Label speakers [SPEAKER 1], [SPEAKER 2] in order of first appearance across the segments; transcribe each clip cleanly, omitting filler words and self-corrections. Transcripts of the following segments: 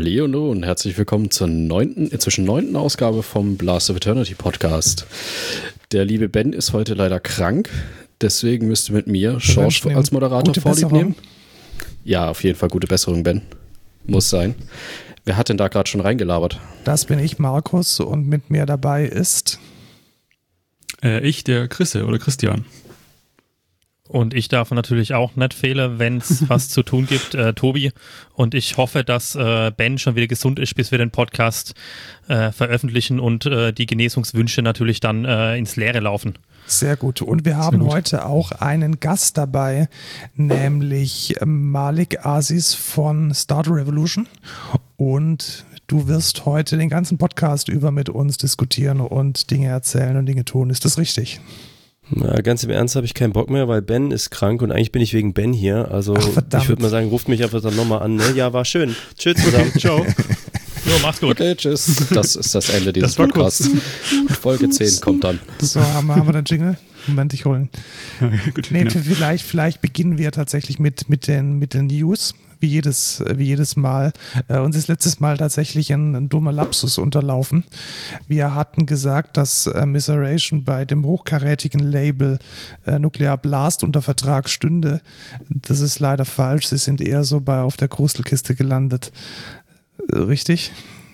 [SPEAKER 1] Hallihallo und herzlich willkommen zur inzwischen neunten Ausgabe vom Blast of Eternity Podcast. Der liebe Ben ist heute leider krank, deswegen müsste mit mir Schorsch als Moderator Vorlieb nehmen. Ja, auf jeden Fall gute Besserung, Ben. Muss sein. Wer hat denn da gerade schon reingelabert?
[SPEAKER 2] Das bin ich, Markus, und mit mir dabei ist...
[SPEAKER 3] Ich, der Chrisse oder Christian.
[SPEAKER 4] Und ich darf natürlich auch nicht fehlen, wenn es was zu tun gibt, Tobi. Und ich hoffe, dass Ben schon wieder gesund ist, bis wir den Podcast veröffentlichen und die Genesungswünsche natürlich dann ins Leere laufen.
[SPEAKER 2] Sehr gut. Und wir haben heute auch einen Gast dabei, nämlich Malik Aziz von Stardew Revolution. Und du wirst heute den ganzen Podcast über mit uns diskutieren und Dinge erzählen und Dinge tun. Ist das richtig?
[SPEAKER 5] Na, ganz im Ernst habe ich keinen Bock mehr, weil Ben ist krank und eigentlich bin ich wegen Ben hier. Also ich würde mal sagen, ruft mich einfach dann nochmal an. Ne? Ja, war schön. Tschüss zusammen.
[SPEAKER 3] Ciao.
[SPEAKER 4] Jo, mach's gut.
[SPEAKER 1] Okay, tschüss. Das ist das Ende dieses Podcasts. Folge 10 kommt dann.
[SPEAKER 2] So, haben wir den Jingle? Moment, ich holen.
[SPEAKER 3] Gut,
[SPEAKER 2] Nee,
[SPEAKER 3] genau.
[SPEAKER 2] vielleicht beginnen wir tatsächlich mit den News, wie jedes Mal. Uns ist letztes Mal tatsächlich ein dummer Lapsus unterlaufen. Wir hatten gesagt, dass Misceration bei dem hochkarätigen Label Nuclear Blast unter Vertrag stünde. Das ist leider falsch. Sie sind eher so auf der Krustelkiste gelandet. Richtig?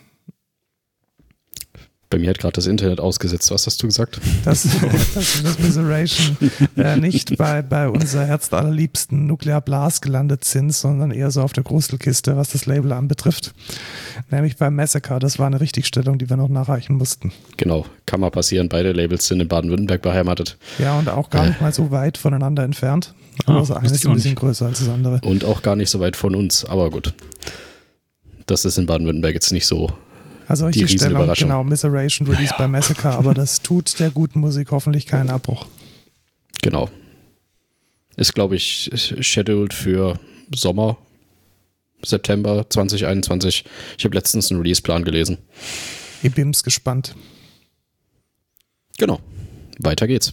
[SPEAKER 1] Bei mir hat gerade das Internet ausgesetzt. Was hast du gesagt?
[SPEAKER 2] Dass Misceration nicht bei unser herzallerliebsten Nuclear Blast gelandet sind, sondern eher so auf der Krustelkiste, was das Label anbetrifft. Nämlich beim Massacre. Das war eine Richtigstellung, die wir noch nachreichen mussten.
[SPEAKER 1] Genau, kann mal passieren. Beide Labels sind in Baden-Württemberg beheimatet.
[SPEAKER 2] Ja, und auch gar nicht mal so weit voneinander entfernt. Aber das eine ist ein bisschen größer als das andere.
[SPEAKER 1] Und auch gar nicht so weit von uns, aber gut. Das ist in Baden-Württemberg jetzt nicht so.
[SPEAKER 2] Also
[SPEAKER 1] die
[SPEAKER 2] Richtigstellung,
[SPEAKER 1] Riesenüberraschung.
[SPEAKER 2] genau, Misceration Release bei Massacre, aber das tut der guten Musik hoffentlich keinen Abbruch.
[SPEAKER 1] Genau. Ist, glaube ich, scheduled für Sommer, September 2021. Ich habe letztens einen Release-Plan gelesen.
[SPEAKER 2] Ich bin's gespannt.
[SPEAKER 1] Genau. Weiter geht's.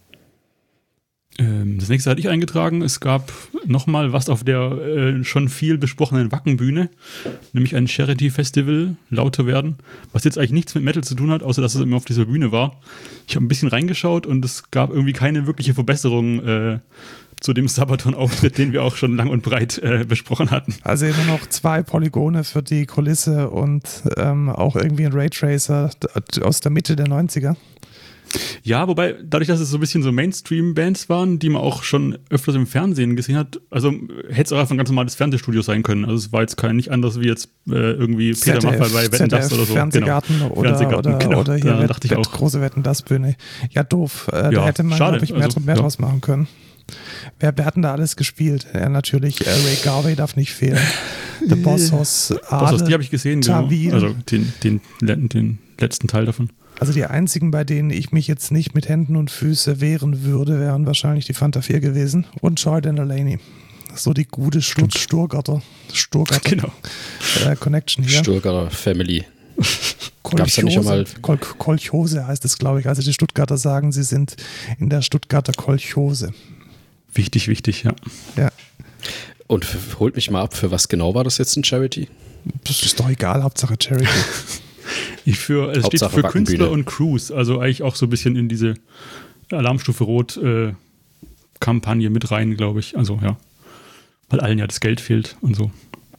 [SPEAKER 3] Das nächste hatte ich eingetragen. Es gab nochmal was auf der schon viel besprochenen Wackenbühne, nämlich ein Charity-Festival, Lauter werden, was jetzt eigentlich nichts mit Metal zu tun hat, außer dass es immer auf dieser Bühne war. Ich habe ein bisschen reingeschaut und es gab irgendwie keine wirkliche Verbesserung zu dem Sabaton-Auftritt, den wir auch schon lang und breit besprochen hatten.
[SPEAKER 2] Also immer noch 2 Polygone für die Kulisse und auch irgendwie ein Raytracer aus der Mitte der 90er.
[SPEAKER 3] Ja, wobei, dadurch, dass es so ein bisschen so Mainstream-Bands waren, die man auch schon öfters im Fernsehen gesehen hat, also hätte es auch einfach ein ganz normales Fernsehstudio sein können. Also es war jetzt nicht anders wie jetzt irgendwie Peter Maffay bei Wetten, das oder so.
[SPEAKER 2] Fernsehgarten
[SPEAKER 3] genau.
[SPEAKER 2] oder,
[SPEAKER 3] Fernsehgarten, genau.
[SPEAKER 2] oder hier
[SPEAKER 3] da dachte ich auch.
[SPEAKER 2] große Wetten, das Bühne. Ja, doof. Da hätte man, glaube ich, mehr draus machen können. Wer hatten da alles gespielt? Ja, natürlich, Ray Garvey darf nicht fehlen. The Bossos,
[SPEAKER 3] Bossos, die habe ich gesehen,
[SPEAKER 2] Tawil.
[SPEAKER 3] genau. Also den letzten Teil davon.
[SPEAKER 2] Also die einzigen, bei denen ich mich jetzt nicht mit Händen und Füßen wehren würde, wären wahrscheinlich die Fanta 4 gewesen und Jordan Delaney. So die gute Sturgarter
[SPEAKER 3] Genau.
[SPEAKER 2] Connection hier.
[SPEAKER 1] Sturgarter Family. Gab's da nicht schon mal?
[SPEAKER 2] Kolchose heißt es, glaube ich. Also die Stuttgarter sagen, sie sind in der Stuttgarter Kolchose.
[SPEAKER 3] Wichtig, ja.
[SPEAKER 2] Ja.
[SPEAKER 1] Und holt mich mal ab, für was genau war das jetzt ein Charity?
[SPEAKER 2] Das ist doch egal, Hauptsache Charity.
[SPEAKER 3] Es steht für Künstler und Crews, also eigentlich auch so ein bisschen in diese Alarmstufe Rot Kampagne mit rein, glaube ich. Also ja, weil allen ja das Geld fehlt und so.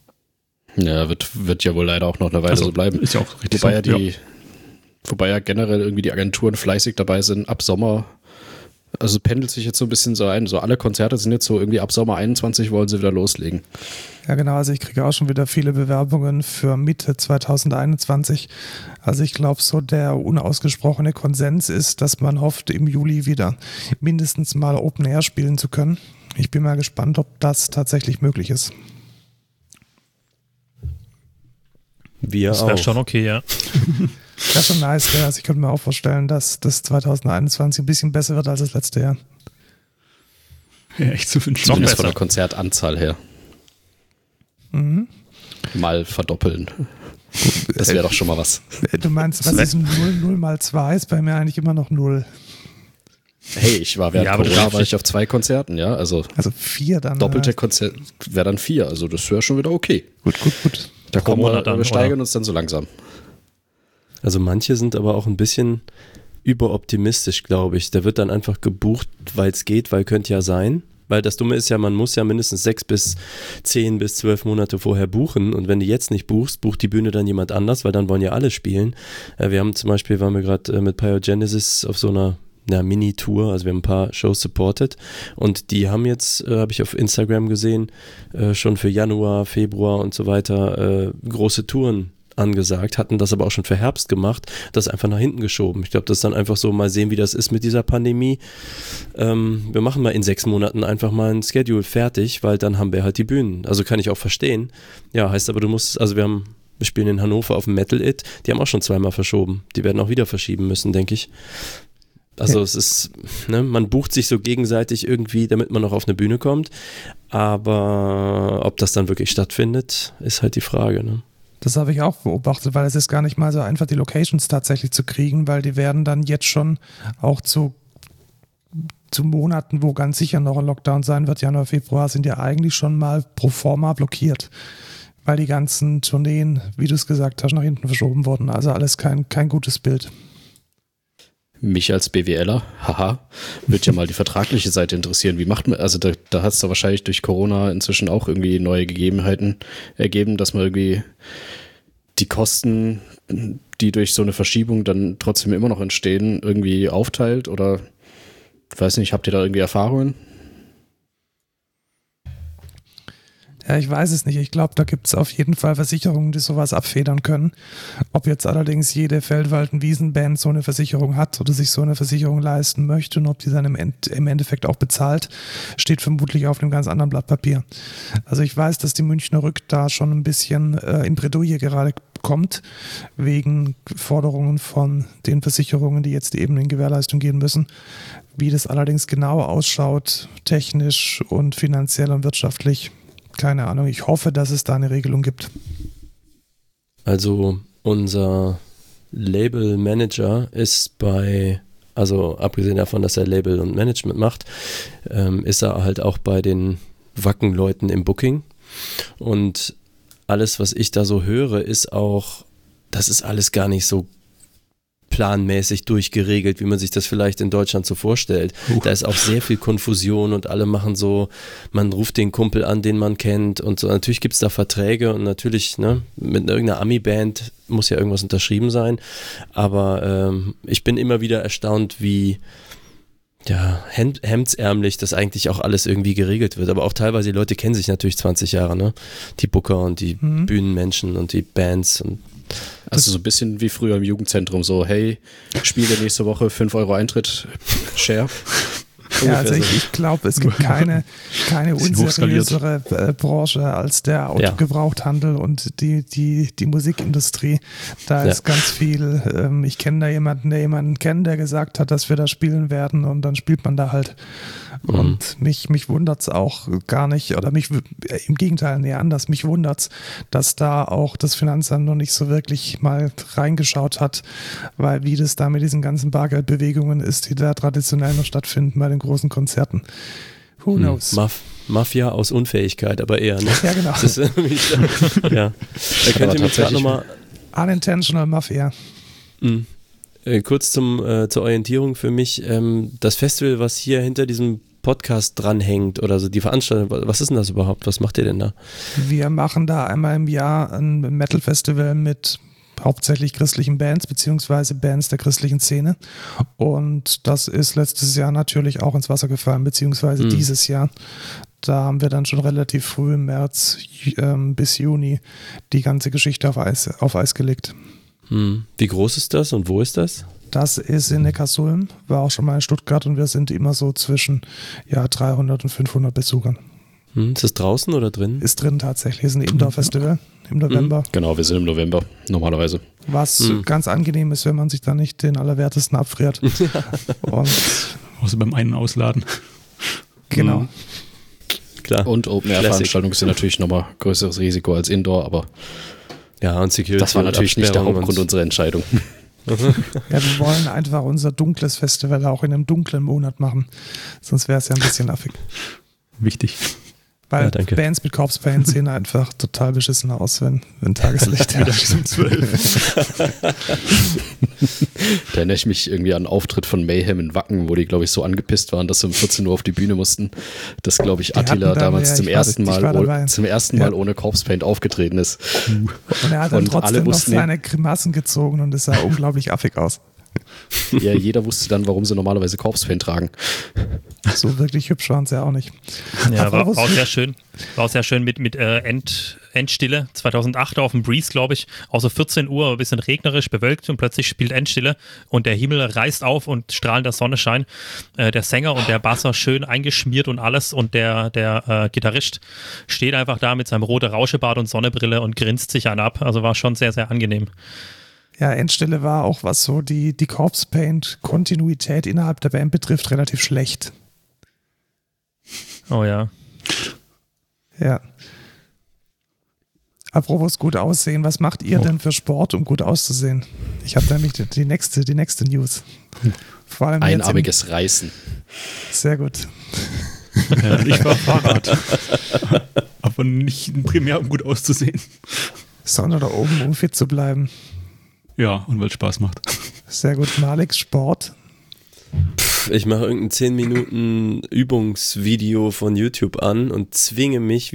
[SPEAKER 1] Ja, wird ja wohl leider auch noch eine Weile so bleiben.
[SPEAKER 3] Ist ja auch richtig
[SPEAKER 1] Wobei ja generell irgendwie die Agenturen fleißig dabei sind, ab Sommer, also pendelt sich jetzt so ein bisschen so ein, so alle Konzerte sind jetzt so irgendwie ab Sommer 21 wollen sie wieder loslegen.
[SPEAKER 2] Ja genau, also ich kriege auch schon wieder viele Bewerbungen für Mitte 2021. Also ich glaube so der unausgesprochene Konsens ist, dass man hofft im Juli wieder mindestens mal Open Air spielen zu können. Ich bin mal gespannt, ob das tatsächlich möglich ist.
[SPEAKER 4] Das wäre schon okay, ja.
[SPEAKER 2] Das wäre schon nice, ja. Also ich könnte mir auch vorstellen, dass das 2021 ein bisschen besser wird als das letzte Jahr.
[SPEAKER 3] Ja, echt zu wünschen.
[SPEAKER 1] Zumindest von der Konzertanzahl her.
[SPEAKER 2] Mhm.
[SPEAKER 1] Mal verdoppeln. Das wäre doch schon mal was.
[SPEAKER 2] Du meinst, was ist 0 mal 2? Ist bei mir eigentlich immer noch 0.
[SPEAKER 1] Hey, ich war während Corona war ich auf 2 Konzerten, ja, also
[SPEAKER 2] 4 dann.
[SPEAKER 1] Doppelte Konzert wäre dann 4, also das wäre schon wieder okay.
[SPEAKER 2] Gut.
[SPEAKER 1] Da kommen wir steigern uns dann so langsam.
[SPEAKER 5] Also manche sind aber auch ein bisschen überoptimistisch, glaube ich. Da wird dann einfach gebucht, weil es geht, weil könnte ja sein. Weil das Dumme ist ja, man muss ja mindestens 6 bis 10 bis 12 Monate vorher buchen. Und wenn du jetzt nicht buchst, bucht die Bühne dann jemand anders, weil dann wollen ja alle spielen. Wir haben zum Beispiel, waren wir gerade mit Pyogenesis auf so einer Mini-Tour, also wir haben ein paar Shows supported und die haben jetzt, habe ich auf Instagram gesehen, schon für Januar, Februar und so weiter große Touren angesagt, hatten das aber auch schon für Herbst gemacht, das einfach nach hinten geschoben. Ich glaube, das ist dann einfach so, mal sehen, wie das ist mit dieser Pandemie. Wir machen mal in 6 Monaten einfach mal ein Schedule fertig, weil dann haben wir halt die Bühnen. Also kann ich auch verstehen. Ja, heißt aber, wir spielen in Hannover auf dem Metal It, die haben auch schon 2-mal verschoben. Die werden auch wieder verschieben müssen, denke ich. Also es ist, man bucht sich so gegenseitig irgendwie, damit man noch auf eine Bühne kommt, aber ob das dann wirklich stattfindet, ist halt die Frage, ne?
[SPEAKER 2] Das habe ich auch beobachtet, weil es ist gar nicht mal so einfach, die Locations tatsächlich zu kriegen, weil die werden dann jetzt schon auch zu Monaten, wo ganz sicher noch ein Lockdown sein wird, Januar, Februar, sind ja eigentlich schon mal pro forma blockiert, weil die ganzen Tourneen, wie du es gesagt hast, nach hinten verschoben wurden. Also alles kein gutes Bild.
[SPEAKER 1] Mich als BWLer, wird ja mal die vertragliche Seite interessieren. Wie macht man, also da hat es da wahrscheinlich durch Corona inzwischen auch irgendwie neue Gegebenheiten ergeben, dass man irgendwie die Kosten, die durch so eine Verschiebung dann trotzdem immer noch entstehen, irgendwie aufteilt oder, ich weiß nicht, habt ihr da irgendwie Erfahrungen?
[SPEAKER 2] Ja, ich weiß es nicht. Ich glaube, da gibt es auf jeden Fall Versicherungen, die sowas abfedern können. Ob jetzt allerdings jede Feldwald-Wiesenband so eine Versicherung hat oder sich so eine Versicherung leisten möchte und ob die dann im Endeffekt auch bezahlt, steht vermutlich auf einem ganz anderen Blatt Papier. Also ich weiß, dass die Münchner Rück da schon ein bisschen in Bredouille gerade kommt, wegen Forderungen von den Versicherungen, die jetzt eben in Gewährleistung gehen müssen. Wie das allerdings genau ausschaut, technisch und finanziell und wirtschaftlich, keine Ahnung. Ich hoffe, dass es da eine Regelung gibt.
[SPEAKER 5] Also unser Label-Manager ist also abgesehen davon, dass er Label und Management macht, ist er halt auch bei den Wacken-Leuten im Booking. Und alles, was ich da so höre, ist auch, das ist alles gar nicht so planmäßig durchgeregelt, wie man sich das vielleicht in Deutschland so vorstellt. Da ist auch sehr viel Konfusion und alle machen so, man ruft den Kumpel an, den man kennt und so. Natürlich gibt es da Verträge und natürlich, mit irgendeiner Ami-Band muss ja irgendwas unterschrieben sein, aber ich bin immer wieder erstaunt, wie hemdsärmlich das eigentlich auch alles irgendwie geregelt wird. Aber auch teilweise, die Leute kennen sich natürlich 20 Jahre, ne? Die Booker und die Bühnenmenschen und die Bands und
[SPEAKER 1] also so ein bisschen wie früher im Jugendzentrum, so hey, spiele nächste Woche 5 Euro Eintritt, Share.
[SPEAKER 2] Ja, also ich glaube, es gibt keine unseriösere Branche als der Autogebrauchthandel und die Musikindustrie. Da ist ganz viel, ich kenne da jemanden, der jemanden kennt, der gesagt hat, dass wir da spielen werden und dann spielt man da halt. Und mich wundert es auch gar nicht, oder im Gegenteil, anders, mich wundert es, dass da auch das Finanzamt noch nicht so wirklich mal reingeschaut hat, weil wie das da mit diesen ganzen Bargeldbewegungen ist, die da traditionell noch stattfinden bei den großen Konzerten. Who knows?
[SPEAKER 5] Mafia aus Unfähigkeit, aber eher, ne?
[SPEAKER 2] Ja, genau.
[SPEAKER 5] Das ist da könnt ihr mich gerade nochmal...
[SPEAKER 2] Unintentional Mafia.
[SPEAKER 5] Kurz zur Orientierung für mich, das Festival, was hier hinter diesem Podcast dranhängt oder so die Veranstaltung, was ist denn das überhaupt? Was macht ihr denn da?
[SPEAKER 2] Wir machen da einmal im Jahr ein Metal-Festival mit hauptsächlich christlichen Bands beziehungsweise Bands der christlichen Szene und das ist letztes Jahr natürlich auch ins Wasser gefallen, beziehungsweise dieses Jahr. Da haben wir dann schon relativ früh im März bis Juni die ganze Geschichte auf Eis gelegt.
[SPEAKER 5] Wie groß ist das und wo ist das?
[SPEAKER 2] Das ist in Neckarsulm, war auch schon mal in Stuttgart und wir sind immer so zwischen 300 und 500 Besuchern.
[SPEAKER 5] Ist das draußen oder drin?
[SPEAKER 2] Ist drin tatsächlich, ist ein Indoor-Festival im November.
[SPEAKER 1] Genau, wir sind im November normalerweise.
[SPEAKER 2] Was ganz angenehm ist, wenn man sich da nicht den Allerwertesten abfriert. Und
[SPEAKER 3] außer beim einen Ausladen.
[SPEAKER 2] Genau.
[SPEAKER 5] Klar.
[SPEAKER 1] Und Open-Air-Veranstaltungen sind natürlich nochmal größeres Risiko als Indoor, aber
[SPEAKER 5] und Security.
[SPEAKER 1] Das war natürlich nicht der Hauptgrund unserer Entscheidung.
[SPEAKER 2] Ja, wir wollen einfach unser dunkles Festival auch in einem dunklen Monat machen. Sonst wäre es ja ein bisschen affig.
[SPEAKER 3] Wichtig.
[SPEAKER 2] Weil Bands mit Corpse Paint sehen einfach total beschissen aus, wenn Tageslicht herrscht.
[SPEAKER 3] um 12.
[SPEAKER 1] Da erinnere ich mich irgendwie an einen Auftritt von Mayhem in Wacken, wo die, glaube ich, so angepisst waren, dass sie um 14 Uhr auf die Bühne mussten, dass, glaube ich, Attila damals zum ersten Mal ohne Corpse Paint aufgetreten ist.
[SPEAKER 2] Und er hat dann trotzdem noch seine Grimassen gezogen und es sah unglaublich affig aus.
[SPEAKER 1] Ja, jeder wusste dann, warum sie normalerweise Corpse Paint tragen.
[SPEAKER 2] So wirklich hübsch waren sie ja auch nicht.
[SPEAKER 4] Ja, war auch sehr schön. War auch sehr schön mit Endstille. 2008 auf dem Breeze, glaube ich. Außer 14 Uhr, ein bisschen regnerisch, bewölkt und plötzlich spielt Endstille und der Himmel reißt auf und strahlender Sonnenschein. Der Sänger und der Basser schön eingeschmiert und alles und der Gitarrist steht einfach da mit seinem roten Rauschebart und Sonnenbrille und grinst sich einen ab. Also war schon sehr, sehr angenehm.
[SPEAKER 2] Ja, Endstille war auch, was so die Corpse Paint Kontinuität innerhalb der Band betrifft, relativ schlecht.
[SPEAKER 4] Oh ja.
[SPEAKER 2] Ja. Apropos gut aussehen, was macht ihr denn für Sport, um gut auszusehen? Ich habe nämlich die nächste News. Vor allem
[SPEAKER 1] einarmiges Reißen.
[SPEAKER 2] Sehr gut.
[SPEAKER 3] Ja, ich war Fahrrad. Aber nicht primär, um gut auszusehen.
[SPEAKER 2] Sondern da oben, um fit zu bleiben.
[SPEAKER 3] Ja, und weil es Spaß macht.
[SPEAKER 2] Sehr gut. Malik, Sport?
[SPEAKER 5] Ich mache irgendein 10 Minuten Übungsvideo von YouTube an und zwinge mich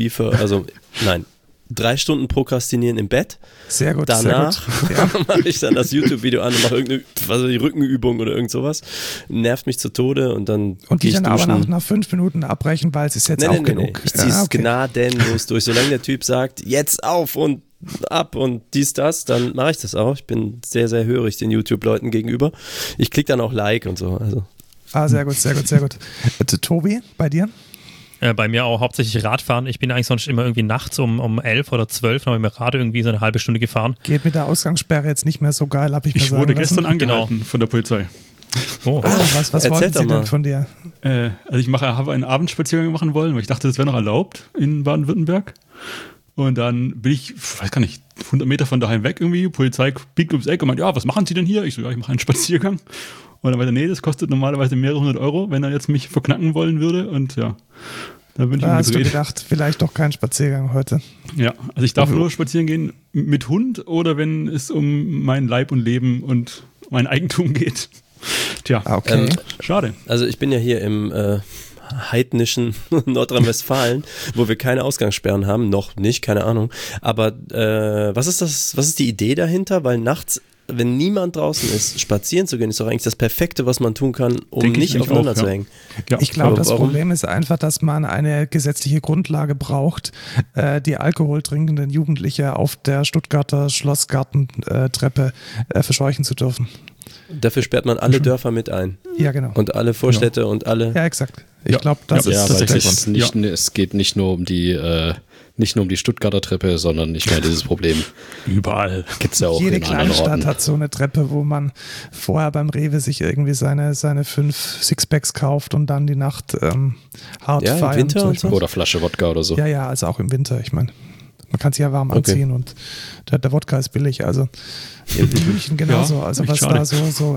[SPEAKER 5] 3 Stunden prokrastinieren im Bett.
[SPEAKER 2] Sehr gut.
[SPEAKER 5] Danach
[SPEAKER 2] sehr gut. Ja.
[SPEAKER 5] mache ich dann das YouTube-Video an und mache irgendeine Rückenübung oder irgend sowas. Nervt mich zu Tode und dann
[SPEAKER 2] gehe ich dann duschen. Aber nach 5 Minuten abbrechen, weil es ist jetzt genug.
[SPEAKER 5] Nee. Ich ziehe es gnadenlos durch. Solange der Typ sagt, jetzt auf und ab und das, dann mache ich das auch. Ich bin sehr, sehr hörig den YouTube-Leuten gegenüber. Ich klicke dann auch Like und so. Also.
[SPEAKER 2] Sehr gut, sehr gut, sehr gut. Tobi, bei dir?
[SPEAKER 4] Bei mir auch hauptsächlich Radfahren. Ich bin eigentlich sonst immer irgendwie nachts um 11 oder 12 noch mit dem Rad irgendwie so eine halbe Stunde gefahren.
[SPEAKER 2] Geht mit der Ausgangssperre jetzt nicht mehr so geil, habe ich mir sagen
[SPEAKER 3] lassen. Ich wurde gestern angehalten von der Polizei.
[SPEAKER 2] Oh. Was wollten Sie denn von dir?
[SPEAKER 3] Also ich habe einen Abendspaziergang machen wollen, weil ich dachte, das wäre noch erlaubt in Baden-Württemberg. Und dann bin ich, weiß gar nicht, 100 Meter von daheim weg irgendwie, Polizei biegt ums Eck und meint, ja, was machen Sie denn hier? Ich so, ja, ich mache einen Spaziergang. Und dann meinte, nee, das kostet normalerweise mehrere 100 Euro, wenn er jetzt mich verknacken wollen würde. Und ja, da bin ich
[SPEAKER 2] da hast du gedacht, vielleicht doch kein Spaziergang heute.
[SPEAKER 3] Ja, also ich darf nur spazieren gehen mit Hund oder wenn es um mein Leib und Leben und mein Eigentum geht. Tja,
[SPEAKER 2] okay.
[SPEAKER 3] Schade.
[SPEAKER 5] Also ich bin ja hier im heidnischen Nordrhein-Westfalen, wo wir keine Ausgangssperren haben, noch nicht, keine Ahnung. Aber was ist die Idee dahinter? Weil nachts, wenn niemand draußen ist, spazieren zu gehen, ist doch eigentlich das Perfekte, was man tun kann, um nicht aufeinander zu hängen.
[SPEAKER 3] Ja.
[SPEAKER 2] Ich glaube, das Problem ist einfach, dass man eine gesetzliche Grundlage braucht, die alkoholtrinkenden Jugendliche auf der Stuttgarter Schlossgartentreppe verscheuchen zu dürfen.
[SPEAKER 5] Dafür sperrt man alle Dörfer mit ein.
[SPEAKER 2] Ja, genau.
[SPEAKER 5] Und alle Vorstädte und alle.
[SPEAKER 2] Ja, exakt. Ich glaube, das ist tatsächlich.
[SPEAKER 1] Es geht nicht nur um die Stuttgarter Treppe, sondern nicht mehr dieses Problem.
[SPEAKER 3] Überall.
[SPEAKER 1] Gibt's ja auch
[SPEAKER 2] jede
[SPEAKER 1] in anderen Orten.
[SPEAKER 2] Kleinstadt hat so eine Treppe, wo man vorher beim Rewe sich irgendwie seine 5 Sixpacks kauft und dann die Nacht hart feiern.
[SPEAKER 5] Im Winter und so.
[SPEAKER 1] Oder Flasche Wodka oder so.
[SPEAKER 2] Ja, also auch im Winter. Ich meine, man kann sich ja warm anziehen und der Wodka ist billig. Also in München genauso. Also was schade. Da so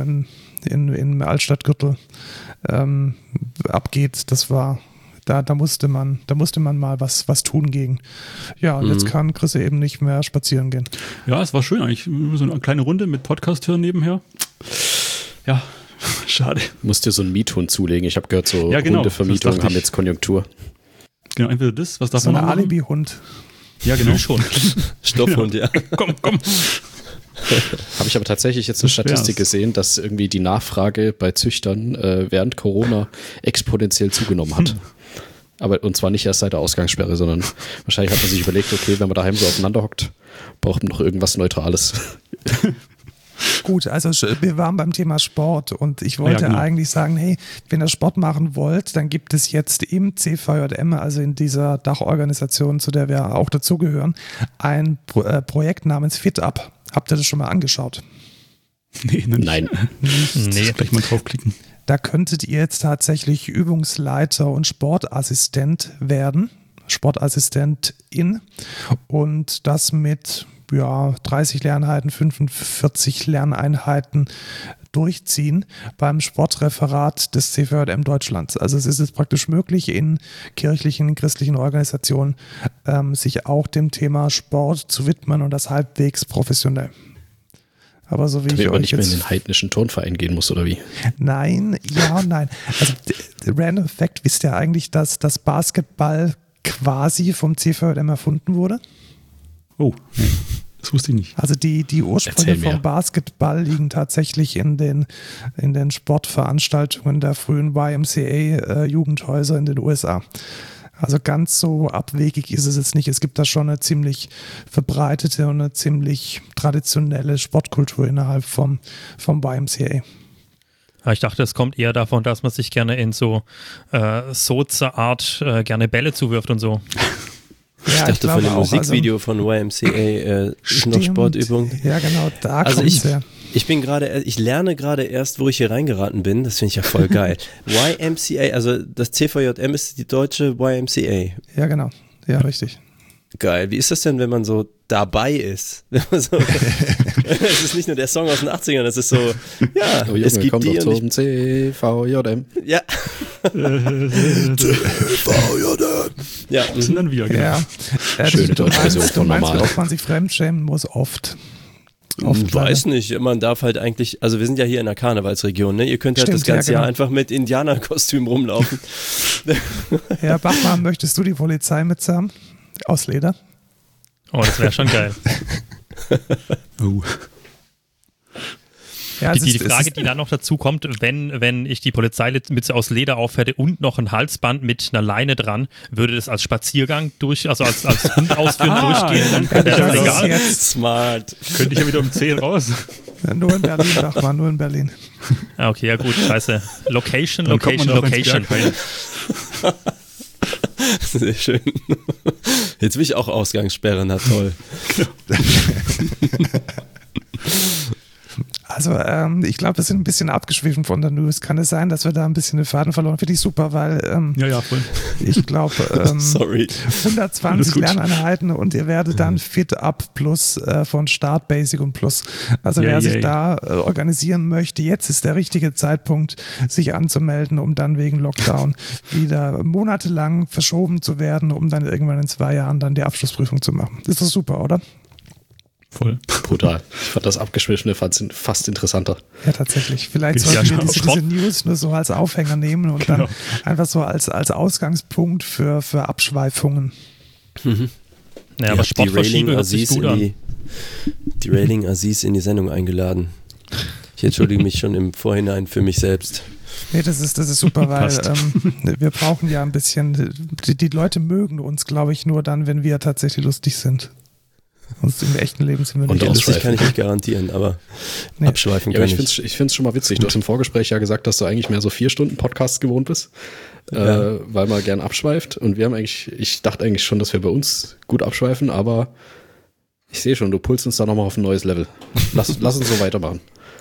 [SPEAKER 2] im Altstadtgürtel abgeht, das war, da musste man mal was tun gegen. Ja, und jetzt kann Chris eben nicht mehr spazieren gehen.
[SPEAKER 3] Ja, es war schön eigentlich. So eine kleine Runde mit Podcast-Hören nebenher. Ja, schade.
[SPEAKER 1] Musst dir so einen Miethund zulegen. Ich habe gehört, so Hundevermietungen haben jetzt Konjunktur.
[SPEAKER 3] Genau, entweder das, was darf
[SPEAKER 2] so
[SPEAKER 3] man
[SPEAKER 2] ein Alibi-Hund.
[SPEAKER 3] Ja, genau. Schon.
[SPEAKER 5] Stoffhund, ja.
[SPEAKER 3] Komm.
[SPEAKER 1] Habe ich aber tatsächlich jetzt eine Statistik gesehen, dass irgendwie die Nachfrage bei Züchtern während Corona exponentiell zugenommen hat. Aber und zwar nicht erst seit der Ausgangssperre, sondern wahrscheinlich hat man sich überlegt, okay, wenn man daheim so aufeinander hockt, braucht man noch irgendwas Neutrales.
[SPEAKER 2] Gut, also wir waren beim Thema Sport und ich wollte eigentlich sagen, hey, wenn ihr Sport machen wollt, dann gibt es jetzt im CVJM, also in dieser Dachorganisation, zu der wir auch dazugehören, ein Projekt namens FitUp. Habt ihr das schon mal angeschaut?
[SPEAKER 3] Nee,
[SPEAKER 1] Nein.
[SPEAKER 3] Nee, gleich mal draufklicken.
[SPEAKER 2] Da könntet ihr jetzt tatsächlich Übungsleiter und Sportassistent werden, Sportassistentin, und das mit 30 Lerneinheiten, 45 Lerneinheiten durchziehen beim Sportreferat des CVJM Deutschlands. Also es ist jetzt praktisch möglich, in kirchlichen, christlichen Organisationen sich auch dem Thema Sport zu widmen und das halbwegs professionell. Aber so wie
[SPEAKER 1] damit
[SPEAKER 2] ich
[SPEAKER 1] man
[SPEAKER 2] euch
[SPEAKER 1] nicht mehr in
[SPEAKER 2] jetzt...
[SPEAKER 1] den heidnischen Turnverein gehen muss, oder wie?
[SPEAKER 2] Nein, ja und nein. Also Random Fact, wisst ihr eigentlich, dass das Basketball quasi vom CVJM erfunden wurde?
[SPEAKER 3] Oh, das wusste ich nicht.
[SPEAKER 2] Also die Ursprünge vom Basketball liegen tatsächlich in den Sportveranstaltungen der frühen YMCA-Jugendhäuser in den USA. Also ganz so abwegig ist es jetzt nicht. Es gibt da schon eine ziemlich verbreitete und eine ziemlich traditionelle Sportkultur innerhalb vom YMCA.
[SPEAKER 4] Ich dachte, es kommt eher davon, dass man sich gerne in so Soza-Art gerne Bälle zuwirft und so.
[SPEAKER 5] Ich dachte von dem Musikvideo von YMCA ist noch Sportübung.
[SPEAKER 2] Ja, genau, da
[SPEAKER 5] also
[SPEAKER 2] kommt's her.
[SPEAKER 5] Ich lerne gerade erst, wo ich hier reingeraten bin. Das finde ich ja voll geil. YMCA, also das CVJM ist die deutsche YMCA.
[SPEAKER 2] Ja, genau. Ja, richtig.
[SPEAKER 5] Geil. Wie ist das denn, wenn man so dabei ist? Es ist nicht nur der Song aus den 80ern, das ist so, ja,
[SPEAKER 1] oh, Junge,
[SPEAKER 5] es gibt
[SPEAKER 1] komm
[SPEAKER 5] die
[SPEAKER 1] doch zum CVJM.
[SPEAKER 5] Ja. CVJM. Ja,
[SPEAKER 3] das sind dann wir, genau.
[SPEAKER 2] Ja.
[SPEAKER 1] Schöne deutsche Version von normal.
[SPEAKER 2] Ob man sich fremdschämen muss, oft.
[SPEAKER 5] Ich weiß nicht, man darf halt eigentlich, also wir sind ja hier in der Karnevalsregion, ne? Ihr könnt halt das ganze Jahr einfach mit Indianerkostüm rumlaufen.
[SPEAKER 2] Ja, Bachmann, möchtest du die Polizeimütze haben? Aus Leder?
[SPEAKER 4] Oh, das wäre schon geil.
[SPEAKER 2] Ja,
[SPEAKER 4] die Frage, die dann noch dazu kommt, wenn ich die Polizeimütze aus Leder aufhätte und noch ein Halsband mit einer Leine dran, würde das als Spaziergang also als Hund ausführen durchgehen, dann wäre das egal.
[SPEAKER 2] Jetzt
[SPEAKER 5] smart.
[SPEAKER 3] Könnte ich ja wieder um 10 raus.
[SPEAKER 2] Ja, nur in Berlin, Bachmann, nur in Berlin.
[SPEAKER 4] Okay, ja gut, scheiße. Location.
[SPEAKER 5] Sehr schön. Jetzt will ich auch Ausgangssperre, na toll.
[SPEAKER 2] Also ich glaube, wir sind ein bisschen abgeschwiffen von der News. Kann es sein, dass wir da ein bisschen den Faden verloren? Finde ich super, weil
[SPEAKER 3] ja, voll.
[SPEAKER 2] ich glaube 120 Lerneinheiten und ihr werdet dann Fit Up Plus von Start, Basic und Plus. Also wer sich da organisieren möchte, jetzt ist der richtige Zeitpunkt, sich anzumelden, um dann wegen Lockdown wieder monatelang verschoben zu werden, um dann irgendwann in 2 Jahren dann die Abschlussprüfung zu machen. Ist doch super, oder?
[SPEAKER 3] Voll.
[SPEAKER 1] Brutal. Ich fand das Abgeschwiffene fast interessanter.
[SPEAKER 2] Ja, tatsächlich. Vielleicht sollten wir diese News nur so als Aufhänger nehmen und dann einfach so als Ausgangspunkt für Abschweifungen.
[SPEAKER 5] Mhm.
[SPEAKER 4] Ja, aber Sportverschiebe hört sich gut an.
[SPEAKER 5] Die Railing Aziz in die Sendung eingeladen. Ich entschuldige mich schon im Vorhinein für mich selbst.
[SPEAKER 2] Nee, das ist super, weil wir brauchen ja ein bisschen, die Leute mögen uns, glaube ich, nur dann, wenn wir tatsächlich lustig sind. Sonst im echten Leben sind wir nicht
[SPEAKER 5] lustig, kann ich nicht garantieren, aber abschweifen kann ich.
[SPEAKER 1] Ich finde es schon mal witzig. Du hast im Vorgespräch ja gesagt, dass du eigentlich mehr so 4 Stunden Podcasts gewohnt bist, weil man gern abschweift. Und wir haben ich dachte eigentlich schon, dass wir bei uns gut abschweifen, aber ich sehe schon, du pulst uns da nochmal auf ein neues Level. Lass uns so weitermachen.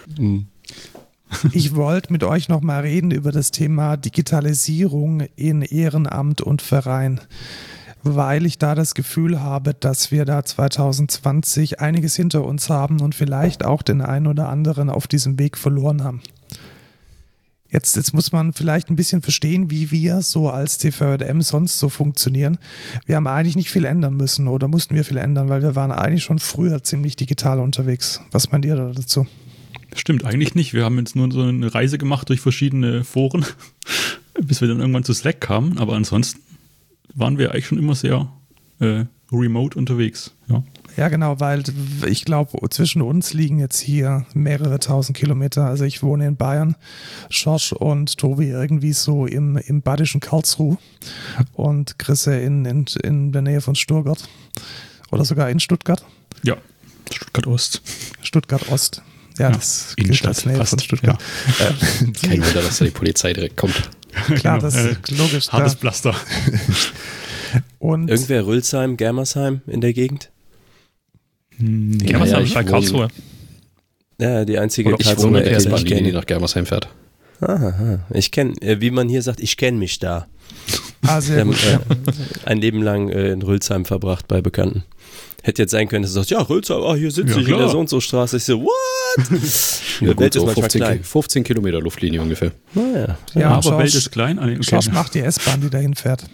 [SPEAKER 2] Ich wollte mit euch nochmal reden über das Thema Digitalisierung in Ehrenamt und Verein, weil ich da das Gefühl habe, dass wir da 2020 einiges hinter uns haben und vielleicht auch den einen oder anderen auf diesem Weg verloren haben. Jetzt muss man vielleicht ein bisschen verstehen, wie wir so als CVJM sonst so funktionieren. Wir haben eigentlich nicht viel ändern müssen oder mussten wir viel ändern, weil wir waren eigentlich schon früher ziemlich digital unterwegs. Was meint ihr da dazu?
[SPEAKER 3] Stimmt, eigentlich nicht. Wir haben jetzt nur so eine Reise gemacht durch verschiedene Foren, bis wir dann irgendwann zu Slack kamen. Aber ansonsten waren wir eigentlich schon immer sehr remote unterwegs.
[SPEAKER 2] Ja, genau, weil ich glaube, zwischen uns liegen jetzt hier mehrere 1000 Kilometer. Also ich wohne in Bayern, Schorsch und Tobi irgendwie so im badischen Karlsruhe und Chrisse in der Nähe von Stuttgart oder sogar in Stuttgart.
[SPEAKER 3] Ja, Stuttgart-Ost.
[SPEAKER 2] Stuttgart-Ost. Ja, das gilt als Nähe von Stuttgart.
[SPEAKER 1] Ja. Kein Wunder, dass da die Polizei direkt kommt.
[SPEAKER 2] Klar, das ist logisch.
[SPEAKER 3] Hartes Pflaster.
[SPEAKER 2] Und
[SPEAKER 5] irgendwer Rülsheim, Germersheim in der Gegend?
[SPEAKER 4] Germersheim ist bei Karlsruhe.
[SPEAKER 5] Ja, die einzige
[SPEAKER 1] Karlsruhe, die nach Germersheim fährt.
[SPEAKER 5] Aha, ich kenne, wie man hier sagt, ich kenne mich da.
[SPEAKER 2] Sehr gut,
[SPEAKER 5] ein Leben lang in Rülsheim verbracht bei Bekannten. Hätte jetzt sein können, dass du sagst, ja, Rölzer, hier sitze ich in der so-und-so-Straße. Ich so, what?
[SPEAKER 1] Ja, gut, Welt ist manchmal 15 Kilometer Luftlinie ungefähr.
[SPEAKER 5] Naja.
[SPEAKER 3] Ja, aber Schorsch, Welt ist klein. Okay.
[SPEAKER 2] Schorsch macht die S-Bahn, die dahin fährt.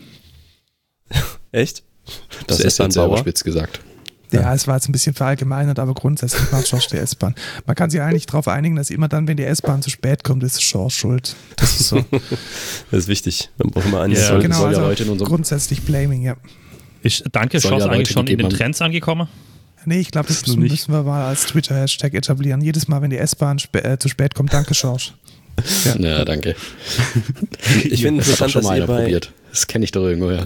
[SPEAKER 5] Echt?
[SPEAKER 1] Das ist dann sauber spitz gesagt.
[SPEAKER 2] Ja, es war jetzt ein bisschen verallgemeinert, aber grundsätzlich macht Schorsch die S-Bahn. Man kann sich eigentlich darauf einigen, dass immer dann, wenn die S-Bahn zu spät kommt, ist Schorsch schuld. Das ist so.
[SPEAKER 5] Das ist wichtig. Man braucht mal
[SPEAKER 2] ja, genau, also Leute in unserem grundsätzlich Blaming, ja.
[SPEAKER 4] Ich danke, Schorsch, eigentlich schon in den Trends angekommen?
[SPEAKER 2] Nee, ich glaube, das müssen wir mal als Twitter-Hashtag etablieren. Jedes Mal, wenn die S-Bahn zu spät kommt, danke, Schorsch.
[SPEAKER 1] Ja, danke.
[SPEAKER 5] Ich finde es interessant,
[SPEAKER 1] dass ihr probiert. Das kenne ich doch irgendwoher.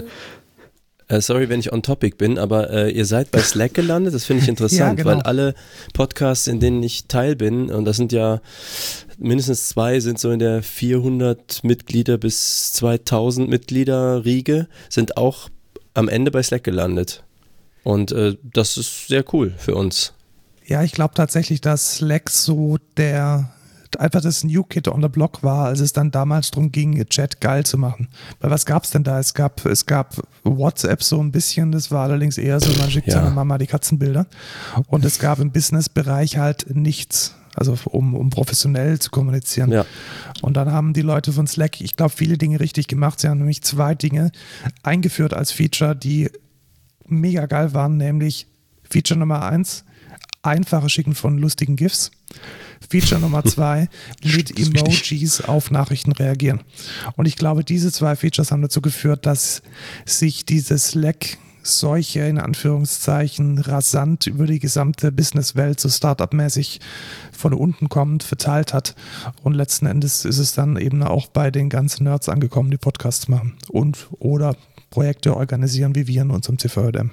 [SPEAKER 5] Sorry, wenn ich on topic bin, aber ihr seid bei Slack gelandet, das finde ich interessant, ja, genau. Weil alle Podcasts, in denen ich Teil bin, und das sind ja mindestens 2, sind so in der 400 Mitglieder bis 2000 Mitglieder Riege, sind auch am Ende bei Slack gelandet. Und das ist sehr cool für uns.
[SPEAKER 2] Ja, ich glaube tatsächlich, dass Slack so einfach das New Kid on the Block war, als es dann damals darum ging, Chat geil zu machen. Weil was gab es denn da? Es gab WhatsApp so ein bisschen, das war allerdings eher so, man schickt seiner Mama die Katzenbilder. Und es gab im Business-Bereich halt nichts, also um professionell zu kommunizieren. Ja. Und dann haben die Leute von Slack, ich glaube, viele Dinge richtig gemacht. Sie haben nämlich 2 Dinge eingeführt als Feature, die mega geil waren, nämlich Feature Nummer 1, einfache Schicken von lustigen GIFs. Feature Nummer 2, mit Emojis auf Nachrichten reagieren. Und ich glaube, diese 2 Features haben dazu geführt, dass sich dieses Slack solche, in Anführungszeichen, rasant über die gesamte Businesswelt, so Startup-mäßig von unten kommend, verteilt hat. Und letzten Endes ist es dann eben auch bei den ganzen Nerds angekommen, die Podcasts machen und oder Projekte organisieren, wie wir in unserem CVJM.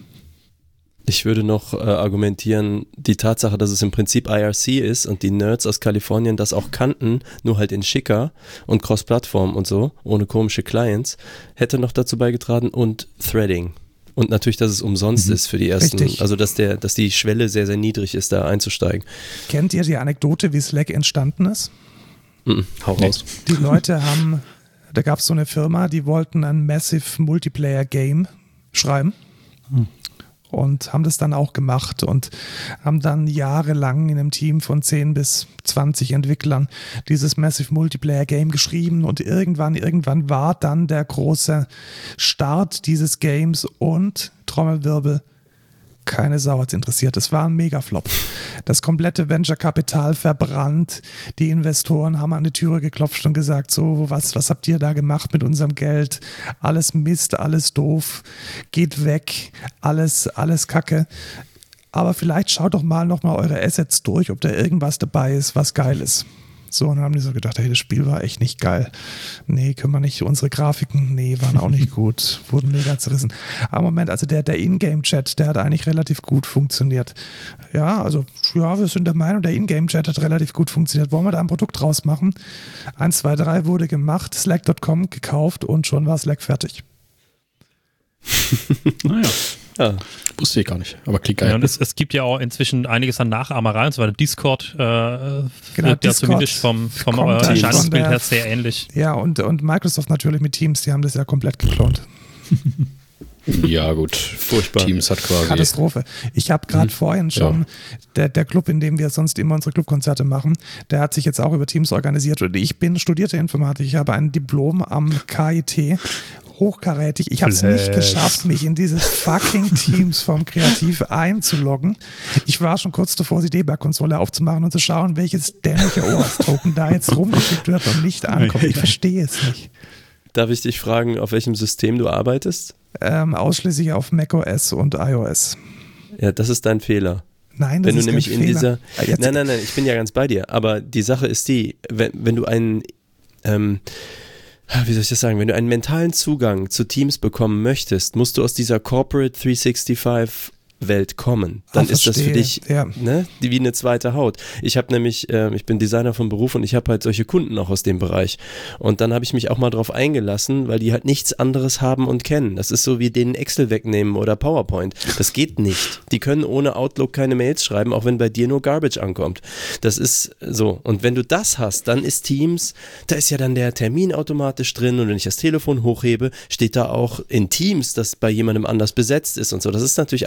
[SPEAKER 5] Ich würde noch argumentieren, die Tatsache, dass es im Prinzip IRC ist und die Nerds aus Kalifornien das auch kannten, nur halt in schicker und Cross-Plattform und so, ohne komische Clients, hätte noch dazu beigetragen und Threading. Und natürlich, dass es umsonst ist für die ersten, richtig. Also dass die Schwelle sehr, sehr niedrig ist, da einzusteigen.
[SPEAKER 2] Kennt ihr die Anekdote, wie Slack entstanden ist?
[SPEAKER 5] Hau raus.
[SPEAKER 2] Die Leute da gab es so eine Firma, die wollten ein Massive Multiplayer-Game schreiben. Und haben das dann auch gemacht und haben dann jahrelang in einem Team von 10 bis 20 Entwicklern dieses Massive Multiplayer Game geschrieben und irgendwann war dann der große Start dieses Games und Trommelwirbel, keine Sau hat's interessiert. Es war ein Megaflop. Das komplette Venture-Kapital verbrannt. Die Investoren haben an die Türe geklopft und gesagt, so, was habt ihr da gemacht mit unserem Geld? Alles Mist, alles doof, geht weg, alles Kacke. Aber vielleicht schaut doch mal nochmal eure Assets durch, ob da irgendwas dabei ist, was geil ist. So, und dann haben die so gedacht, hey, das Spiel war echt nicht geil. Nee, können wir nicht, unsere Grafiken, nee, waren auch nicht gut, wurden mega zerrissen. Aber Moment, also der Ingame-Chat, der hat eigentlich relativ gut funktioniert. Ja, also, ja, wir sind der Meinung, der Ingame-Chat hat relativ gut funktioniert. Wollen wir da ein Produkt draus machen? 1, 2, 3 wurde gemacht, Slack.com gekauft und schon war Slack fertig.
[SPEAKER 3] Naja.
[SPEAKER 1] Ja, wusste ich gar nicht, aber klingt geil.
[SPEAKER 4] Ja, und es gibt ja auch inzwischen einiges an Nachahmerei und so weiter. Discord
[SPEAKER 2] genau,
[SPEAKER 4] wird ja zumindest vom Erscheinungsbild her sehr ähnlich.
[SPEAKER 2] Ja, und Microsoft natürlich mit Teams, die haben das ja komplett geklont.
[SPEAKER 1] Ja, gut. Furchtbar. Teams hat quasi.
[SPEAKER 2] Katastrophe. Ich habe gerade vorhin schon, der Club, in dem wir sonst immer unsere Clubkonzerte machen, der hat sich jetzt auch über Teams organisiert. Und ich bin studierte Informatik. Ich habe ein Diplom am KIT. Hochkarätig. Ich habe es nicht geschafft, mich in dieses fucking Teams vom Kreativ einzuloggen. Ich war schon kurz davor, die Debug-Konsole aufzumachen und zu schauen, welches dämliche OAuth-Token da jetzt rumgeschickt wird und nicht ankommt. Ich verstehe es nicht.
[SPEAKER 5] Darf ich dich fragen, auf welchem System du arbeitest?
[SPEAKER 2] Ausschließlich auf macOS und iOS.
[SPEAKER 5] Ja, das ist dein Fehler.
[SPEAKER 2] Nein, das ist kein Fehler.
[SPEAKER 5] Wenn du nämlich in dieser... Nein, ich bin ja ganz bei dir. Aber die Sache ist die, wenn du einen... wie soll ich das sagen, wenn du einen mentalen Zugang zu Teams bekommen möchtest, musst du aus dieser Corporate 365 Welt kommen. Dann ist das für dich wie eine zweite Haut. Ich habe nämlich, ich bin Designer von Beruf und ich habe halt solche Kunden auch aus dem Bereich. Und dann habe ich mich auch mal drauf eingelassen, weil die halt nichts anderes haben und kennen. Das ist so wie denen Excel wegnehmen oder PowerPoint. Das geht nicht. Die können ohne Outlook keine Mails schreiben, auch wenn bei dir nur Garbage ankommt. Das ist so. Und wenn du das hast, dann ist Teams, da ist ja dann der Termin automatisch drin und wenn ich das Telefon hochhebe, steht da auch in Teams, dass bei jemandem anders besetzt ist und so. Das ist natürlich alles geil.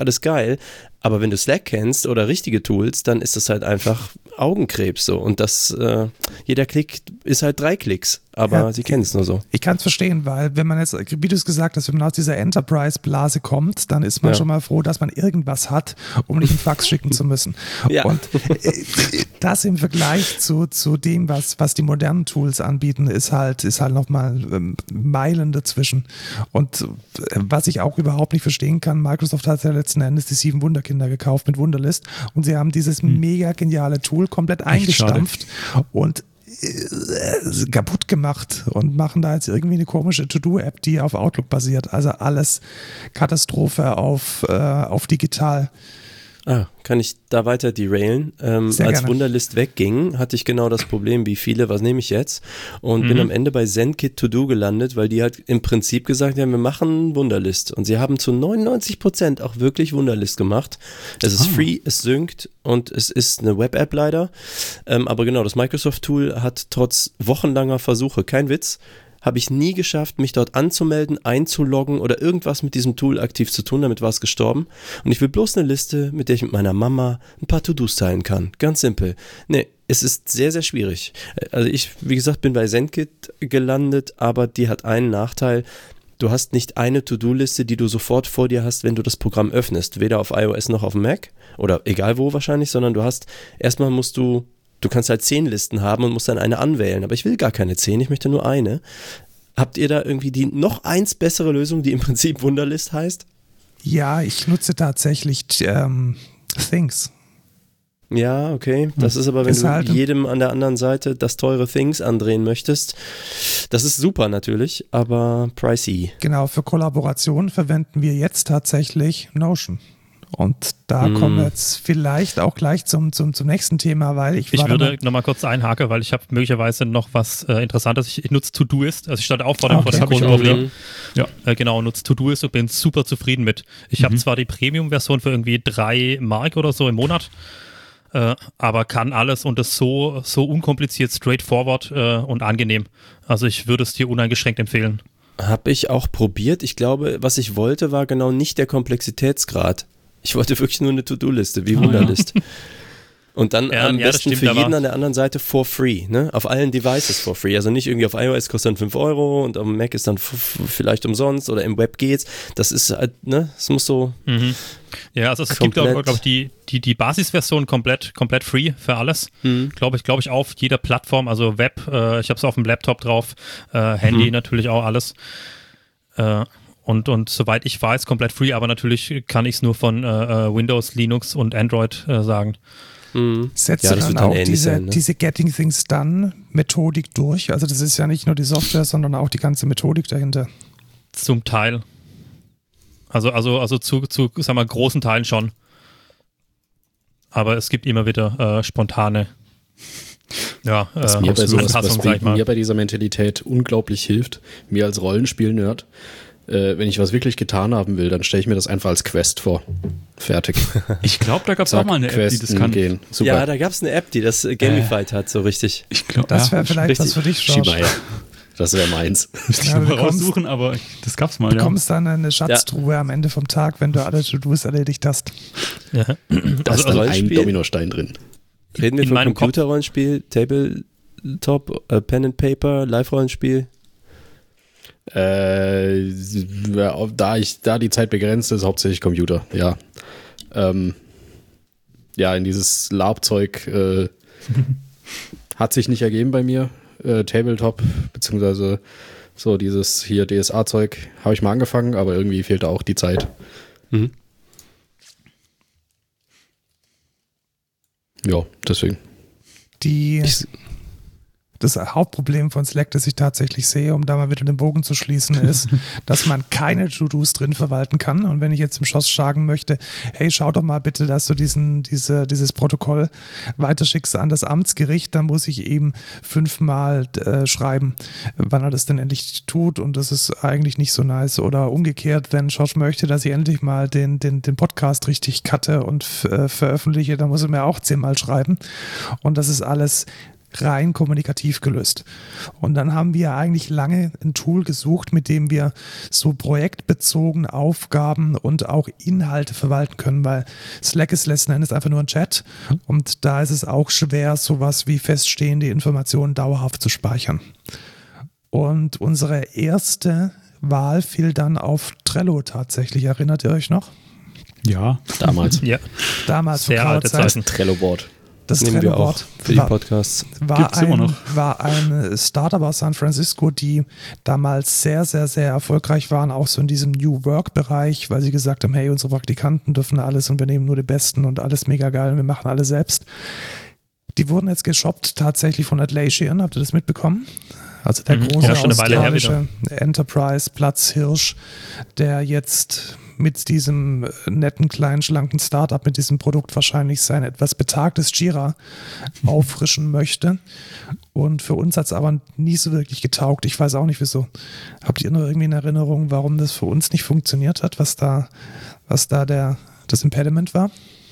[SPEAKER 5] geil. Aber wenn du Slack kennst oder richtige Tools, dann ist das halt einfach Augenkrebs so. Und das, jeder Klick ist halt 3 Klicks, aber sie kennen es nur so.
[SPEAKER 2] Ich kann es verstehen, weil wenn man jetzt, wie du es gesagt hast, wenn man aus dieser Enterprise-Blase kommt, dann ist man schon mal froh, dass man irgendwas hat, um nicht einen Fax schicken zu müssen. Ja. Und das im Vergleich zu dem, was die modernen Tools anbieten, ist halt nochmal Meilen dazwischen. Und was ich auch überhaupt nicht verstehen kann, Microsoft hat ja letzten Endes die 7 Wunderkinder gekauft mit Wunderlist und sie haben dieses mega geniale Tool komplett eingestampft und kaputt gemacht und machen da jetzt irgendwie eine komische To-Do-App, die auf Outlook basiert. Also alles Katastrophe auf digital.
[SPEAKER 5] Kann ich da weiter derailen? Als gerne. Wunderlist wegging, hatte ich genau das Problem wie viele, was nehme ich jetzt? Und bin am Ende bei ZenKit To Do gelandet, weil die halt im Prinzip gesagt haben, wir machen Wunderlist. Und sie haben zu 99% auch wirklich Wunderlist gemacht. Es ist free, es synkt und es ist eine Web-App leider. Aber genau, das Microsoft-Tool hat trotz wochenlanger Versuche, kein Witz, habe ich nie geschafft, mich dort anzumelden, einzuloggen oder irgendwas mit diesem Tool aktiv zu tun, damit war es gestorben. Und ich will bloß eine Liste, mit der ich mit meiner Mama ein paar To-Dos teilen kann. Ganz simpel. Nee, es ist sehr, sehr schwierig. Also ich, wie gesagt, bin bei ZenKit gelandet, aber die hat einen Nachteil. Du hast nicht eine To-Do-Liste, die du sofort vor dir hast, wenn du das Programm öffnest. Weder auf iOS noch auf dem Mac oder egal wo wahrscheinlich, sondern erstmal musst du kannst halt 10 Listen haben und musst dann eine anwählen. Aber ich will gar keine 10, ich möchte nur eine. Habt ihr da irgendwie die noch eins bessere Lösung, die im Prinzip Wunderlist heißt?
[SPEAKER 2] Ja, ich nutze tatsächlich Things.
[SPEAKER 5] Ja, okay. Das ist aber, wenn du jedem an der anderen Seite das teure Things andrehen möchtest, das ist super natürlich, aber pricey.
[SPEAKER 2] Genau, für Kollaboration verwenden wir jetzt tatsächlich Notion. Und da kommen wir jetzt vielleicht auch gleich zum nächsten Thema, weil ich
[SPEAKER 4] würde nochmal kurz einhaken, weil ich habe möglicherweise noch was Interessantes. Ich nutze Todoist, also ich stand auch vor dem Problem. Ja. Genau, nutze Todoist und bin super zufrieden mit. Ich habe zwar die Premium-Version für irgendwie 3 Mark oder so im Monat, aber kann alles und ist so unkompliziert, straightforward und angenehm. Also ich würde es dir uneingeschränkt empfehlen.
[SPEAKER 5] Habe ich auch probiert. Ich glaube, was ich wollte, war genau nicht der Komplexitätsgrad. Ich wollte wirklich nur eine To-Do-Liste, wie Wunderlist. Und dann am besten für jeden an der anderen Seite for free, ne? Auf allen Devices for free. Also nicht irgendwie auf iOS kostet dann 5 € und am Mac ist dann vielleicht umsonst oder im Web geht's. Das ist halt, ne? Es muss so.
[SPEAKER 4] Ja, also es gibt auch, glaube ich, die Basisversion komplett free für alles. Glaube ich, auf jeder Plattform, also Web, ich habe es auf dem Laptop drauf, Handy natürlich auch alles. Und soweit ich weiß, komplett free, aber natürlich kann ich es nur von Windows, Linux und Android sagen.
[SPEAKER 2] Setzt du dann auch diese Getting Things Done Methodik durch? Also das ist ja nicht nur die Software, sondern auch die ganze Methodik dahinter.
[SPEAKER 4] Zum Teil. Also zu sagen wir, großen Teilen schon. Aber es gibt immer wieder spontane
[SPEAKER 1] was mir bei dieser Mentalität unglaublich hilft, mir als Rollenspiel-Nerd, wenn ich was wirklich getan haben will, dann stelle ich mir das einfach als Quest vor. Fertig.
[SPEAKER 3] Ich glaube, da gab es auch mal eine App, die das kann.
[SPEAKER 5] Gehen. Super. Ja, da gab es eine App, die das gamified hat, so richtig.
[SPEAKER 2] Ich glaube, das wäre vielleicht was für dich, George.
[SPEAKER 1] Das wäre meins.
[SPEAKER 3] Müsste ich mal raussuchen, aber das gab's mal.
[SPEAKER 2] Du bekommst dann eine Schatztruhe am Ende vom Tag, wenn du alle To-Dos erledigt hast.
[SPEAKER 1] Ja. Da ist dann ein Dominostein drin.
[SPEAKER 5] Reden wir von Computerrollenspiel, Tabletop, Pen and Paper, Live-Rollenspiel?
[SPEAKER 1] Da die Zeit begrenzt ist, hauptsächlich Computer, ja. In dieses LARP-Zeug hat sich nicht ergeben bei mir. Tabletop, beziehungsweise so dieses hier DSA-Zeug habe ich mal angefangen, aber irgendwie fehlt da auch die Zeit. Ja, deswegen.
[SPEAKER 2] Das Hauptproblem von Slack, das ich tatsächlich sehe, um da mal wieder den Bogen zu schließen, ist, dass man keine To-Dos drin verwalten kann. Und wenn ich jetzt im Schoss sagen möchte, hey, schau doch mal bitte, dass du dieses Protokoll weiterschickst an das Amtsgericht, dann muss ich eben 5-mal schreiben, wann er das denn endlich tut. Und das ist eigentlich nicht so nice. Oder umgekehrt, wenn Josh möchte, dass ich endlich mal den Podcast richtig cutte und veröffentliche, dann muss er mir auch 10-mal schreiben. Und das ist alles rein kommunikativ gelöst. Und dann haben wir eigentlich lange ein Tool gesucht, mit dem wir so projektbezogene Aufgaben und auch Inhalte verwalten können, weil Slack ist letzten Endes einfach nur ein Chat und da ist es auch schwer, sowas wie feststehende Informationen dauerhaft zu speichern. Und unsere erste Wahl fiel dann auf Trello tatsächlich. Erinnert ihr euch noch?
[SPEAKER 3] Ja.
[SPEAKER 1] Damals.
[SPEAKER 4] Ja.
[SPEAKER 2] Damals
[SPEAKER 4] sehr alte Zeiten.
[SPEAKER 1] Trello-Board.
[SPEAKER 2] Das
[SPEAKER 5] nehmen wir auch für die Podcasts.
[SPEAKER 2] War ein Startup aus San Francisco, die damals sehr, sehr, sehr erfolgreich waren, auch so in diesem New Work-Bereich, weil sie gesagt haben, hey, unsere Praktikanten dürfen alles und wir nehmen nur die Besten und alles mega geil und wir machen alles selbst. Die wurden jetzt geshoppt tatsächlich von Atlassian, habt ihr das mitbekommen? Also der große australische Enterprise-Platzhirsch, der jetzt mit diesem netten, kleinen, schlanken Startup, mit diesem Produkt wahrscheinlich sein etwas betagtes Jira auffrischen möchte. Und für uns hat es aber nie so wirklich getaugt. Ich weiß auch nicht, wieso. Habt ihr noch irgendwie eine Erinnerung, warum das für uns nicht funktioniert hat, was da das Impediment war?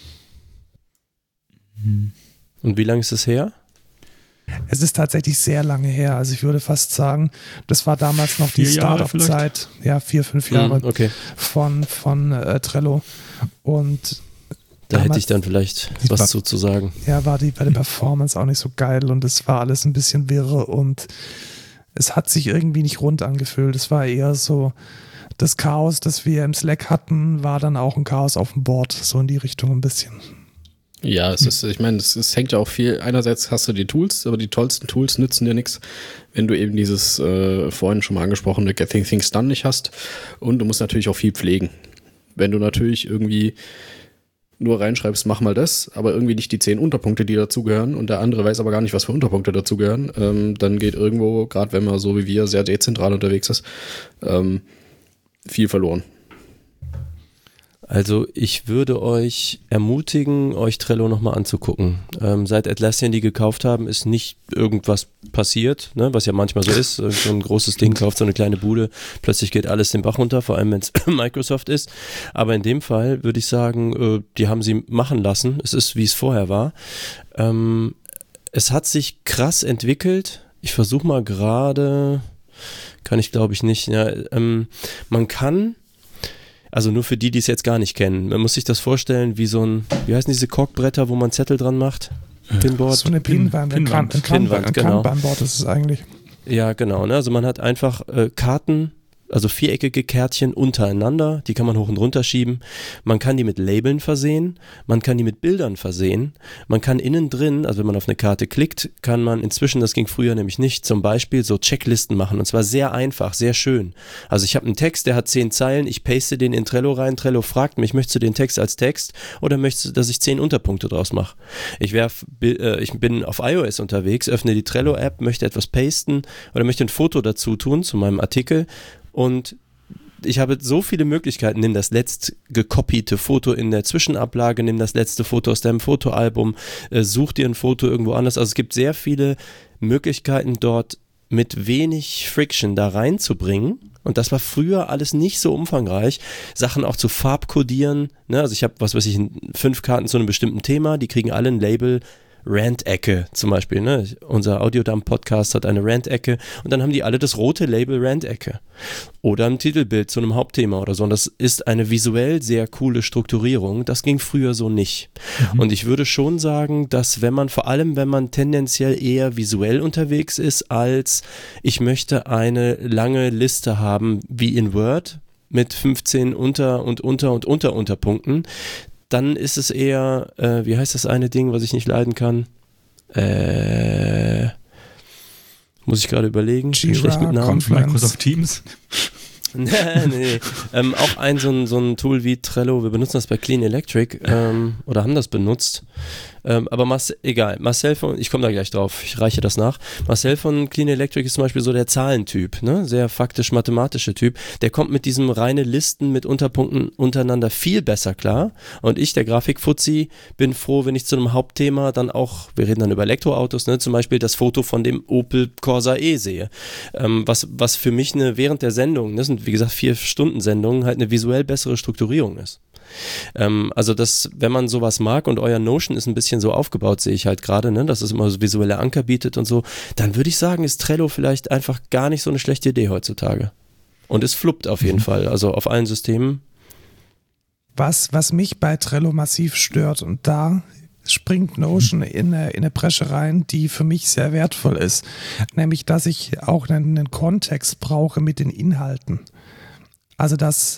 [SPEAKER 5] Und wie lange ist es her?
[SPEAKER 2] Es ist tatsächlich sehr lange her. Also ich würde fast sagen, das war damals noch die Startup-Zeit. Ja, 4-5 Jahre
[SPEAKER 5] okay.
[SPEAKER 2] von Trello. Und
[SPEAKER 5] da hätte ich dann vielleicht was zu sagen.
[SPEAKER 2] Ja, war die Performance auch nicht so geil und es war alles ein bisschen wirre und es hat sich irgendwie nicht rund angefühlt. Es war eher so, das Chaos, das wir im Slack hatten, war dann auch ein Chaos auf dem Board. So in die Richtung ein bisschen.
[SPEAKER 1] Ja, es hängt ja auch viel, einerseits hast du die Tools, aber die tollsten Tools nützen dir nichts, wenn du eben dieses vorhin schon mal angesprochene Getting Things Done nicht hast und du musst natürlich auch viel pflegen. Wenn du natürlich irgendwie nur reinschreibst, mach mal das, aber irgendwie nicht die 10 Unterpunkte, die dazugehören und der andere weiß aber gar nicht, was für Unterpunkte dazugehören, dann geht irgendwo, gerade wenn man so wie wir sehr dezentral unterwegs ist, viel verloren.
[SPEAKER 5] Also ich würde euch ermutigen, euch Trello nochmal anzugucken. Seit Atlassian die gekauft haben, ist nicht irgendwas passiert, ne, was ja manchmal so ist. So ein großes Ding kauft so eine kleine Bude, plötzlich geht alles den Bach runter, vor allem wenn es Microsoft ist. Aber in dem Fall würde ich sagen, die haben sie machen lassen. Es ist, wie es vorher war. Es hat sich krass entwickelt. Ich versuche mal gerade, kann ich glaube ich nicht. Ja, man kann... Also nur für die, die es jetzt gar nicht kennen. Man muss sich das vorstellen wie so ein, wie heißen diese Korkbretter, wo man Zettel dran macht? Pinboard?
[SPEAKER 2] So eine Pinwand, ein Kanban-Board ist es eigentlich.
[SPEAKER 5] Ja, genau. Ne? Also man hat einfach Karten, also viereckige Kärtchen untereinander, die kann man hoch und runter schieben. Man kann die mit Labeln versehen, man kann die mit Bildern versehen, man kann innen drin, also wenn man auf eine Karte klickt, kann man inzwischen, das ging früher nämlich nicht, zum Beispiel so Checklisten machen und zwar sehr einfach, sehr schön. Also ich habe einen Text, der hat 10 Zeilen, ich paste den in Trello rein, Trello fragt mich, möchtest du den Text als Text oder möchtest du, dass ich 10 Unterpunkte draus mache? Ich bin auf iOS unterwegs, öffne die Trello-App, möchte etwas pasten oder möchte ein Foto dazu tun zu meinem Artikel. Und ich habe so viele Möglichkeiten, nimm das letzt gekopierte Foto in der Zwischenablage, nimm das letzte Foto aus deinem Fotoalbum, such dir ein Foto irgendwo anders. Also es gibt sehr viele Möglichkeiten dort mit wenig Friction da reinzubringen. Und das war früher alles nicht so umfangreich. Sachen auch zu farbkodieren. Ne? Also ich habe, 5 Karten zu einem bestimmten Thema, die kriegen alle ein Label. Rant-Ecke zum Beispiel, ne? Unser Audiodump-Podcast hat eine Rant-Ecke und dann haben die alle das rote Label Rant-Ecke oder ein Titelbild zu einem Hauptthema oder so und das ist eine visuell sehr coole Strukturierung, das ging früher so nicht. Und ich würde schon sagen, dass vor allem wenn man tendenziell eher visuell unterwegs ist, als ich möchte eine lange Liste haben wie in Word mit 15 Unterpunkten, dann ist es eher, wie heißt das eine Ding, was ich nicht leiden kann? Muss ich gerade überlegen.
[SPEAKER 2] Jira,
[SPEAKER 3] Microsoft Teams.
[SPEAKER 5] Nee. Auch so ein Tool wie Trello, wir benutzen das bei Clean Electric oder haben das benutzt. Aber egal, Marcel ich komme da gleich drauf, ich reiche das nach. Marcel von Clean Electric ist zum Beispiel so der Zahlentyp, ne? Sehr faktisch-mathematische Typ. Der kommt mit diesem reine Listen mit Unterpunkten untereinander viel besser klar. Und ich, der Grafikfuzzi, bin froh, wenn ich zu einem Hauptthema dann auch, wir reden dann über Elektroautos, ne? Zum Beispiel das Foto von dem Opel Corsa E sehe. Was für mich während der Sendung, das sind wie gesagt, 4-Stunden-Sendungen halt eine visuell bessere Strukturierung ist. Also das, wenn man sowas mag und euer Notion ist ein bisschen so aufgebaut, sehe ich halt gerade, ne, dass es immer so visuelle Anker bietet und so, dann würde ich sagen, ist Trello vielleicht einfach gar nicht so eine schlechte Idee heutzutage. Und es fluppt auf jeden Fall, also auf allen Systemen.
[SPEAKER 2] Was mich bei Trello massiv stört, und da springt Notion in eine Bresche rein, die für mich sehr wertvoll ist, nämlich, dass ich auch einen Kontext brauche mit den Inhalten. Also, dass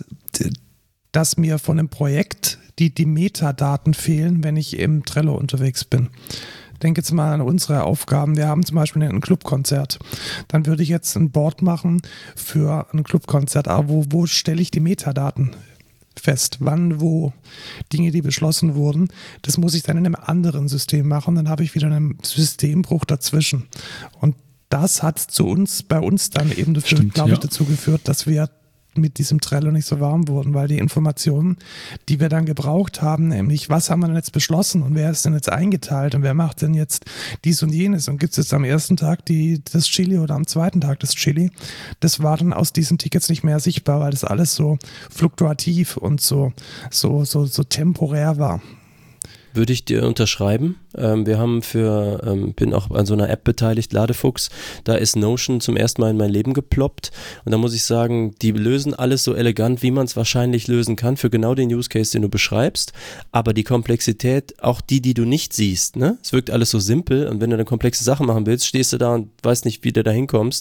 [SPEAKER 2] mir von einem Projekt die Metadaten fehlen, wenn ich im Trello unterwegs bin. Denke jetzt mal an unsere Aufgaben. Wir haben zum Beispiel ein Clubkonzert. Dann würde ich jetzt ein Board machen für ein Clubkonzert. Aber wo stelle ich die Metadaten fest? Wann, wo? Dinge, die beschlossen wurden. Das muss ich dann in einem anderen System machen. Dann habe ich wieder einen Systembruch dazwischen. Und das hat bei uns dann eben dazu geführt, dass wir mit diesem Trello nicht so warm wurden, weil die Informationen, die wir dann gebraucht haben, nämlich was haben wir denn jetzt beschlossen und wer ist denn jetzt eingeteilt und wer macht denn jetzt dies und jenes und gibt es jetzt am ersten Tag das Chili oder am zweiten Tag das Chili, das war dann aus diesen Tickets nicht mehr sichtbar, weil das alles so fluktuativ und so temporär war.
[SPEAKER 5] Würde ich dir unterschreiben. Wir haben bin auch an so einer App beteiligt, Ladefuchs, da ist Notion zum ersten Mal in mein Leben geploppt und da muss ich sagen, die lösen alles so elegant, wie man es wahrscheinlich lösen kann für genau den Use Case, den du beschreibst, aber die Komplexität, auch die du nicht siehst, ne? Es wirkt alles so simpel und wenn du eine komplexe Sache machen willst, stehst du da und weißt nicht, wie du da hinkommst.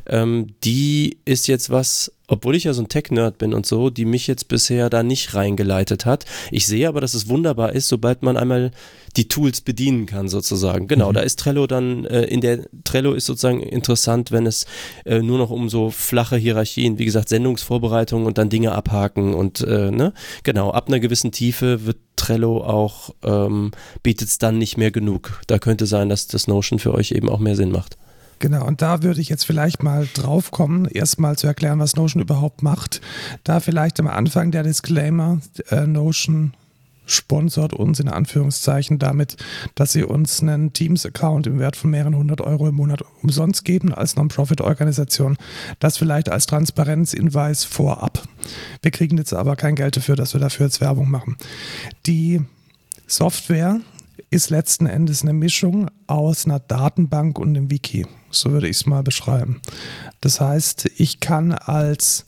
[SPEAKER 5] Die ist jetzt was, obwohl ich ja so ein Tech-Nerd bin und so, die mich jetzt bisher da nicht reingeleitet hat. Ich sehe aber, dass es wunderbar ist, sobald man einmal die Tools bedienen kann sozusagen. Genau, da ist Trello dann, Trello ist sozusagen interessant, wenn es nur noch um so flache Hierarchien, wie gesagt, Sendungsvorbereitung und dann Dinge abhaken und genau, ab einer gewissen Tiefe wird Trello auch, bietet es dann nicht mehr genug. Da könnte sein, dass das Notion für euch eben auch mehr Sinn macht.
[SPEAKER 2] Genau, und da würde ich jetzt vielleicht mal drauf kommen, erstmal zu erklären, was Notion überhaupt macht. Da vielleicht am Anfang der Disclaimer, Notion sponsort uns in Anführungszeichen damit, dass sie uns einen Teams-Account im Wert von mehreren 100 € im Monat umsonst geben als Non-Profit-Organisation. Das vielleicht als Transparenzhinweis vorab. Wir kriegen jetzt aber kein Geld dafür, dass wir dafür jetzt Werbung machen. Die Software ist letzten Endes eine Mischung aus einer Datenbank und einem Wiki. So würde ich es mal beschreiben. Das heißt, ich kann als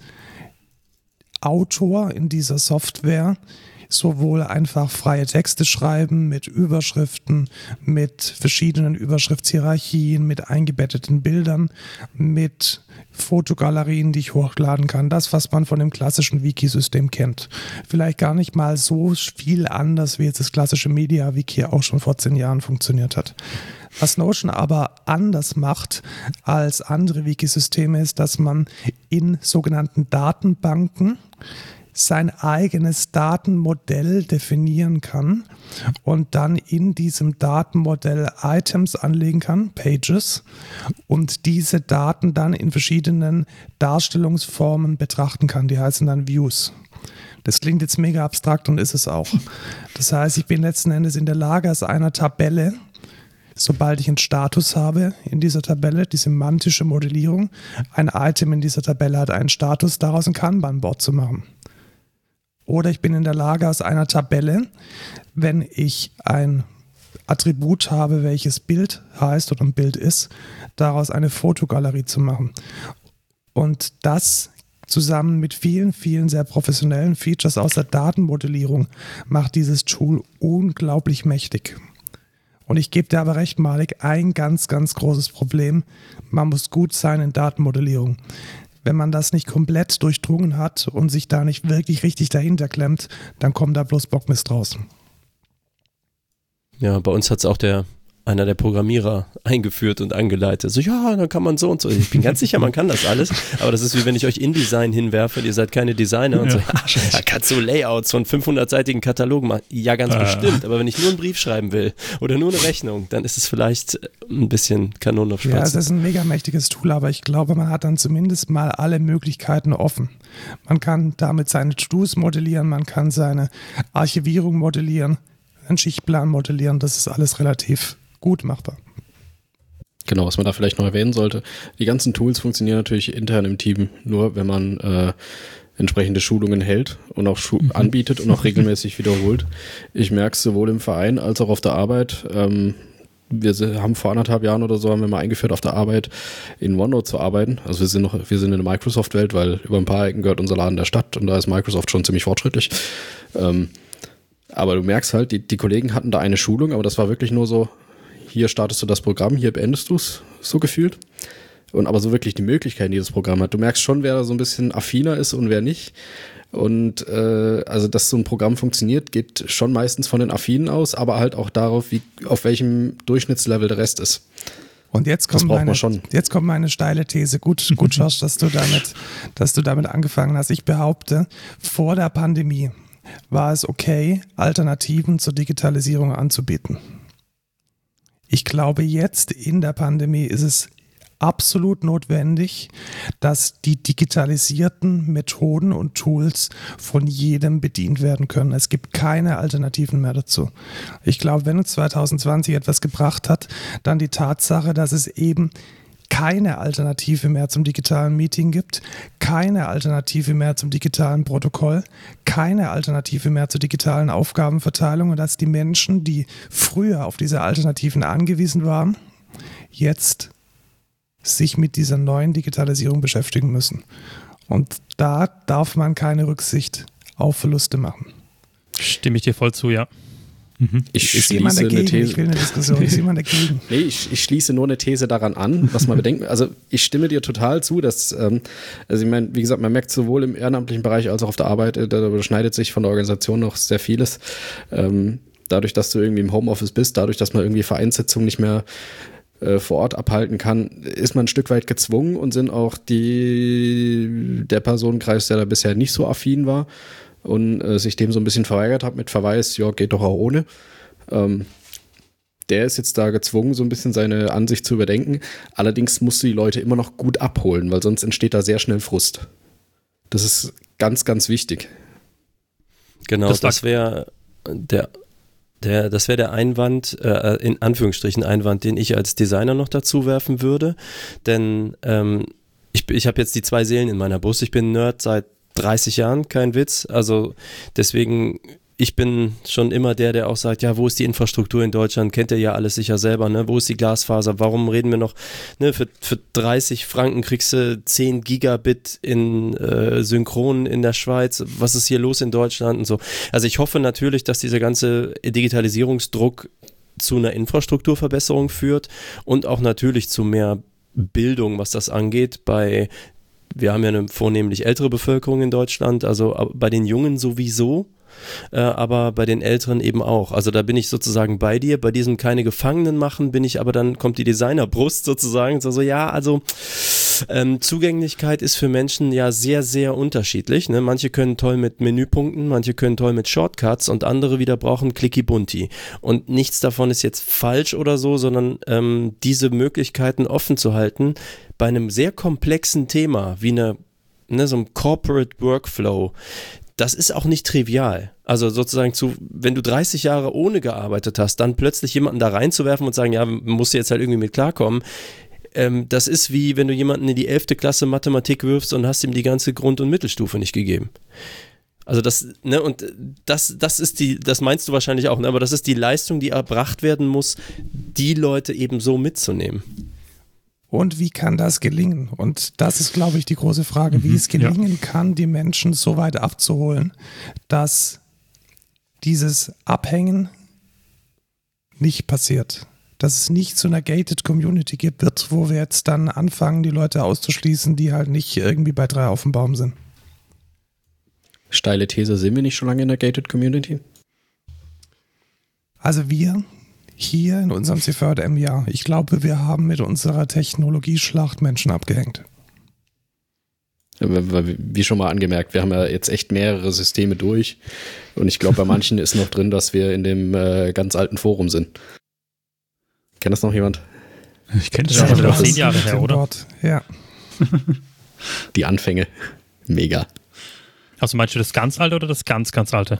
[SPEAKER 2] Autor in dieser Software sowohl einfach freie Texte schreiben mit Überschriften, mit verschiedenen Überschriftshierarchien, mit eingebetteten Bildern, mit Fotogalerien, die ich hochladen kann. Das, was man von dem klassischen Wiki-System kennt. Vielleicht gar nicht mal so viel anders, wie jetzt das klassische Media-Wiki auch schon vor 10 Jahren funktioniert hat. Was Notion aber anders macht als andere Wiki-Systeme ist, dass man in sogenannten Datenbanken sein eigenes Datenmodell definieren kann und dann in diesem Datenmodell Items anlegen kann, Pages, und diese Daten dann in verschiedenen Darstellungsformen betrachten kann. Die heißen dann Views. Das klingt jetzt mega abstrakt und ist es auch. Das heißt, ich bin letzten Endes in der Lage, aus einer Tabelle, sobald ich einen Status habe in dieser Tabelle, die semantische Modellierung, ein Item in dieser Tabelle hat einen Status, daraus ein Kanban-Board zu machen. Oder ich bin in der Lage, aus einer Tabelle, wenn ich ein Attribut habe, welches Bild heißt oder ein Bild ist, daraus eine Fotogalerie zu machen. Und das zusammen mit vielen, vielen sehr professionellen Features aus der Datenmodellierung macht dieses Tool unglaublich mächtig. Und ich gebe dir aber recht, Malik, ein ganz, ganz großes Problem. Man muss gut sein in Datenmodellierung. Wenn man das nicht komplett durchdrungen hat und sich da nicht wirklich richtig dahinter klemmt, dann kommt da bloß Bockmist raus.
[SPEAKER 5] Ja, bei uns hat es auch einer der Programmierer eingeführt und angeleitet. So, ja, dann kann man so und so. Ich bin ganz sicher, man kann das alles. Aber das ist wie wenn ich euch InDesign hinwerfe und ihr seid keine Designer und so, ja, da kannst du Layouts von 500-seitigen Katalogen machen. Ja, ganz bestimmt. Aber wenn ich nur einen Brief schreiben will oder nur eine Rechnung, dann ist es vielleicht ein bisschen Kanonen auf Spatzen.
[SPEAKER 2] Ja, es ist ein mega mächtiges Tool, aber ich glaube, man hat dann zumindest mal alle Möglichkeiten offen. Man kann damit seine To-Dos modellieren, man kann seine Archivierung modellieren, einen Schichtplan modellieren. Das ist alles relativ gut machbar.
[SPEAKER 1] Genau, was man da vielleicht noch erwähnen sollte. Die ganzen Tools funktionieren natürlich intern im Team nur, wenn man entsprechende Schulungen hält und auch anbietet und auch regelmäßig wiederholt. Ich merke es sowohl im Verein als auch auf der Arbeit. Wir haben vor 1,5 Jahren oder so haben wir mal eingeführt, auf der Arbeit in OneNote zu arbeiten. Also wir sind in der Microsoft-Welt, weil über ein paar Ecken gehört unser Laden der Stadt und da ist Microsoft schon ziemlich fortschrittlich. Aber du merkst halt, die Kollegen hatten da eine Schulung, aber das war wirklich nur so, hier startest du das Programm, hier beendest du es, so gefühlt. Und aber so wirklich die Möglichkeiten, die das Programm hat. Du merkst schon, wer da so ein bisschen affiner ist und wer nicht. Und also, dass so ein Programm funktioniert, geht schon meistens von den Affinen aus, aber halt auch darauf, auf welchem Durchschnittslevel der Rest ist.
[SPEAKER 2] Und jetzt kommt meine steile These. Gut, Josh, dass du damit angefangen hast. Ich behaupte, vor der Pandemie war es okay, Alternativen zur Digitalisierung anzubieten. Ich glaube, jetzt in der Pandemie ist es absolut notwendig, dass die digitalisierten Methoden und Tools von jedem bedient werden können. Es gibt keine Alternativen mehr dazu. Ich glaube, wenn uns 2020 etwas gebracht hat, dann die Tatsache, dass es eben keine Alternative mehr zum digitalen Meeting gibt, keine Alternative mehr zum digitalen Protokoll, keine Alternative mehr zur digitalen Aufgabenverteilung und dass die Menschen, die früher auf diese Alternativen angewiesen waren, jetzt sich mit dieser neuen Digitalisierung beschäftigen müssen. Und da darf man keine Rücksicht auf Verluste machen.
[SPEAKER 4] Stimme ich dir voll zu, ja.
[SPEAKER 1] Ich schließe eine These.
[SPEAKER 2] Ich will eine Diskussion, ich sehe mal dagegen.
[SPEAKER 1] Nee, ich schließe nur eine These daran an, was man bedenkt. Also ich stimme dir total zu, dass, also ich meine, wie gesagt, man merkt sowohl im ehrenamtlichen Bereich als auch auf der Arbeit, da überschneidet sich von der Organisation noch sehr vieles. Dadurch, dass du irgendwie im Homeoffice bist, dadurch, dass man irgendwie Vereinssitzungen nicht mehr vor Ort abhalten kann, ist man ein Stück weit gezwungen und sind auch der Personenkreis, der da bisher nicht so affin war und sich dem so ein bisschen verweigert hat mit Verweis, ja, geht doch auch ohne. Der ist jetzt da gezwungen, so ein bisschen seine Ansicht zu überdenken. Allerdings musst du die Leute immer noch gut abholen, weil sonst entsteht da sehr schnell Frust. Das ist ganz, ganz wichtig.
[SPEAKER 5] Genau, das wäre der Einwand, in Anführungsstrichen Einwand, den ich als Designer noch dazu werfen würde. Denn ich habe jetzt die 2 Seelen in meiner Brust. Ich bin Nerd seit 30 Jahren, kein Witz. Also deswegen, ich bin schon immer der auch sagt, ja, wo ist die Infrastruktur in Deutschland? Kennt ihr ja alles sicher selber, ne? Wo ist die Glasfaser? Warum reden wir noch, ne? Für 30 Franken kriegst du 10 Gigabit in Synchron in der Schweiz. Was ist hier los in Deutschland und so? Also ich hoffe natürlich, dass dieser ganze Digitalisierungsdruck zu einer Infrastrukturverbesserung führt und auch natürlich zu mehr Bildung, was das angeht. Wir haben ja eine vornehmlich ältere Bevölkerung in Deutschland, also bei den Jungen sowieso. Aber bei den Älteren eben auch. Also da bin ich sozusagen bei dir. Bei diesem keine Gefangenen machen bin ich, aber dann kommt die Designerbrust sozusagen. So ja, also Zugänglichkeit ist für Menschen ja sehr, sehr unterschiedlich. Ne? Manche können toll mit Menüpunkten, manche können toll mit Shortcuts und andere wieder brauchen Clicky-Bunti. Und nichts davon ist jetzt falsch oder so, sondern diese Möglichkeiten offen zu halten bei einem sehr komplexen Thema wie so einem Corporate Workflow. Das ist auch nicht trivial. Also sozusagen wenn du 30 Jahre ohne gearbeitet hast, dann plötzlich jemanden da reinzuwerfen und sagen, ja, musst du jetzt halt irgendwie mit klarkommen. Das ist wie, wenn du jemanden in die 11. Klasse Mathematik wirfst und hast ihm die ganze Grund- und Mittelstufe nicht gegeben. Also das meinst du wahrscheinlich auch, ne? Aber das ist die Leistung, die erbracht werden muss, die Leute eben so mitzunehmen.
[SPEAKER 2] Und wie kann das gelingen? Und das ist, glaube ich, die große Frage, wie es gelingen kann, die Menschen so weit abzuholen, dass dieses Abhängen nicht passiert. Dass es nicht zu einer gated Community wird, wo wir jetzt dann anfangen, die Leute auszuschließen, die halt nicht irgendwie bei 3 auf dem Baum sind.
[SPEAKER 1] Steile These, sind wir nicht schon lange in der gated Community?
[SPEAKER 2] Also wir hier in unserem CVJM, ja. Ich glaube, wir haben mit unserer Technologieschlacht Menschen abgehängt.
[SPEAKER 1] Wie schon mal angemerkt, wir haben ja jetzt echt mehrere Systeme durch und ich glaube, bei manchen ist noch drin, dass wir in dem ganz alten Forum sind. Kennt das noch jemand?
[SPEAKER 3] Ich kenne das
[SPEAKER 4] ja
[SPEAKER 3] schon.
[SPEAKER 4] Das 10 Jahre her, oder?
[SPEAKER 2] Ja.
[SPEAKER 1] Die Anfänge. Mega.
[SPEAKER 4] Also meinst du das ganz alte oder das ganz, ganz alte?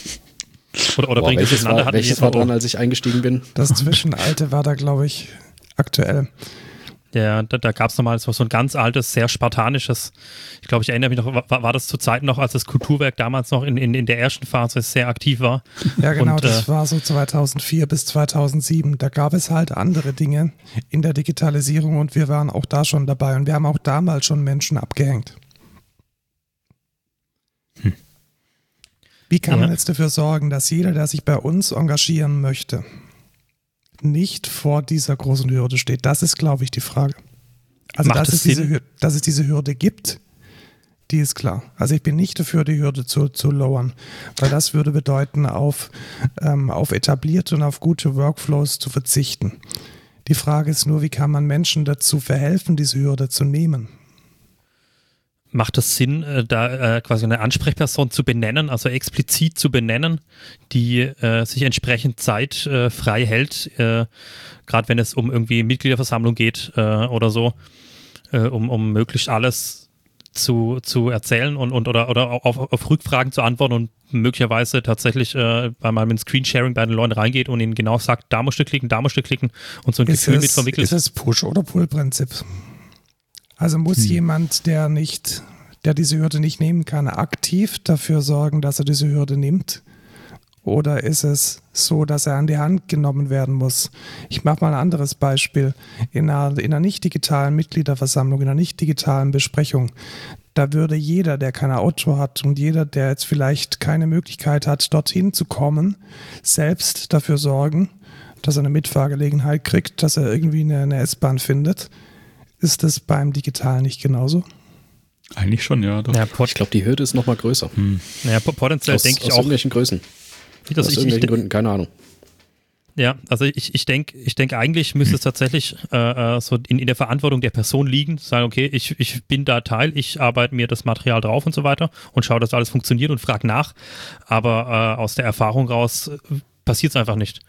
[SPEAKER 4] Oder bringt das
[SPEAKER 1] welches
[SPEAKER 4] durcheinander?
[SPEAKER 1] Welches war dran, als ich eingestiegen bin?
[SPEAKER 2] Das Zwischenalte war da, glaube ich, aktuell.
[SPEAKER 4] Ja, da gab es nochmal so ein ganz altes, sehr spartanisches, ich glaube, ich erinnere mich noch, war das zu Zeiten noch, als das Kulturwerk damals noch in der ersten Phase sehr aktiv war?
[SPEAKER 2] Ja, genau, und, das war so 2004 bis 2007. Da gab es halt andere Dinge in der Digitalisierung und wir waren auch da schon dabei und wir haben auch damals schon Menschen abgehängt. Wie kann man jetzt dafür sorgen, dass jeder, der sich bei uns engagieren möchte, nicht vor dieser großen Hürde steht? Das ist, glaube ich, die Frage. Also, dass es diese Hürde gibt, die ist klar. Also ich bin nicht dafür, die Hürde zu lowern, weil das würde bedeuten, auf etablierte und auf gute Workflows zu verzichten. Die Frage ist nur, wie kann man Menschen dazu verhelfen, diese Hürde zu nehmen?
[SPEAKER 4] Macht es Sinn, da quasi eine Ansprechperson zu benennen, also explizit zu benennen, die sich entsprechend Zeit frei hält, gerade wenn es um irgendwie Mitgliederversammlung geht oder so, um möglichst alles zu erzählen oder auf Rückfragen zu antworten und möglicherweise tatsächlich bei mal mit Screensharing bei den Leuten reingeht und ihnen genau sagt, da musst du klicken und so ein Gefühl mit vermittelt.
[SPEAKER 2] Ist es Push- oder Pull-Prinzip? Also muss jemand, der diese Hürde nicht nehmen kann, aktiv dafür sorgen, dass er diese Hürde nimmt? Oder ist es so, dass er an die Hand genommen werden muss? Ich mache mal ein anderes Beispiel. In einer nicht digitalen Mitgliederversammlung, in einer nicht digitalen Besprechung, da würde jeder, der kein Auto hat und jeder, der jetzt vielleicht keine Möglichkeit hat, dorthin zu kommen, selbst dafür sorgen, dass er eine Mitfahrgelegenheit kriegt, dass er irgendwie eine S-Bahn findet. Ist das beim Digitalen nicht genauso?
[SPEAKER 3] Eigentlich schon, ja. Doch.
[SPEAKER 1] Ja, ich glaube, die Hürde ist noch mal größer.
[SPEAKER 4] Ja, potenziell denke ich auch.
[SPEAKER 1] Aus irgendwelchen Größen. Aus irgendwelchen Gründen, keine Ahnung.
[SPEAKER 4] Ja, also ich denke eigentlich müsste es tatsächlich so in der Verantwortung der Person liegen, sagen, okay, ich bin da Teil, ich arbeite mir das Material drauf und so weiter und schaue, dass alles funktioniert und frage nach, aber aus der Erfahrung raus passiert es einfach nicht.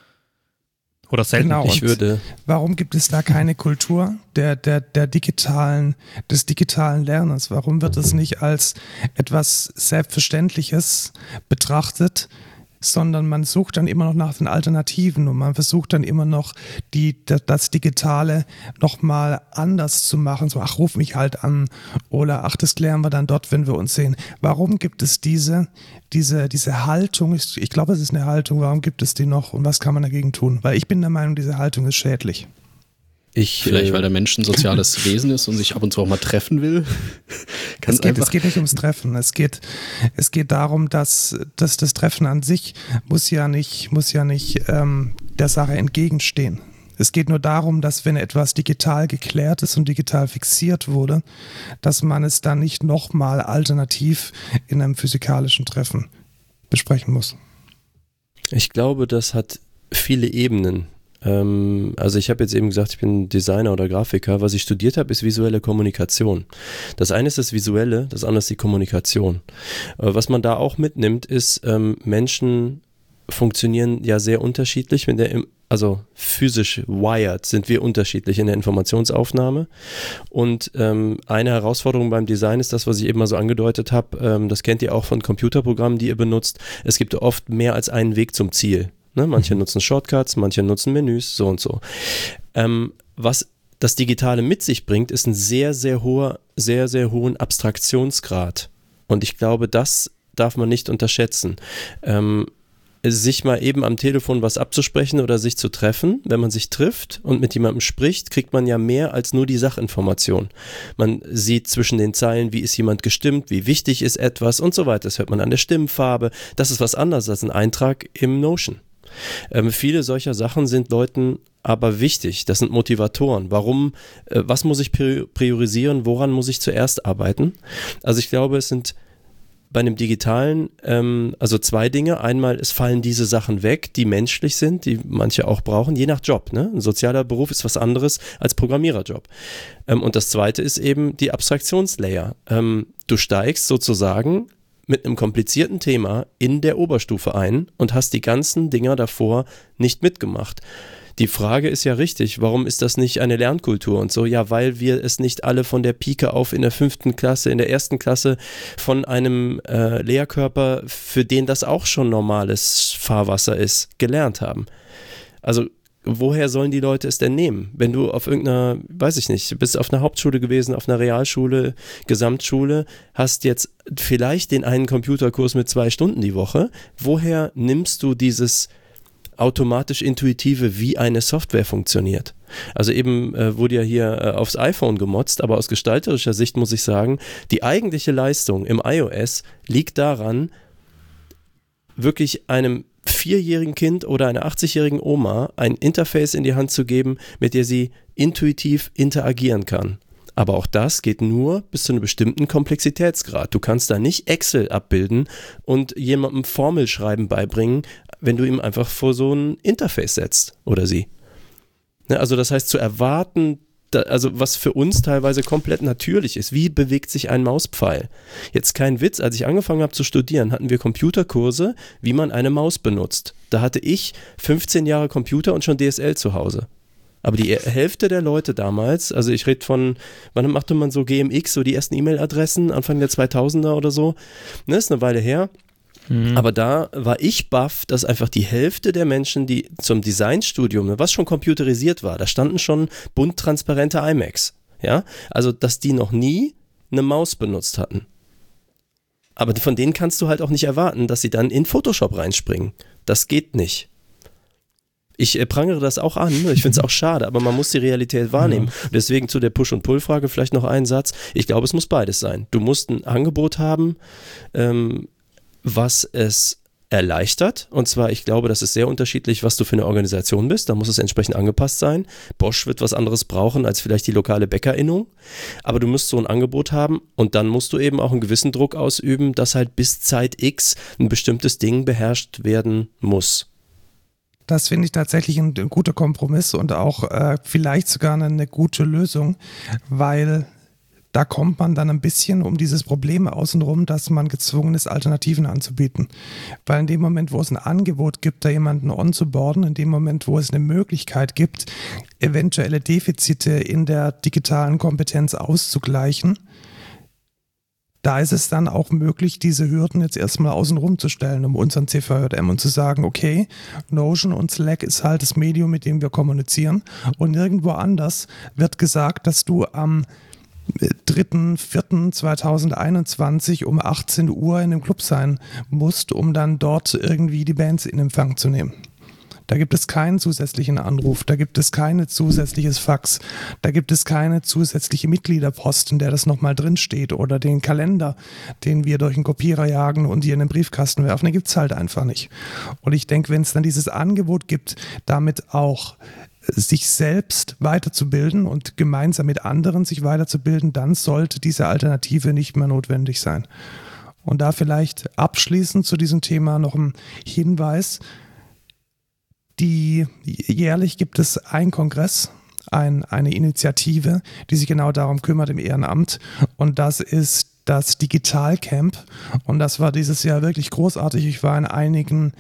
[SPEAKER 4] Oder selten.
[SPEAKER 2] Genau, warum gibt es da keine Kultur des digitalen Lernens? Warum wird es nicht als etwas Selbstverständliches betrachtet, sondern man sucht dann immer noch nach den Alternativen und man versucht dann immer noch das Digitale nochmal anders zu machen. So, ach, ruf mich halt an oder ach, das klären wir dann dort, wenn wir uns sehen. Warum gibt es diese Haltung? Ich glaube, es ist eine Haltung. Warum gibt es die noch und was kann man dagegen tun? Weil ich bin der Meinung, diese Haltung ist schädlich.
[SPEAKER 1] Vielleicht, weil der Mensch ein soziales Wesen ist und sich ab und zu auch mal treffen will.
[SPEAKER 2] Es geht nicht ums Treffen. Es geht darum, dass das Treffen an sich muss ja nicht der Sache entgegenstehen. Es geht nur darum, dass wenn etwas digital geklärt ist und digital fixiert wurde, dass man es dann nicht nochmal alternativ in einem physikalischen Treffen besprechen muss.
[SPEAKER 5] Ich glaube, das hat viele Ebenen. Also ich habe jetzt eben gesagt, ich bin Designer oder Grafiker. Was ich studiert habe, ist visuelle Kommunikation. Das eine ist das Visuelle, das andere ist die Kommunikation. Was man da auch mitnimmt, ist, Menschen funktionieren ja sehr unterschiedlich. Also physisch wired sind wir unterschiedlich in der Informationsaufnahme. Und eine Herausforderung beim Design ist das, was ich eben mal so angedeutet habe. Das kennt ihr auch von Computerprogrammen, die ihr benutzt. Es gibt oft mehr als einen Weg zum Ziel. Ne? Manche nutzen Shortcuts, manche nutzen Menüs, so und so. Was das Digitale mit sich bringt, ist ein sehr, sehr hohen Abstraktionsgrad. Und ich glaube, das darf man nicht unterschätzen. Sich mal eben am Telefon was abzusprechen oder sich zu treffen, wenn man sich trifft und mit jemandem spricht, kriegt man ja mehr als nur die Sachinformation. Man sieht zwischen den Zeilen, wie ist jemand gestimmt, wie wichtig ist etwas und so weiter. Das hört man an der Stimmfarbe. Das ist was anderes als ein Eintrag im Notion. Viele solcher Sachen sind Leuten aber wichtig. Das sind Motivatoren. Warum, was muss ich priorisieren? Woran muss ich zuerst arbeiten? Also ich glaube, es sind bei einem Digitalen, also zwei Dinge. Einmal, es fallen diese Sachen weg, die menschlich sind, die manche auch brauchen, je nach Job. Ne? Ein sozialer Beruf ist was anderes als Programmiererjob. Und das zweite ist eben die Abstraktionslayer. Du steigst sozusagen mit einem komplizierten Thema in der Oberstufe ein und hast die ganzen Dinger davor nicht mitgemacht. Die Frage ist ja richtig, warum ist das nicht eine Lernkultur und so? Ja, weil wir es nicht alle von der Pike auf in der 5. Klasse, in der 1. Klasse von einem Lehrkörper, für den das auch schon normales Fahrwasser ist, gelernt haben. Also woher sollen die Leute es denn nehmen? Wenn du auf irgendeiner, weiß ich nicht, bist auf einer Hauptschule gewesen, auf einer Realschule, Gesamtschule, hast jetzt vielleicht den einen Computerkurs mit 2 Stunden die Woche. Woher nimmst du dieses automatisch intuitive, wie eine Software funktioniert? Also eben wurde ja hier aufs iPhone gemotzt, aber aus gestalterischer Sicht muss ich sagen, die eigentliche Leistung im iOS liegt daran, wirklich einem 4-jährigen Kind oder einer 80-jährigen Oma ein Interface in die Hand zu geben, mit der sie intuitiv interagieren kann. Aber auch das geht nur bis zu einem bestimmten Komplexitätsgrad. Du kannst da nicht Excel abbilden und jemandem Formelschreiben beibringen, wenn du ihm einfach vor so ein Interface setzt oder sie. Also das heißt, zu erwarten, also was für uns teilweise komplett natürlich ist, wie bewegt sich ein Mauspfeil? Jetzt kein Witz, als ich angefangen habe zu studieren, hatten wir Computerkurse, wie man eine Maus benutzt. Da hatte ich 15 Jahre Computer und schon DSL zu Hause. Aber die Hälfte der Leute damals, also ich rede von, wann machte man so GMX, so die ersten E-Mail-Adressen, Anfang der 2000er oder so, ne, ist eine Weile her. Aber da war ich baff, dass einfach die Hälfte der Menschen, die zum Designstudium, was schon computerisiert war, da standen schon bunt transparente iMacs, ja, also dass die noch nie eine Maus benutzt hatten. Aber von denen kannst du halt auch nicht erwarten, dass sie dann in Photoshop reinspringen. Das geht nicht. Ich prangere das auch an, ich finde es auch schade, aber man muss die Realität wahrnehmen. Ja. Deswegen zu der Push- und Pull-Frage vielleicht noch einen Satz. Ich glaube, es muss beides sein. Du musst ein Angebot haben, was es erleichtert, und zwar, ich glaube, das ist sehr unterschiedlich, was du für eine Organisation bist, da muss es entsprechend angepasst sein. Bosch wird was anderes brauchen als vielleicht die lokale Bäckerinnung, aber du musst so ein Angebot haben und dann musst du eben auch einen gewissen Druck ausüben, dass halt bis Zeit X ein bestimmtes Ding beherrscht werden muss.
[SPEAKER 2] Das finde ich tatsächlich ein guter Kompromiss und auch vielleicht sogar eine gute Lösung, weil da kommt man dann ein bisschen um dieses Problem außenrum, dass man gezwungen ist, Alternativen anzubieten. Weil in dem Moment, wo es ein Angebot gibt, da jemanden onzuboarden, in dem Moment, wo es eine Möglichkeit gibt, eventuelle Defizite in der digitalen Kompetenz auszugleichen, da ist es dann auch möglich, diese Hürden jetzt erstmal außenrum zu stellen, um unseren CVJM und zu sagen, okay, Notion und Slack ist halt das Medium, mit dem wir kommunizieren, und nirgendwo anders wird gesagt, dass du am 3.4.2021 um 18 Uhr in dem Club sein musst, um dann dort irgendwie die Bands in Empfang zu nehmen. Da gibt es keinen zusätzlichen Anruf, da gibt es kein zusätzliches Fax, da gibt es keine zusätzliche Mitgliederposten, der das nochmal drin steht, oder den Kalender, den wir durch den Kopierer jagen und hier in den Briefkasten werfen. Den gibt es halt einfach nicht. Und ich denke, wenn es dann dieses Angebot gibt, damit auch sich selbst weiterzubilden und gemeinsam mit anderen sich weiterzubilden, dann sollte diese Alternative nicht mehr notwendig sein. Und da vielleicht abschließend zu diesem Thema noch ein Hinweis. Jährlich gibt es einen Kongress, eine Initiative, die sich genau darum kümmert im Ehrenamt, und das ist das Digitalcamp, und das war dieses Jahr wirklich großartig. Ich war in einigen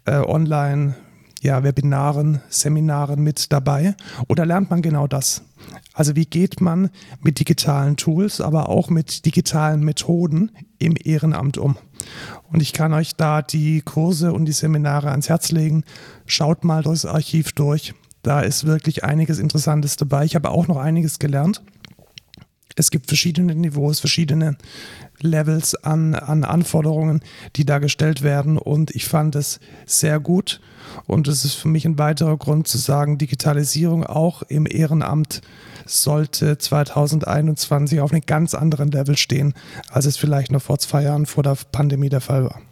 [SPEAKER 2] Webinaren, Seminaren mit dabei, und da lernt man genau das. Also wie geht man mit digitalen Tools, aber auch mit digitalen Methoden im Ehrenamt um? Und ich kann euch da die Kurse und die Seminare ans Herz legen. Schaut mal durchs Archiv durch. Da ist wirklich einiges Interessantes dabei. Ich habe auch noch einiges gelernt. Es gibt verschiedene Niveaus, verschiedene Levels an Anforderungen, die da gestellt werden, und ich fand es sehr gut, und es ist für mich ein weiterer Grund zu sagen, Digitalisierung auch im Ehrenamt sollte 2021 auf einem ganz anderen Level stehen, als es vielleicht noch vor 2 Jahren vor der Pandemie der Fall war.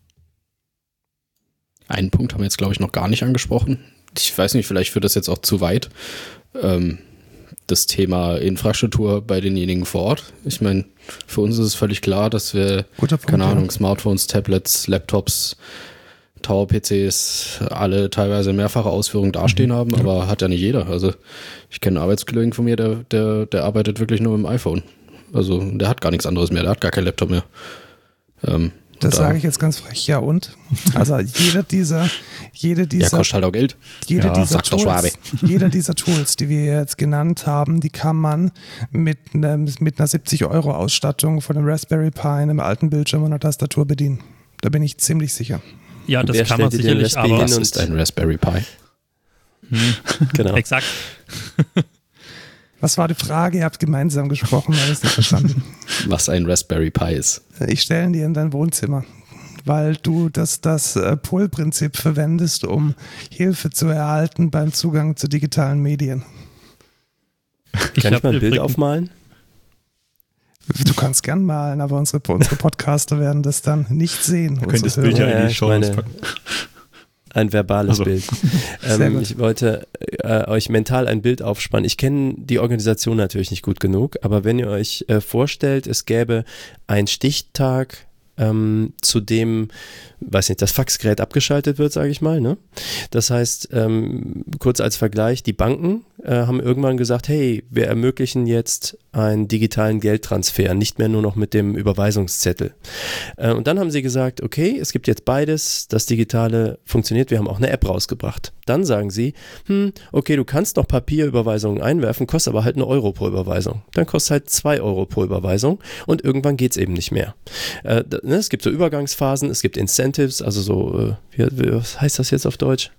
[SPEAKER 1] Einen Punkt haben wir jetzt, glaube ich, noch gar nicht angesprochen. Ich weiß nicht, vielleicht führt das jetzt auch zu weit. Das Thema Infrastruktur bei denjenigen vor Ort. Ich meine, für uns ist es völlig klar, dass wir, keine Ahnung, Smartphones, Tablets, Laptops, Tower-PCs, alle teilweise in mehrfacher Ausführung dastehen haben, aber hat ja nicht jeder. Also ich kenne einen Arbeitskollegen von mir, der arbeitet wirklich nur mit dem iPhone. Also der hat gar nichts anderes mehr, der hat gar keinen Laptop mehr.
[SPEAKER 2] Das sage ich jetzt ganz frech, ja, und? Also jeder dieser
[SPEAKER 1] ja, kostet halt auch Geld.
[SPEAKER 2] Jeder dieser Tools, die wir jetzt genannt haben, die kann man mit einer 70-Euro-Ausstattung von einem Raspberry Pi, einem alten Bildschirm und einer Tastatur bedienen. Da bin ich ziemlich sicher.
[SPEAKER 4] Ja, das kann man sicherlich, aber
[SPEAKER 1] was ist ein Raspberry Pi?
[SPEAKER 5] Genau.
[SPEAKER 4] Exakt.
[SPEAKER 2] Was war die Frage? Ihr habt gemeinsam gesprochen, habe ich es nicht verstanden.
[SPEAKER 1] Was ein Raspberry Pi ist.
[SPEAKER 2] Ich stelle ihn dir in dein Wohnzimmer, weil du das Pull-Prinzip verwendest, um Hilfe zu erhalten beim Zugang zu digitalen Medien.
[SPEAKER 5] Kann ich mal ein Bild aufmalen?
[SPEAKER 2] Du kannst gern malen, aber unsere Podcaster werden das dann nicht sehen.
[SPEAKER 3] Du könntest das Bild ja in die Show packen.
[SPEAKER 5] Ein verbales Bild. Ich wollte euch mental ein Bild aufspannen. Ich kenne die Organisation natürlich nicht gut genug, aber wenn ihr euch vorstellt, es gäbe einen Stichtag, zu dem, weiß nicht, das Faxgerät abgeschaltet wird, sage ich mal. Ne? Das heißt, kurz als Vergleich, die Banken haben irgendwann gesagt, hey, wir ermöglichen jetzt einen digitalen Geldtransfer, nicht mehr nur noch mit dem Überweisungszettel. Und dann haben sie gesagt, okay, es gibt jetzt beides, das Digitale funktioniert, wir haben auch eine App rausgebracht. Dann sagen sie, okay, du kannst noch Papierüberweisungen einwerfen, kostet aber halt €1 pro Überweisung. Dann kostet halt €2 pro Überweisung und irgendwann geht es eben nicht mehr. Es gibt so Übergangsphasen, es gibt Incentives, also so, was heißt das jetzt auf Deutsch?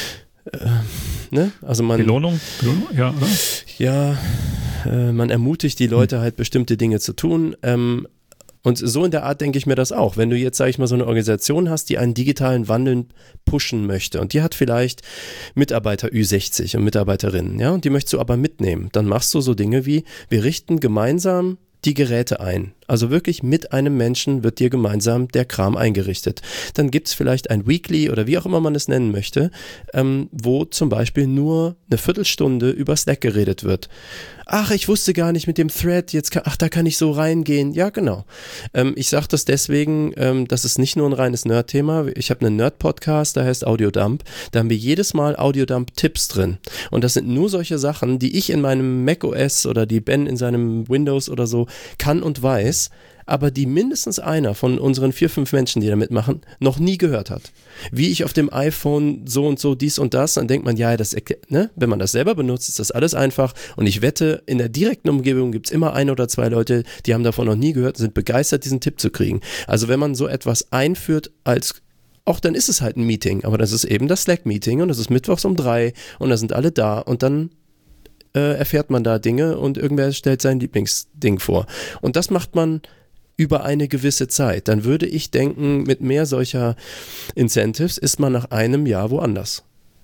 [SPEAKER 5] Also
[SPEAKER 3] Belohnung? Ja, oder?
[SPEAKER 5] Ja, man ermutigt die Leute halt bestimmte Dinge zu tun. Und so in der Art denke ich mir das auch. Wenn du jetzt, sage ich mal, so eine Organisation hast, die einen digitalen Wandel pushen möchte und die hat vielleicht Mitarbeiter Ü60 und Mitarbeiterinnen, ja, und die möchtest du aber mitnehmen, dann machst du so Dinge wie, wir richten gemeinsam die Geräte ein. Also wirklich mit einem Menschen wird dir gemeinsam der Kram eingerichtet. Dann gibt es vielleicht ein Weekly oder wie auch immer man es nennen möchte, wo zum Beispiel nur eine Viertelstunde über Slack geredet wird. Ach, ich wusste gar nicht mit dem Thread, da kann ich so reingehen. Ja, genau. Ich sage das deswegen, das ist nicht nur ein reines Nerd-Thema. Ich habe einen Nerd-Podcast, der heißt Audiodump. Da haben wir jedes Mal Audiodump-Tipps drin. Und das sind nur solche Sachen, die ich in meinem macOS oder die Ben in seinem Windows oder so kann und weiß, aber die mindestens einer von unseren 4, 5 Menschen, die da mitmachen, noch nie gehört hat. Wie ich auf dem iPhone so und so dies und das, dann denkt man, ja, wenn man das selber benutzt, ist das alles einfach und ich wette, in der direkten Umgebung gibt es immer 1 oder 2 Leute, die haben davon noch nie gehört und sind begeistert, diesen Tipp zu kriegen. Also wenn man so etwas einführt auch dann ist es halt ein Meeting, aber das ist eben das Slack-Meeting und das ist mittwochs um 3 und da sind alle da und dann erfährt man da Dinge und irgendwer stellt sein Lieblingsding vor. Und das macht man über eine gewisse Zeit. Dann würde ich denken, mit mehr solcher Incentives ist man nach einem Jahr woanders.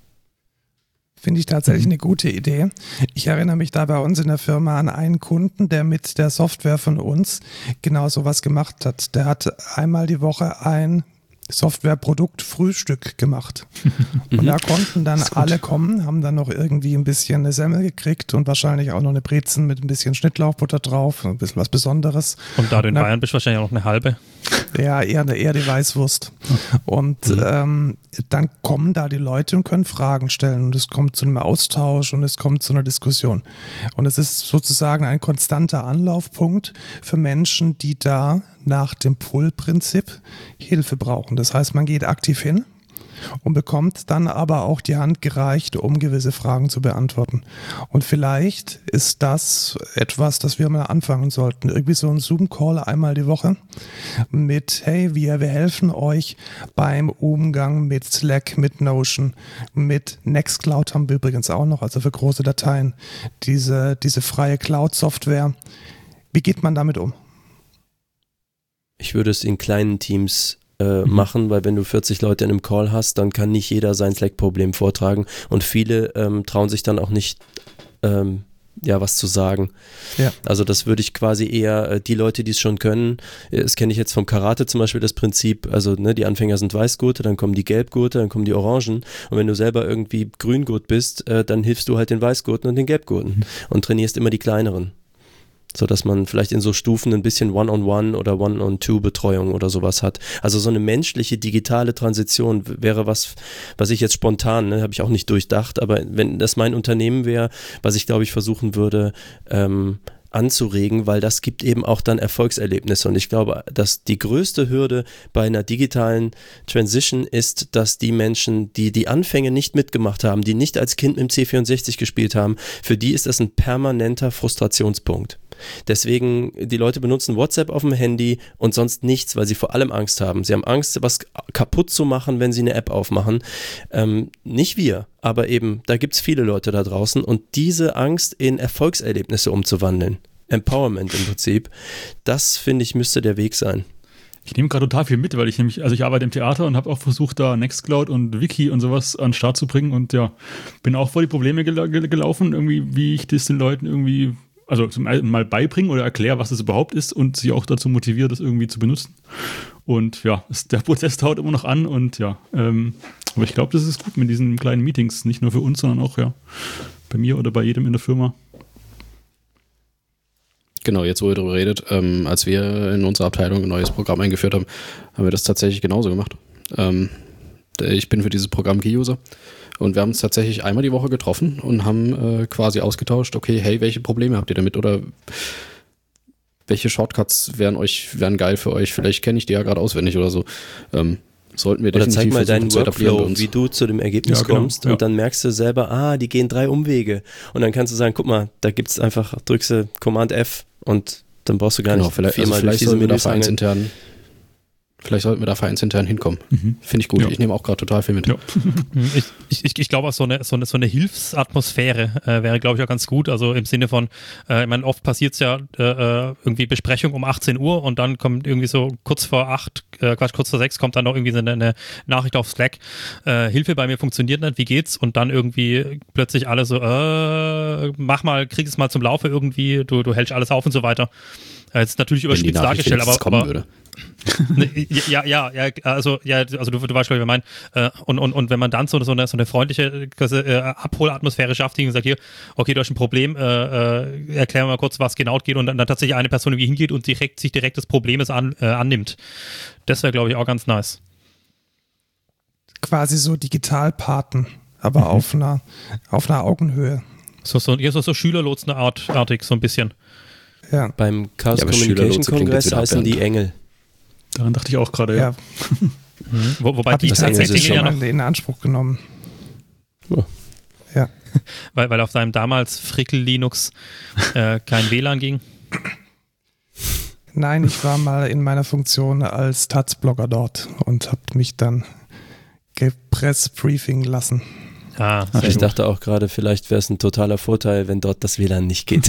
[SPEAKER 2] Finde ich tatsächlich eine gute Idee. Ich erinnere mich da bei uns in der Firma an einen Kunden, der mit der Software von uns genau sowas gemacht hat. Der hat einmal die Woche ein Softwareprodukt-Frühstück gemacht. Und da konnten dann alle kommen, haben dann noch irgendwie ein bisschen eine Semmel gekriegt und wahrscheinlich auch noch eine Brezen mit ein bisschen Schnittlauchbutter drauf, ein bisschen was Besonderes.
[SPEAKER 4] Und da du in Bayern bist, wahrscheinlich auch noch eine halbe.
[SPEAKER 2] Ja, eher die Weißwurst. Und dann kommen da die Leute und können Fragen stellen und es kommt zu einem Austausch und es kommt zu einer Diskussion. Und es ist sozusagen ein konstanter Anlaufpunkt für Menschen, die da nach dem Pull-Prinzip Hilfe brauchen. Das heißt, man geht aktiv hin und bekommt dann aber auch die Hand gereicht, um gewisse Fragen zu beantworten. Und vielleicht ist das etwas, das wir mal anfangen sollten. Irgendwie so ein Zoom-Call einmal die Woche mit, hey, wir helfen euch beim Umgang mit Slack, mit Notion, mit Nextcloud haben wir übrigens auch noch, also für große Dateien, diese freie Cloud-Software. Wie geht man damit um?
[SPEAKER 5] Ich würde es in kleinen Teams machen, weil wenn du 40 Leute in einem Call hast, dann kann nicht jeder sein Slack-Problem vortragen und viele trauen sich dann auch nicht, was zu sagen. Ja. Also das würde ich quasi eher, die Leute, die es schon können, das kenne ich jetzt vom Karate zum Beispiel, das Prinzip, also die Anfänger sind Weißgurte, dann kommen die Gelbgurte, dann kommen die Orangen und wenn du selber irgendwie Grüngurt bist, dann hilfst du halt den Weißgurten und den Gelbgurten und trainierst immer die kleineren. So dass man vielleicht in so Stufen ein bisschen One-on-One oder One-on-Two-Betreuung oder sowas hat. Also so eine menschliche, digitale Transition wäre was ich jetzt spontan, habe ich auch nicht durchdacht, aber wenn das mein Unternehmen wäre, was ich glaube ich versuchen würde, anzuregen, weil das gibt eben auch dann Erfolgserlebnisse und ich glaube, dass die größte Hürde bei einer digitalen Transition ist, dass die Menschen, die die Anfänge nicht mitgemacht haben, die nicht als Kind mit dem C64 gespielt haben, für die ist das ein permanenter Frustrationspunkt. Deswegen, die Leute benutzen WhatsApp auf dem Handy und sonst nichts, weil sie vor allem Angst haben. Sie haben Angst, was kaputt zu machen, wenn sie eine App aufmachen. Nicht wir, aber eben, da gibt es viele Leute da draußen und diese Angst in Erfolgserlebnisse umzuwandeln, Empowerment im Prinzip, das, finde ich, müsste der Weg sein.
[SPEAKER 3] Ich nehme gerade total viel mit, weil ich arbeite im Theater und habe auch versucht, da Nextcloud und Wiki und sowas an den Start zu bringen und ja, bin auch vor die Probleme gelaufen, irgendwie, wie ich das den Leuten irgendwie, also zum einen mal beibringen oder erkläre, was das überhaupt ist und sie auch dazu motiviere, das irgendwie zu benutzen. Und ja, der Prozess dauert immer noch an und ja, aber ich glaube, das ist gut mit diesen kleinen Meetings, nicht nur für uns, sondern auch ja bei mir oder bei jedem in der Firma.
[SPEAKER 1] Genau, jetzt wo ihr darüber redet, als wir in unserer Abteilung ein neues Programm eingeführt haben, haben wir das tatsächlich genauso gemacht. Ich bin für dieses Programm Key-User und wir haben uns tatsächlich einmal die Woche getroffen und haben quasi ausgetauscht, okay, hey, welche Probleme habt ihr damit oder welche Shortcuts wären geil für euch, vielleicht kenne ich die ja gerade auswendig oder so. Sollten wir
[SPEAKER 5] oder
[SPEAKER 1] definitiv
[SPEAKER 5] zeig mal deinen Workflow,
[SPEAKER 1] wie
[SPEAKER 5] du zu dem Ergebnis kommst und dann merkst du selber, die gehen 3 Umwege und dann kannst du sagen, guck mal, da gibt's einfach, drückst du Command F und dann brauchst du gar nicht
[SPEAKER 1] viermal durch diese Menüs angehen. Vielleicht sollten wir da vereinsintern hinkommen. Finde ich gut. Ja. Ich nehme auch gerade total viel mit. Ja.
[SPEAKER 4] Ich glaube, auch so eine Hilfsatmosphäre wäre, glaube ich, auch ganz gut. Also im Sinne von, ich meine, oft passiert es ja irgendwie Besprechung um 18 Uhr und dann kommt irgendwie so kurz vor 6 kommt dann noch irgendwie eine Nachricht auf Slack. Hilfe bei mir funktioniert nicht, wie geht's? Und dann irgendwie plötzlich alle so, krieg es mal zum Laufe irgendwie, du hältst alles auf und so weiter. Jetzt natürlich überspitzt dargestellt, aber also du weißt, was ich meine. Und wenn man dann so eine freundliche Abholatmosphäre schafft, die sagt, hier, okay, du hast ein Problem, erklär mal kurz, was genau geht und dann tatsächlich eine Person irgendwie hingeht und sich direkt des Problems annimmt. Das wäre, glaube ich, auch ganz nice.
[SPEAKER 2] Quasi so Digitalpaten, aber auf einer Augenhöhe.
[SPEAKER 4] So Schülerlotsen-artig, so ein bisschen.
[SPEAKER 2] Ja.
[SPEAKER 5] Beim Chaos Communication Kongress heißen die Engel.
[SPEAKER 3] Daran dachte ich auch gerade, ja.
[SPEAKER 4] Wobei die
[SPEAKER 2] tatsächlich schon mal in Anspruch genommen.
[SPEAKER 5] Oh.
[SPEAKER 2] Ja.
[SPEAKER 4] weil auf deinem damals Frickel Linux kein WLAN ging?
[SPEAKER 2] Nein, ich war mal in meiner Funktion als Taz-Blogger dort und habe mich dann gepressbriefing lassen.
[SPEAKER 5] Ich dachte auch gerade, vielleicht wäre es ein totaler Vorteil, wenn dort das WLAN nicht geht.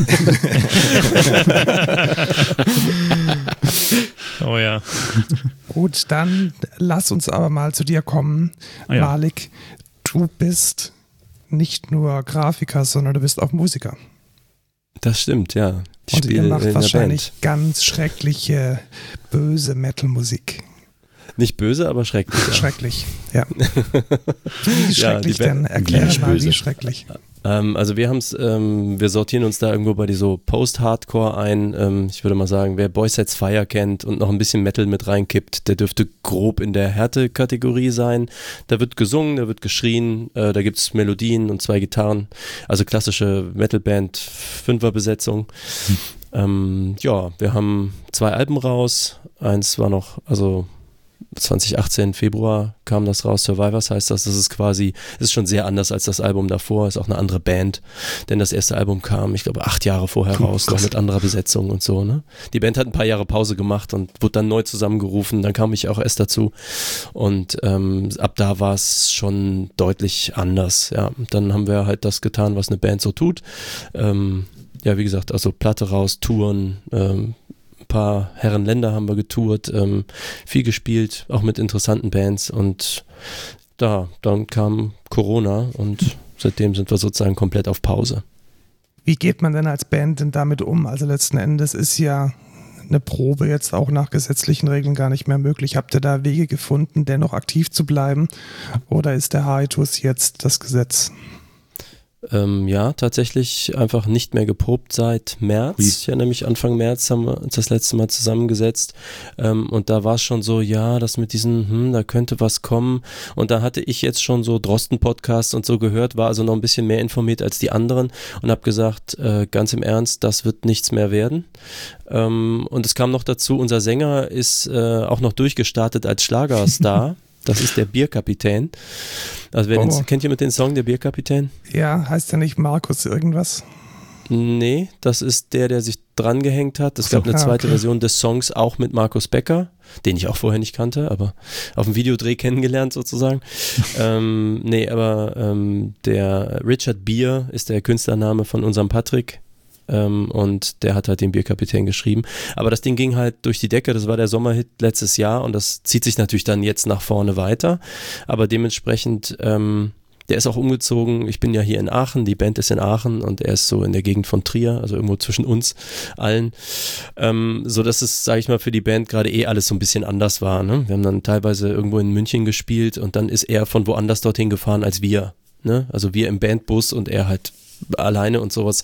[SPEAKER 4] Oh ja.
[SPEAKER 2] Gut, dann lass uns aber mal zu dir kommen. Ja. Malik, du bist nicht nur Grafiker, sondern du bist auch Musiker.
[SPEAKER 5] Das stimmt, ja.
[SPEAKER 2] Und ihr macht wahrscheinlich ganz schreckliche, böse Metal-Musik.
[SPEAKER 5] Nicht böse, aber schrecklich. Ja.
[SPEAKER 2] Schrecklich, ja. Wie schrecklich denn? Erklär mal, wie schrecklich.
[SPEAKER 5] Also wir sortieren uns da irgendwo bei so Post-Hardcore ein. Ich würde mal sagen, wer Boy Sets Fire kennt und noch ein bisschen Metal mit reinkippt, der dürfte grob in der Härte-Kategorie sein. Da wird gesungen, da wird geschrien, da gibt es Melodien und 2 Gitarren. Also klassische Metal-Band, 5er-Besetzung. Wir haben 2 Alben raus. Eins war noch, 2018 Februar kam das raus, Survivors heißt das. Das ist schon sehr anders als das Album davor, ist auch eine andere Band, denn das erste Album kam, ich glaube 8 Jahre vorher raus, noch mit anderer Besetzung und so, ne? Die Band hat ein paar Jahre Pause gemacht und wurde dann neu zusammengerufen, dann kam ich auch erst dazu und ab da war es schon deutlich anders, ja. Dann haben wir halt das getan, was eine Band so tut, wie gesagt, also Platte raus, Touren, paar Herrenländer haben wir getourt, viel gespielt, auch mit interessanten Bands und dann kam Corona und seitdem sind wir sozusagen komplett auf Pause.
[SPEAKER 2] Wie geht man denn als Band denn damit um? Also letzten Endes ist ja eine Probe jetzt auch nach gesetzlichen Regeln gar nicht mehr möglich. Habt ihr da Wege gefunden, dennoch aktiv zu bleiben oder ist der Hiatus jetzt das Gesetz?
[SPEAKER 5] Tatsächlich einfach nicht mehr geprobt seit März. Ja, nämlich Anfang März haben wir uns das letzte Mal zusammengesetzt und da war es schon so, das mit diesen, da könnte was kommen und da hatte ich jetzt schon so Drosten-Podcasts und so gehört, war also noch ein bisschen mehr informiert als die anderen und habe gesagt, ganz im Ernst, das wird nichts mehr werden. Und es kam noch dazu, unser Sänger ist auch noch durchgestartet als Schlagerstar. Das ist der Bierkapitän. Also kennt jemand den Song, der Bierkapitän?
[SPEAKER 2] Ja, heißt der nicht Markus irgendwas?
[SPEAKER 5] Nee, das ist der sich drangehängt hat. Es gab eine zweite Version des Songs auch mit Markus Becker, den ich auch vorher nicht kannte, aber auf dem Videodreh kennengelernt sozusagen. Der Richard Beer ist der Künstlername von unserem Patrick. Und der hat halt den Bierkapitän geschrieben. Aber das Ding ging halt durch die Decke, das war der Sommerhit letztes Jahr und das zieht sich natürlich dann jetzt nach vorne weiter. Aber dementsprechend, der ist auch umgezogen. Ich bin ja hier in Aachen, die Band ist in Aachen und er ist so in der Gegend von Trier, also irgendwo zwischen uns allen. So dass es, sage ich mal, für die Band gerade alles so ein bisschen anders war. Ne? Wir haben dann teilweise irgendwo in München gespielt und dann ist er von woanders dorthin gefahren als wir. Ne? Also wir im Bandbus und er halt alleine und sowas.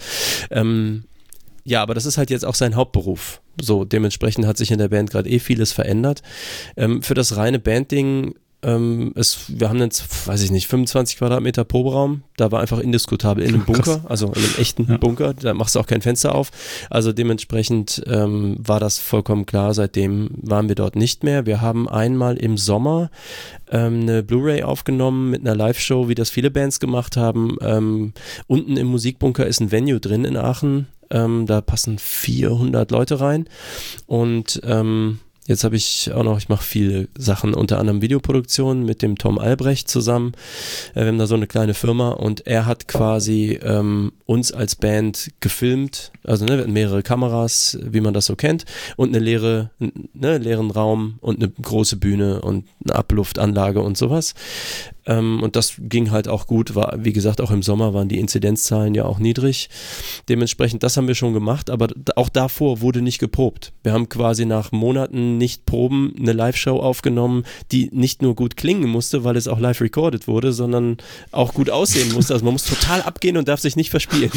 [SPEAKER 5] Ja, aber das ist halt jetzt auch sein Hauptberuf. So, dementsprechend hat sich in der Band gerade vieles verändert. Für das reine Bandding, wir haben einen, weiß ich nicht, 25 Quadratmeter Proberaum, da war einfach indiskutabel in einem Bunker, also in einem echten Bunker, da machst du auch kein Fenster auf, also dementsprechend war das vollkommen klar, seitdem waren wir dort nicht mehr. Wir haben einmal im Sommer eine Blu-ray aufgenommen mit einer Live-Show, wie das viele Bands gemacht haben. Unten im Musikbunker ist ein Venue drin in Aachen, da passen 400 Leute rein und jetzt habe ich auch noch, ich mache viele Sachen, unter anderem Videoproduktionen mit dem Tom Albrecht zusammen. Wir haben da so eine kleine Firma und er hat quasi uns als Band gefilmt, also wir hatten mehrere Kameras, wie man das so kennt, und einen leeren Raum und eine große Bühne und eine Abluftanlage und sowas. Und das ging halt auch gut, war, wie gesagt, auch im Sommer waren die Inzidenzzahlen ja auch niedrig. Dementsprechend, das haben wir schon gemacht, aber auch davor wurde nicht geprobt. Wir haben quasi nach Monaten nicht proben eine Live-Show aufgenommen, die nicht nur gut klingen musste, weil es auch live recorded wurde, sondern auch gut aussehen musste. Also man muss total abgehen und darf sich nicht verspielen.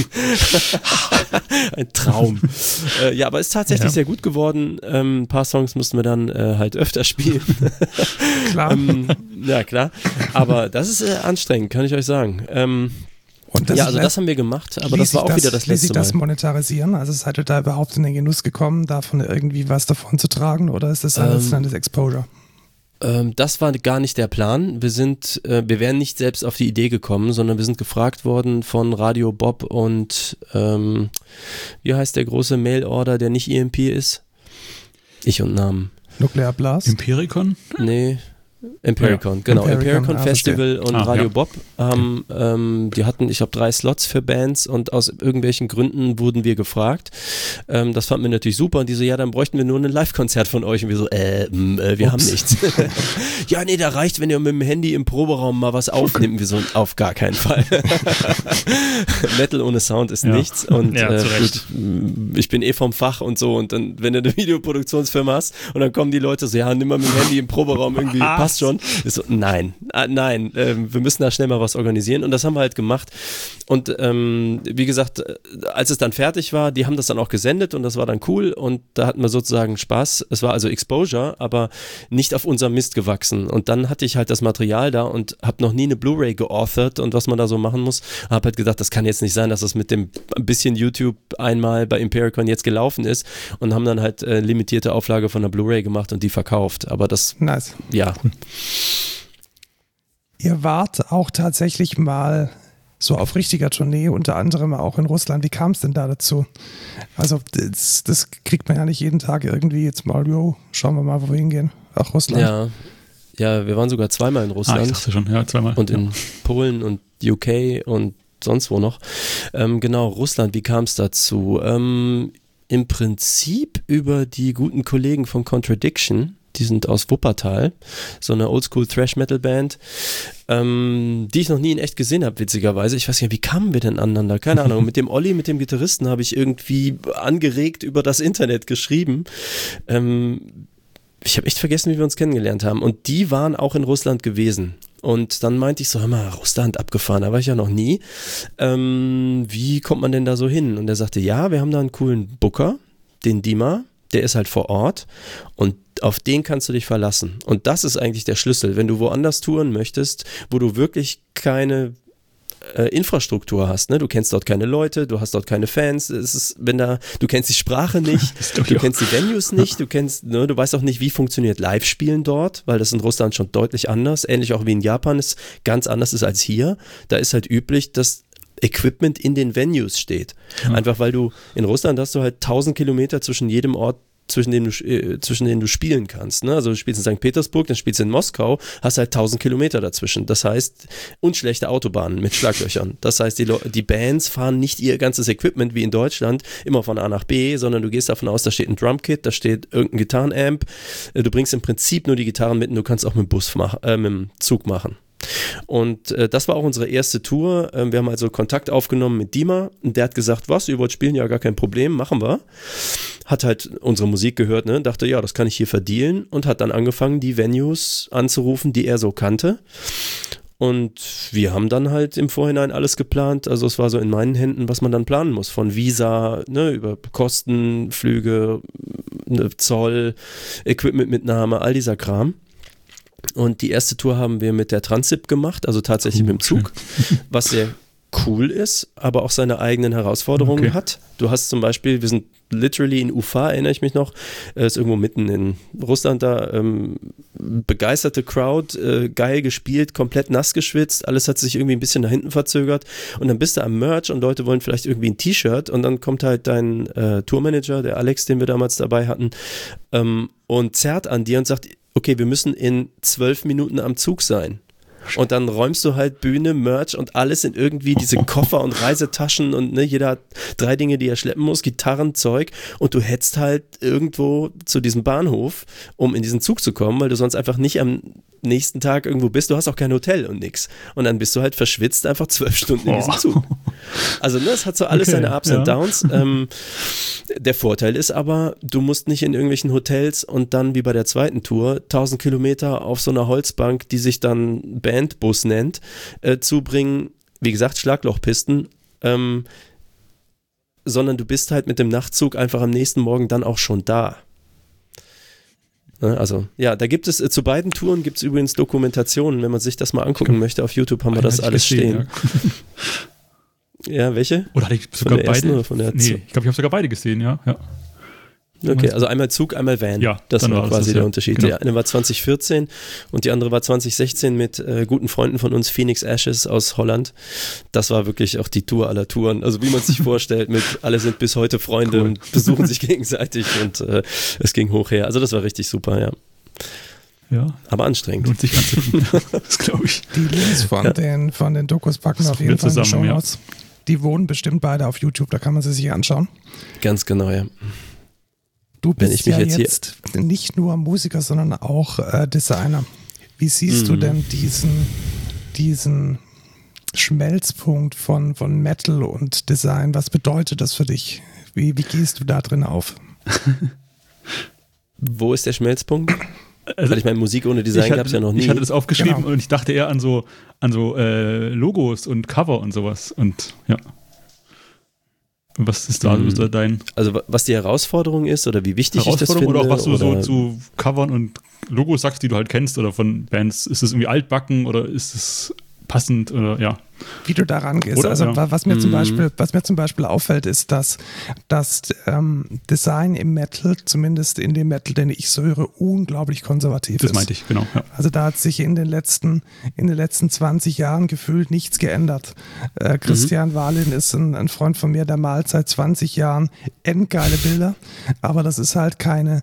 [SPEAKER 5] Ein Traum. Ja, aber ist tatsächlich sehr gut geworden. Ein paar Songs mussten wir dann halt öfter spielen.
[SPEAKER 2] Klar.
[SPEAKER 5] Ja, klar. Aber das ist anstrengend, kann ich euch sagen.
[SPEAKER 2] Und das
[SPEAKER 5] das haben wir gemacht, aber das war auch wieder das letzte Mal.
[SPEAKER 2] Ließ sich das monetarisieren? Also seid ihr da überhaupt in den Genuss gekommen, davon irgendwie was davon zu tragen oder ist das alles dann das Exposure?
[SPEAKER 5] Das war gar nicht der Plan. Wir wären nicht selbst auf die Idee gekommen, sondern wir sind gefragt worden von Radio Bob und wie heißt der große Mail-Order, der nicht EMP ist? Ich und Namen.
[SPEAKER 2] Nuclear Blast?
[SPEAKER 3] Empiricon?
[SPEAKER 5] Nee. Empiricon, genau. Empiricon Festival und Radio Bob die hatten, ich glaube, 3 Slots für Bands und aus irgendwelchen Gründen wurden wir gefragt. Das fanden wir natürlich super und die so, ja, dann bräuchten wir nur ein Live-Konzert von euch und wir so, wir haben nichts. Ja, nee, da reicht, wenn ihr mit dem Handy im Proberaum mal was aufnimmt. Wir so, auf gar keinen Fall. Metal ohne Sound ist nichts und gut, ich bin vom Fach und so und dann, wenn du eine Videoproduktionsfirma hast und dann kommen die Leute so, ja, nimm mal mit dem Handy im Proberaum irgendwie, passt schon. Ich so, nein, wir müssen da schnell mal was organisieren und das haben wir halt gemacht und wie gesagt, als es dann fertig war, die haben das dann auch gesendet und das war dann cool und da hatten wir sozusagen Spaß. Es war also Exposure, aber nicht auf unserem Mist gewachsen und dann hatte ich halt das Material da und habe noch nie eine Blu-ray geauthert und was man da so machen muss, habe halt gedacht, das kann jetzt nicht sein, dass das mit dem ein bisschen YouTube einmal bei Empiricon jetzt gelaufen ist und haben dann halt limitierte Auflage von der Blu-ray gemacht und die verkauft, aber das,
[SPEAKER 2] nice.
[SPEAKER 5] Ja.
[SPEAKER 2] Ihr wart auch tatsächlich mal so auf richtiger Tournee, unter anderem auch in Russland. Wie kam es denn da dazu? Also das kriegt man ja nicht jeden Tag irgendwie jetzt mal, schauen wir mal, wo wir hingehen. Ach, Russland.
[SPEAKER 5] Ja, wir waren sogar zweimal in Russland.
[SPEAKER 3] Ich dachte schon, ja, zweimal.
[SPEAKER 5] Und in Polen und UK und sonst wo noch. Genau, Russland, wie kam es dazu? Im Prinzip über die guten Kollegen von Contradiction. Die sind aus Wuppertal, so eine Oldschool-Thrash-Metal-Band, die ich noch nie in echt gesehen habe, witzigerweise. Ich weiß nicht, wie kamen wir denn aneinander? Keine Ahnung. Mit dem Olli, mit dem Gitarristen, habe ich irgendwie angeregt über das Internet geschrieben. Ich habe echt vergessen, wie wir uns kennengelernt haben. Und die waren auch in Russland gewesen. Und dann meinte ich so, hör mal, Russland abgefahren, da war ich ja noch nie. Wie kommt man denn da so hin? Und er sagte, ja, wir haben da einen coolen Booker, den Dima, der ist halt vor Ort und auf den kannst du dich verlassen. Und das ist eigentlich der Schlüssel. Wenn du woanders touren möchtest, wo du wirklich keine Infrastruktur hast, ne? Du kennst dort keine Leute, du hast dort keine Fans, du kennst die Sprache nicht, du kennst die Venues nicht, du weißt auch nicht, wie funktioniert Live-Spielen dort, weil das in Russland schon deutlich anders, ähnlich auch wie in Japan es ganz anders ist als hier. Da ist halt üblich, dass Equipment in den Venues steht. Einfach weil du, in Russland hast du halt 1000 Kilometer zwischen jedem Ort, zwischen denen du spielen kannst. Ne? Also du spielst in St. Petersburg, dann spielst du in Moskau, hast halt 1000 Kilometer dazwischen. Das heißt, und schlechte Autobahnen mit Schlaglöchern. Das heißt, die Bands fahren nicht ihr ganzes Equipment wie in Deutschland immer von A nach B, sondern du gehst davon aus, da steht ein Drumkit, da steht irgendein Gitarrenamp. Du bringst im Prinzip nur die Gitarren mit und du kannst auch mit dem Zug machen. Und das war auch unsere erste Tour. Wir haben also Kontakt aufgenommen mit Dima und der hat gesagt, was, ihr wollt spielen? Ja, gar kein Problem, machen wir. Hat halt unsere Musik gehört, ne? Dachte, ja, das kann ich hier verdealen und hat dann angefangen, die Venues anzurufen, die er so kannte. Und wir haben dann halt im Vorhinein alles geplant. Also es war so in meinen Händen, was man dann planen muss. Von Visa, ne, über Kosten, Flüge, Zoll, Equipmentmitnahme, all dieser Kram. Und die erste Tour haben wir mit der Transip gemacht, also tatsächlich mit dem Zug, was sehr cool ist, aber auch seine eigenen Herausforderungen hat. Du hast zum Beispiel, wir sind literally in Ufa, erinnere ich mich noch, ist irgendwo mitten in Russland da, begeisterte Crowd, geil gespielt, komplett nass geschwitzt, alles hat sich irgendwie ein bisschen nach hinten verzögert und dann bist du am Merch und Leute wollen vielleicht irgendwie ein T-Shirt und dann kommt halt dein Tourmanager, der Alex, den wir damals dabei hatten, und zerrt an dir und sagt, okay, wir müssen in 12 Minuten am Zug sein. Und dann räumst du halt Bühne, Merch und alles in irgendwie diese Koffer und Reisetaschen und ne, jeder hat 3 Dinge, die er schleppen muss, Gitarren, Zeug und du hetzt halt irgendwo zu diesem Bahnhof, um in diesen Zug zu kommen, weil du sonst einfach nicht am nächsten Tag irgendwo bist, du hast auch kein Hotel und nix. Und dann bist du halt verschwitzt einfach 12 Stunden in diesem Zug. Also ne, es hat so alles seine Ups und Downs. Der Vorteil ist aber, du musst nicht in irgendwelchen Hotels und dann wie bei der zweiten Tour 1000 Kilometer auf so einer Holzbank, die sich dann Bandbus nennt, zubringen, wie gesagt, Schlaglochpisten, sondern du bist halt mit dem Nachtzug einfach am nächsten Morgen dann auch schon da. Also, ja, da gibt es, zu beiden Touren gibt es übrigens Dokumentationen, wenn man sich das mal angucken möchte, auf YouTube haben wir das alles stehen. Ja, welche?
[SPEAKER 3] Oder hatte ich sogar beide?
[SPEAKER 5] Oder von der
[SPEAKER 3] nee, ich glaube, ich habe sogar beide gesehen, ja.
[SPEAKER 5] Okay, also einmal Zug, einmal Van.
[SPEAKER 3] Ja,
[SPEAKER 5] das war quasi
[SPEAKER 3] das,
[SPEAKER 5] der Unterschied.
[SPEAKER 3] Genau.
[SPEAKER 5] Die eine war 2014 und die andere war 2016 mit guten Freunden von uns, Phoenix Ashes aus Holland. Das war wirklich auch die Tour aller Touren. Also wie man sich vorstellt, mit alle sind bis heute Freunde und besuchen sich gegenseitig und es ging hoch her. Also das war richtig super, ja.
[SPEAKER 3] Ja.
[SPEAKER 5] Aber anstrengend.
[SPEAKER 3] Lohnt sich anzugucken. Das glaube ich.
[SPEAKER 2] Die Links von den Dokus packen auf jeden Fall in die Shownotes. Die wohnen bestimmt beide auf YouTube, da kann man sie sich anschauen.
[SPEAKER 5] Ganz genau, ja.
[SPEAKER 2] Du bist jetzt nicht nur Musiker, sondern auch Designer. Wie siehst du denn diesen Schmelzpunkt von Metal und Design? Was bedeutet das für dich? Wie gehst du da drin auf?
[SPEAKER 5] Wo ist der Schmelzpunkt? Also, weil ich meine, Musik ohne Design gab es ja noch nie.
[SPEAKER 3] Ich hatte das aufgeschrieben und ich dachte eher an so Logos und Cover und sowas. Und ja. Was ist da dein...
[SPEAKER 5] Also was die Herausforderung ist oder wie wichtig ich das finde?
[SPEAKER 3] Oder auch was du so zu Covern und Logos sagst, die du halt kennst oder von Bands. Ist das irgendwie altbacken oder ist es passend oder ja?
[SPEAKER 2] Wie du daran gehst. Oder, also was mir zum Beispiel auffällt, ist, dass das Design im Metal, zumindest in dem Metal, den ich so höre, unglaublich konservativ ist.
[SPEAKER 3] Das meinte ich, genau. Ja.
[SPEAKER 2] Also da hat sich in den letzten 20 Jahren gefühlt nichts geändert. Christian Wallin ist ein Freund von mir, der malt seit 20 Jahren endgeile Bilder, aber das ist halt keine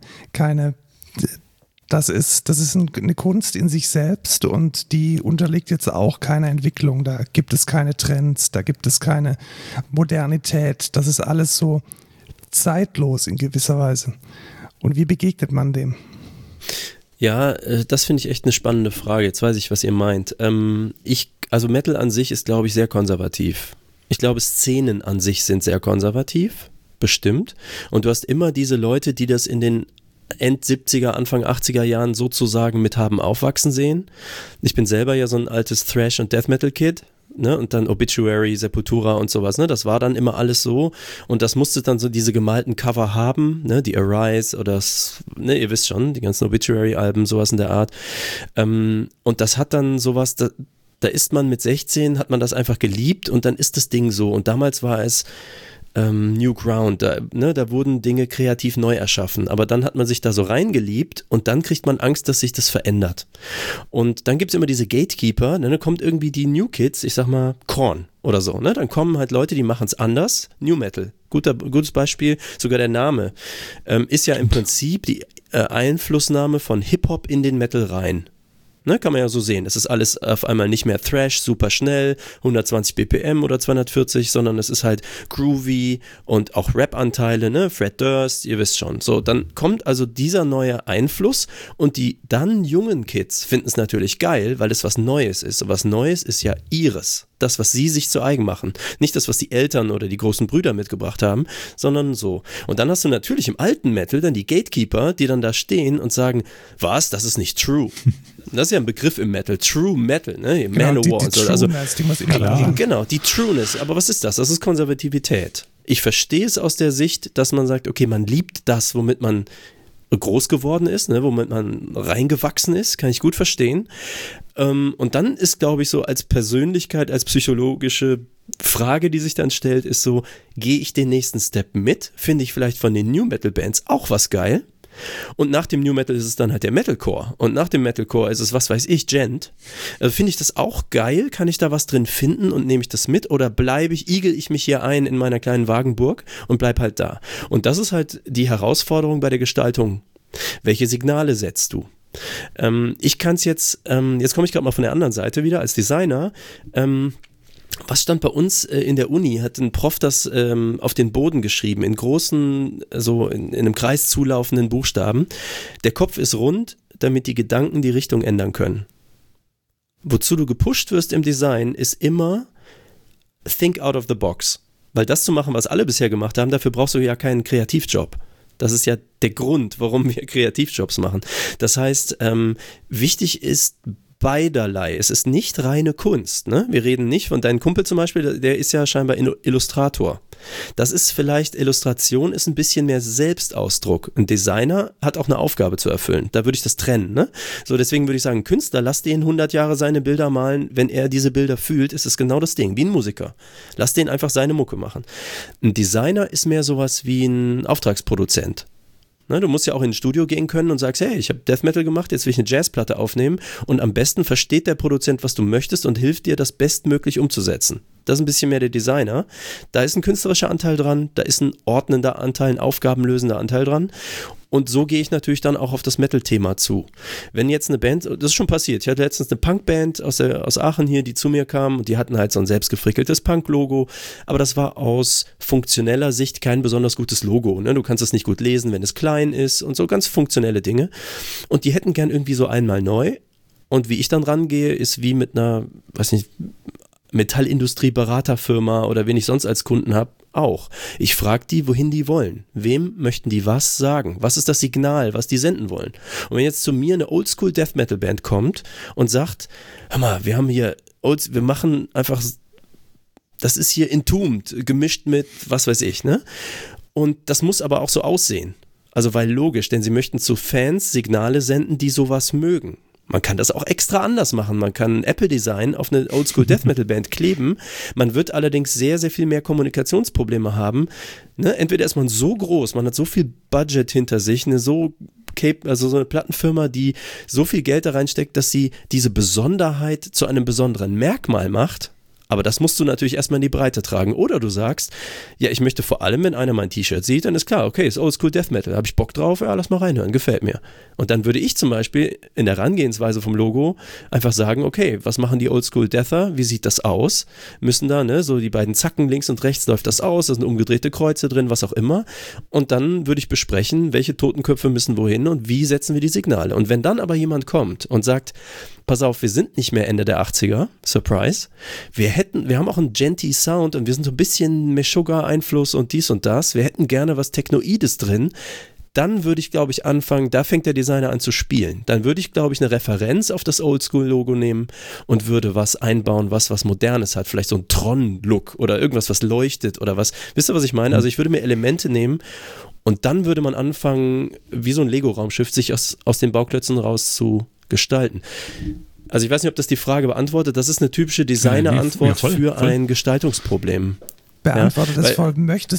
[SPEAKER 2] Das ist eine Kunst in sich selbst und die unterliegt jetzt auch keiner Entwicklung. Da gibt es keine Trends, da gibt es keine Modernität. Das ist alles so zeitlos in gewisser Weise. Und wie begegnet man dem?
[SPEAKER 5] Ja, das finde ich echt eine spannende Frage. Jetzt weiß ich, was ihr meint. Also Metal an sich ist, glaube ich, sehr konservativ. Ich glaube, Szenen an sich sind sehr konservativ, bestimmt. Und du hast immer diese Leute, die das in den End-70er, Anfang 80er Jahren sozusagen mit haben aufwachsen sehen. Ich bin selber ja so ein altes Thrash- und Death-Metal-Kid, ne? Und dann Obituary, Sepultura und sowas, ne? Das war dann immer alles so und das musste dann so diese gemalten Cover haben, ne? Die Arise oder ne, ihr wisst schon, die ganzen Obituary-Alben, sowas in der Art. Und das hat dann sowas, da ist man mit 16, hat man das einfach geliebt und dann ist das Ding so und damals war es New Ground, da wurden Dinge kreativ neu erschaffen, aber dann hat man sich da so reingeliebt und dann kriegt man Angst, dass sich das verändert. Und dann gibt es immer diese Gatekeeper, dann kommt irgendwie die New Kids, ich sag mal Korn oder so, ne? Dann kommen halt Leute, die machen es anders, New Metal, gutes Beispiel, sogar der Name, ist ja im Prinzip die Einflussnahme von Hip-Hop in den Metal rein. Ne, kann man ja so sehen. Es ist alles auf einmal nicht mehr Thrash, super schnell, 120 BPM oder 240, sondern es ist halt groovy und auch Rap-Anteile, ne, Fred Durst, ihr wisst schon. So, dann kommt also dieser neue Einfluss und die dann jungen Kids finden es natürlich geil, weil es was Neues ist. Und was Neues ist ja ihres. Das, was sie sich zu eigen machen. Nicht das, was die Eltern oder die großen Brüder mitgebracht haben, sondern so. Und dann hast du natürlich im alten Metal dann die Gatekeeper, die dann da stehen und sagen, was, das ist nicht true. Das ist ja ein Begriff im Metal, True Metal, ne? Manowar. Genau, die Trueness. Aber was ist das? Das ist Konservativität. Ich verstehe es aus der Sicht, dass man sagt, okay, man liebt das, womit man groß geworden ist, ne, womit man reingewachsen ist, kann ich gut verstehen. Und dann ist, glaube ich, so als Persönlichkeit, als psychologische Frage, die sich dann stellt, ist so, gehe ich den nächsten Step mit? Finde ich vielleicht von den New Metal Bands auch was geil? Und nach dem New Metal ist es dann halt der Metalcore. Und nach dem Metalcore ist es, was weiß ich, Gent. Also finde ich das auch geil? Kann ich da was drin finden und nehme ich das mit? Oder igel ich mich hier ein in meiner kleinen Wagenburg und bleib halt da? Und das ist halt die Herausforderung bei der Gestaltung. Welche Signale setzt du? Ich kann es jetzt komme ich gerade mal von der anderen Seite wieder als Designer. Was stand bei uns in der Uni, hat ein Prof das auf den Boden geschrieben, in großen, so in einem Kreis zulaufenden Buchstaben. Der Kopf ist rund, damit die Gedanken die Richtung ändern können. Wozu du gepusht wirst im Design, ist immer think out of the box. Weil das zu machen, was alle bisher gemacht haben, dafür brauchst du ja keinen Kreativjob. Das ist ja der Grund, warum wir Kreativjobs machen. Das heißt, wichtig ist beiderlei. Es ist nicht reine Kunst. Ne? Wir reden nicht von deinem Kumpel zum Beispiel, der ist ja scheinbar Illustrator. Das ist vielleicht, Illustration ist ein bisschen mehr Selbstausdruck. Ein Designer hat auch eine Aufgabe zu erfüllen. Da würde ich das trennen. Ne? So, deswegen würde ich sagen, Künstler, lass den 100 Jahre seine Bilder malen. Wenn er diese Bilder fühlt, ist es genau das Ding. Wie ein Musiker. Lass den einfach seine Mucke machen. Ein Designer ist mehr sowas wie ein Auftragsproduzent. Du musst ja auch in ein Studio gehen können und sagst, hey, ich habe Death Metal gemacht, jetzt will ich eine Jazzplatte aufnehmen und am besten versteht der Produzent, was du möchtest und hilft dir, das bestmöglich umzusetzen. Das ist ein bisschen mehr der Designer. Da ist ein künstlerischer Anteil dran, da ist ein ordnender Anteil, ein aufgabenlösender Anteil dran. Und so gehe ich natürlich dann auch auf das Metal-Thema zu. Wenn jetzt eine Band, das ist schon passiert, ich hatte letztens eine Punkband aus Aachen hier, die zu mir kam und die hatten halt so ein selbstgefrickeltes Punk-Logo, aber das war aus funktioneller Sicht kein besonders gutes Logo. Ne? Du kannst es nicht gut lesen, wenn es klein ist und so ganz funktionelle Dinge. Und die hätten gern irgendwie so einmal neu. Und wie ich dann rangehe, ist wie mit einer, weiß nicht, Metallindustrie-Beraterfirma oder wen ich sonst als Kunden habe, auch. Ich frage die, wohin die wollen. Wem möchten die was sagen? Was ist das Signal, was die senden wollen? Und wenn jetzt zu mir eine Oldschool-Death-Metal-Band kommt und sagt, hör mal, wir machen einfach, das ist hier Entombed, gemischt mit was weiß ich, ne? Und das muss aber auch so aussehen. Also weil logisch, denn sie möchten zu Fans Signale senden, die sowas mögen. Man kann das auch extra anders machen. Man kann ein Apple-Design auf eine Oldschool-Death-Metal-Band kleben. Man wird allerdings sehr, sehr viel mehr Kommunikationsprobleme haben. Ne? Entweder ist man so groß, man hat so viel Budget hinter sich, so eine Plattenfirma, die so viel Geld da reinsteckt, dass sie diese Besonderheit zu einem besonderen Merkmal macht. Aber das musst du natürlich erstmal in die Breite tragen. Oder du sagst, ja, ich möchte vor allem, wenn einer mein T-Shirt sieht, dann ist klar, okay, ist Oldschool Death Metal, habe ich Bock drauf, ja, lass mal reinhören, gefällt mir. Und dann würde ich zum Beispiel in der Herangehensweise vom Logo einfach sagen, okay, was machen die Oldschool Deather, wie sieht das aus? Müssen da, ne, so die beiden Zacken links und rechts läuft das aus, da sind umgedrehte Kreuze drin, was auch immer. Und dann würde ich besprechen, welche Totenköpfe müssen wohin und wie setzen wir die Signale. Und wenn dann aber jemand kommt und sagt, pass auf, wir sind nicht mehr Ende der 80er, Surprise, wir haben auch einen Genty Sound und wir sind so ein bisschen Meshuggah-Einfluss und dies und das, wir hätten gerne was Technoides drin, dann würde ich, glaube ich, anfangen, da fängt der Designer an zu spielen. Dann würde ich, glaube ich, eine Referenz auf das Oldschool-Logo nehmen und würde was einbauen, was Modernes hat, vielleicht so ein Tron-Look oder irgendwas, was leuchtet oder was, wisst ihr, was ich meine? Also ich würde mir Elemente nehmen und dann würde man anfangen, wie so ein Lego-Raumschiff, sich aus den Bauklötzen raus zu gestalten. Also ich weiß nicht, ob das die Frage beantwortet. Das ist eine typische Designer-Antwort für ein Gestaltungsproblem.
[SPEAKER 2] beantworte das voll.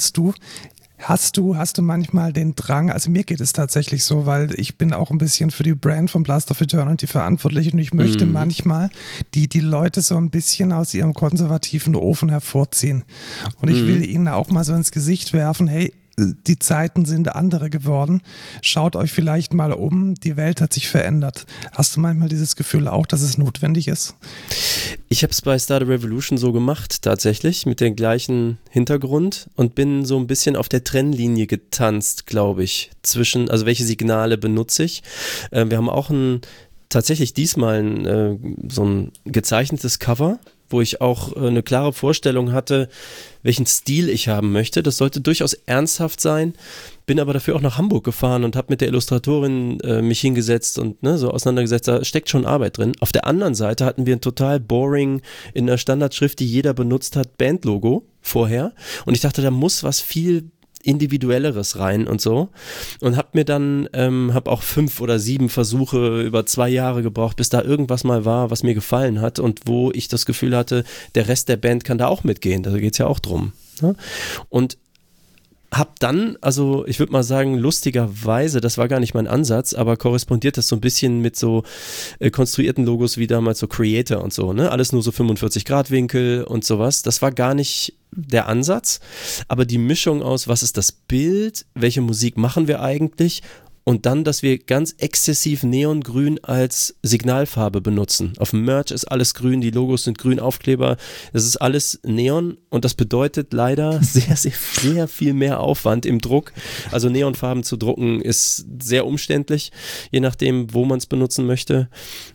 [SPEAKER 2] Hast du manchmal den Drang, also mir geht es tatsächlich so, weil ich bin auch ein bisschen für die Brand von Blast of Eternity verantwortlich und ich möchte manchmal die Leute so ein bisschen aus ihrem konservativen Ofen hervorziehen. Und ich will ihnen auch mal so ins Gesicht werfen, hey, die Zeiten sind andere geworden. Schaut euch vielleicht mal um, die Welt hat sich verändert. Hast du manchmal dieses Gefühl auch, dass es notwendig ist?
[SPEAKER 5] Ich habe es bei Stardew Revolution so gemacht, tatsächlich, mit dem gleichen Hintergrund und bin so ein bisschen auf der Trennlinie getanzt, glaube ich, zwischen, also welche Signale benutze ich. Wir haben auch tatsächlich diesmal so ein gezeichnetes Cover, wo ich auch eine klare Vorstellung hatte, welchen Stil ich haben möchte. Das sollte durchaus ernsthaft sein, bin aber dafür auch nach Hamburg gefahren und habe mit der Illustratorin mich hingesetzt und so auseinandergesetzt, da steckt schon Arbeit drin. Auf der anderen Seite hatten wir ein total boring, in der Standardschrift, die jeder benutzt hat, Bandlogo vorher und ich dachte, da muss was viel Individuelleres rein und so und habe mir dann habe auch 5 oder 7 Versuche über 2 Jahre gebraucht, bis da irgendwas mal war, was mir gefallen hat und wo ich das Gefühl hatte, der Rest der Band kann da auch mitgehen, da geht es ja auch drum. Ne? Und hab dann, also ich würde mal sagen, lustigerweise, das war gar nicht mein Ansatz, aber korrespondiert das so ein bisschen mit so konstruierten Logos wie damals so Creator und so, ne? Alles nur so 45-Grad-Winkel und sowas. Das war gar nicht der Ansatz, aber die Mischung aus, was ist das Bild, welche Musik machen wir eigentlich und dann, dass wir ganz exzessiv Neongrün als Signalfarbe benutzen. Auf dem Merch ist alles grün, die Logos sind grün, Aufkleber, das ist alles Neon und das bedeutet leider sehr, sehr, sehr viel mehr Aufwand im Druck. Also Neonfarben zu drucken ist sehr umständlich, je nachdem, wo man es benutzen möchte.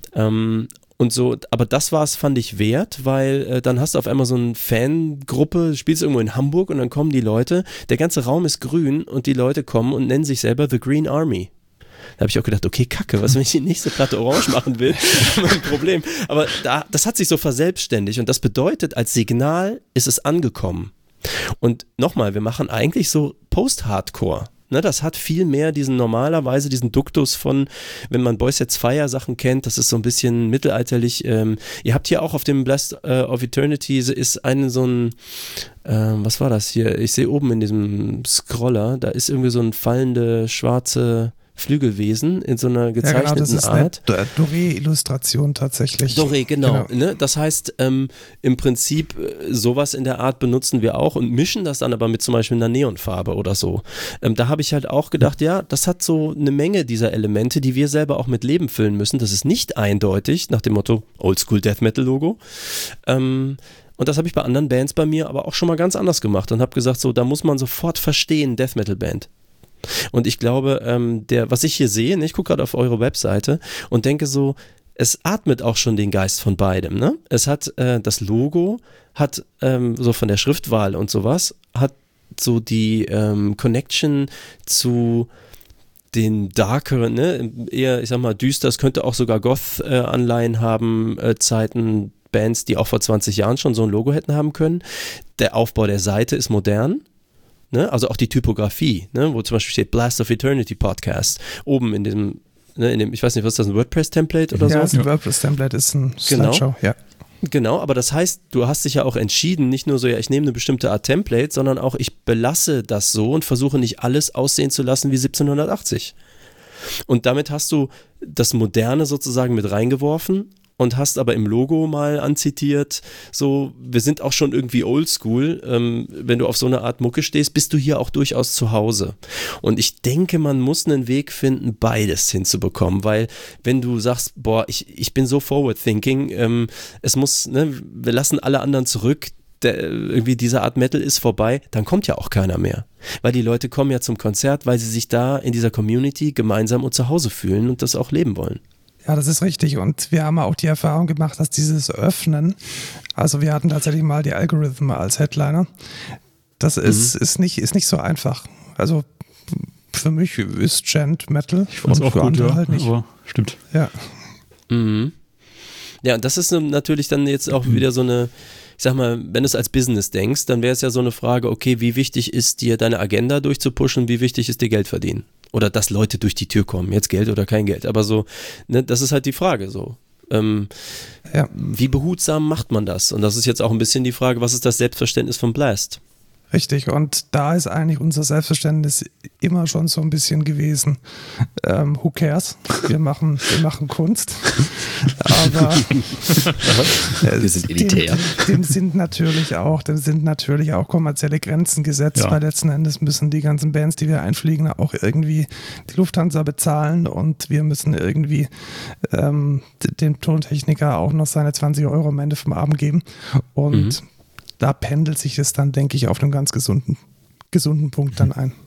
[SPEAKER 5] Und so, aber das war es, fand ich wert, weil dann hast du auf einmal so eine Fangruppe, spielst irgendwo in Hamburg und dann kommen die Leute, der ganze Raum ist grün und die Leute kommen und nennen sich selber The Green Army. Da habe ich auch gedacht, okay, kacke, was, wenn ich die nächste Platte orange machen will? Ein Problem. Aber das hat sich so verselbstständigt und das bedeutet, als Signal ist es angekommen. Und nochmal, wir machen eigentlich so Post-Hardcore. Ne, das hat viel mehr normalerweise diesen Duktus von, wenn man Boys Sets Fire Sachen kennt, das ist so ein bisschen mittelalterlich. Ihr habt hier auch auf dem Blast of Eternity ist was war das hier? Ich sehe oben in diesem Scroller, da ist irgendwie so ein fallende schwarze Flügelwesen in so einer gezeichneten
[SPEAKER 2] das ist
[SPEAKER 5] Art.
[SPEAKER 2] Eine Doré-Illustration tatsächlich.
[SPEAKER 5] Doré, genau. Ne? Das heißt, im Prinzip sowas in der Art benutzen wir auch und mischen das dann aber mit zum Beispiel einer Neonfarbe oder so. Da habe ich halt auch gedacht, ja, das hat so eine Menge dieser Elemente, die wir selber auch mit Leben füllen müssen. Das ist nicht eindeutig, nach dem Motto Oldschool Death Metal Logo. Und das habe ich bei anderen Bands bei mir aber auch schon mal ganz anders gemacht und habe gesagt, so, da muss man sofort verstehen, Death Metal Band. Und ich glaube, was ich hier sehe, ich gucke gerade auf eure Webseite und denke so, es atmet auch schon den Geist von beidem. Ne? Es hat das Logo, hat so von der Schriftwahl und sowas, hat so die Connection zu den darkeren, ne? Eher, ich sag mal, düster, es könnte auch sogar Goth-Anleihen haben, Zeiten, Bands, die auch vor 20 Jahren schon so ein Logo hätten haben können. Der Aufbau der Seite ist modern. Ne? Also auch die Typografie, ne? Wo zum Beispiel steht Blast of Eternity Podcast, oben in dem, ich weiß nicht, was ist das, ein WordPress-Template oder so?
[SPEAKER 2] Ja, ein WordPress-Template ist ein Slideshow, ja.
[SPEAKER 5] Genau, aber das heißt, du hast dich ja auch entschieden, nicht nur so, ja, ich nehme eine bestimmte Art Template, sondern auch, ich belasse das so und versuche nicht alles aussehen zu lassen wie 1780. Und damit hast du das Moderne sozusagen mit reingeworfen und hast aber im Logo mal anzitiert, so, wir sind auch schon irgendwie oldschool, wenn du auf so eine Art Mucke stehst, bist du hier auch durchaus zu Hause. Und ich denke, man muss einen Weg finden, beides hinzubekommen, weil wenn du sagst, boah, ich bin so forward thinking, es muss, ne, wir lassen alle anderen zurück, irgendwie diese Art Metal ist vorbei, dann kommt ja auch keiner mehr. Weil die Leute kommen ja zum Konzert, weil sie sich da in dieser Community gemeinsam und zu Hause fühlen und das auch leben wollen.
[SPEAKER 2] Ja, das ist richtig und wir haben auch die Erfahrung gemacht, dass dieses Öffnen, also wir hatten tatsächlich mal die Algorithm als Headliner, das ist nicht so einfach. Also für mich ist Gent Metal
[SPEAKER 3] ich fand's
[SPEAKER 2] und
[SPEAKER 3] auch
[SPEAKER 2] für
[SPEAKER 3] gut,
[SPEAKER 2] andere
[SPEAKER 3] ja,
[SPEAKER 2] halt nicht.
[SPEAKER 3] Aber stimmt.
[SPEAKER 2] Ja.
[SPEAKER 5] Mhm. Ja, und das ist natürlich dann jetzt auch wieder so eine, ich sag mal, wenn du es als Business denkst, dann wäre es ja so eine Frage, okay, wie wichtig ist dir deine Agenda durchzupushen, wie wichtig ist dir Geld verdienen? Oder dass Leute durch die Tür kommen, jetzt Geld oder kein Geld. Aber so, ne, das ist halt die Frage so. Wie behutsam macht man das? Und das ist jetzt auch ein bisschen die Frage, was ist das Selbstverständnis von Blast?
[SPEAKER 2] Richtig, und da ist eigentlich unser Selbstverständnis immer schon so ein bisschen gewesen. Who cares? Wir machen Kunst. Aber
[SPEAKER 1] wir sind elitär.
[SPEAKER 2] Dem sind natürlich auch kommerzielle Grenzen gesetzt, weil letzten Endes müssen die ganzen Bands, die wir einfliegen, auch irgendwie die Lufthansa bezahlen und wir müssen irgendwie dem Tontechniker auch noch seine 20 € am Ende vom Abend geben. Und da pendelt sich es dann, denke ich, auf einem ganz gesunden Punkt dann ein.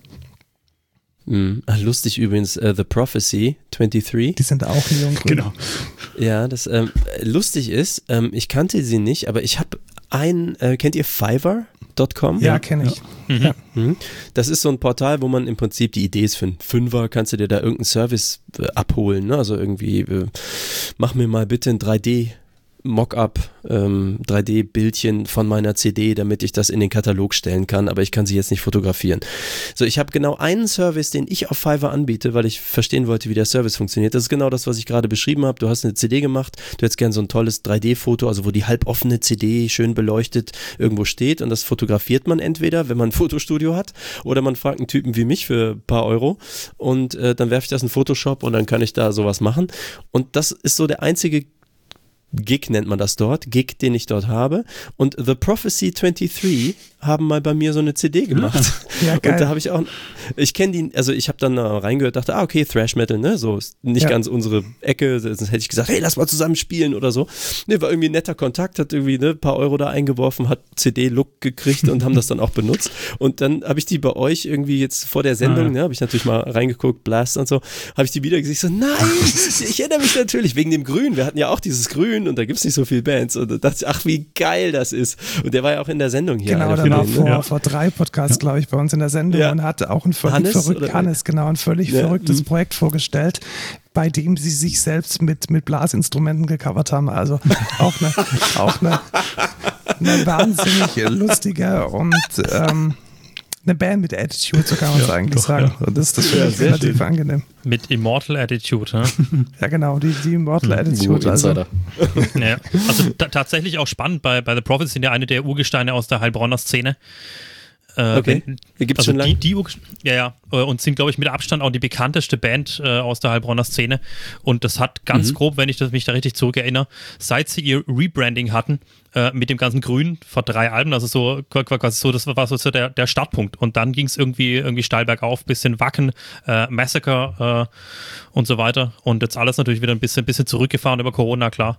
[SPEAKER 5] Lustig übrigens, The Prophecy 23.
[SPEAKER 2] Die sind auch neongrün.
[SPEAKER 3] Genau.
[SPEAKER 5] Ja, das lustig ist, ich kannte sie nicht, aber ich habe kennt ihr Fiverr.com?
[SPEAKER 2] Ja, kenne ich. Ja.
[SPEAKER 5] Das ist so ein Portal, wo man im Prinzip die Idee ist, für einen Fünfer kannst du dir da irgendeinen Service abholen, ne? Also irgendwie, mach mir mal bitte ein 3D-Mockup, 3D-Bildchen von meiner CD, damit ich das in den Katalog stellen kann, aber ich kann sie jetzt nicht fotografieren. So, ich habe genau einen Service, den ich auf Fiverr anbiete, weil ich verstehen wollte, wie der Service funktioniert. Das ist genau das, was ich gerade beschrieben habe. Du hast eine CD gemacht, du hättest gern so ein tolles 3D-Foto, also wo die halboffene CD schön beleuchtet irgendwo steht und das fotografiert man entweder, wenn man ein Fotostudio hat, oder man fragt einen Typen wie mich für ein paar Euro und dann werfe ich das in Photoshop und dann kann ich da sowas machen. Und das ist so der einzige Gig nennt man das dort, Gig, den ich dort habe. Und The Prophecy 23 haben mal bei mir so eine CD gemacht.
[SPEAKER 2] Ja, geil.
[SPEAKER 5] Und da habe ich auch, ich kenne die, also ich habe dann reingehört, dachte, okay, Thrash Metal, ne, so ist nicht ganz unsere Ecke, sonst hätte ich gesagt, hey, lass mal zusammen spielen oder so. Ne, war irgendwie ein netter Kontakt, hat irgendwie ein paar Euro da eingeworfen, hat CD-Look gekriegt und haben das dann auch benutzt. Und dann habe ich die bei euch irgendwie jetzt vor der Sendung, ne, habe ich natürlich mal reingeguckt, Blast und so, habe ich die wieder gesehen, so, nein, ich erinnere mich natürlich, wegen dem Grün, wir hatten ja auch dieses Grün und da gibt es nicht so viele Bands und da dachte ich, ach, wie geil das ist. Und der war ja auch in der Sendung hier.
[SPEAKER 2] Genau, der war vor 3 Podcasts, glaube ich, bei uns in der Sendung und hat auch ein völlig verrücktes Projekt vorgestellt, bei dem sie sich selbst mit Blasinstrumenten gecovert haben. Also auch eine wahnsinnig lustige und eine Band mit Attitude, so kann man es eigentlich sagen. Und das ist relativ angenehm.
[SPEAKER 4] Mit Immortal Attitude, ne?
[SPEAKER 2] Ja, genau, die Immortal Attitude.
[SPEAKER 1] Also.
[SPEAKER 4] Ja, also tatsächlich auch spannend, bei The Prophets sind ja eine der Urgesteine aus der Heilbronner Szene.
[SPEAKER 5] Okay, gibt es schon lange?
[SPEAKER 4] Und sind, glaube ich, mit Abstand auch die bekannteste Band aus der Heilbronner Szene. Und das hat ganz grob, wenn ich mich da richtig zurückerinnere, seit sie ihr Rebranding hatten, mit dem ganzen Grün vor 3 Alben, also so quasi so, das war so der Startpunkt. Und dann ging es irgendwie steil bergauf, bisschen Wacken, Massacre und so weiter. Und jetzt alles natürlich wieder ein bisschen zurückgefahren über Corona, klar.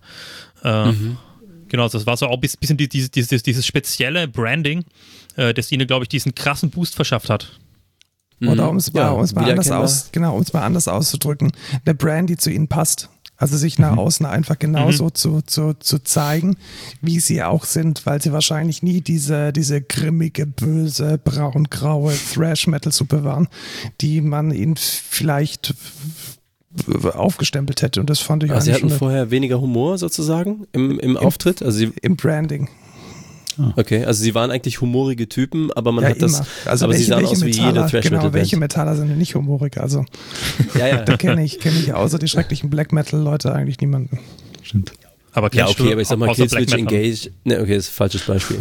[SPEAKER 4] Genau, das war so auch ein bisschen dieses spezielle Branding, das ihnen, glaube ich, diesen krassen Boost verschafft hat.
[SPEAKER 2] Oder um es mal anders auszudrücken, eine Brand, die zu ihnen passt. Also sich nach außen einfach genauso zu zeigen, wie sie auch sind, weil sie wahrscheinlich nie diese grimmige, böse, braun-graue Thrash-Metal-Suppe waren, die man ihnen vielleicht aufgestempelt hätte, und das fand ich
[SPEAKER 5] Sie hatten vorher weniger Humor sozusagen im Auftritt? Also
[SPEAKER 2] im Branding.
[SPEAKER 5] Okay, also sie waren eigentlich humorige Typen, aber man hat
[SPEAKER 2] immer.
[SPEAKER 5] das,
[SPEAKER 2] also
[SPEAKER 5] aber sie sahen aus wie jede Thrash-Metal-Band.
[SPEAKER 2] Genau, welche Metaller sind denn nicht humorig? Also da kenne ich außer die schrecklichen Black-Metal-Leute eigentlich niemanden.
[SPEAKER 3] Stimmt.
[SPEAKER 4] Aber
[SPEAKER 5] aber ich sag mal, Killswitch Engage. Ne, okay, das ist ein falsches Beispiel.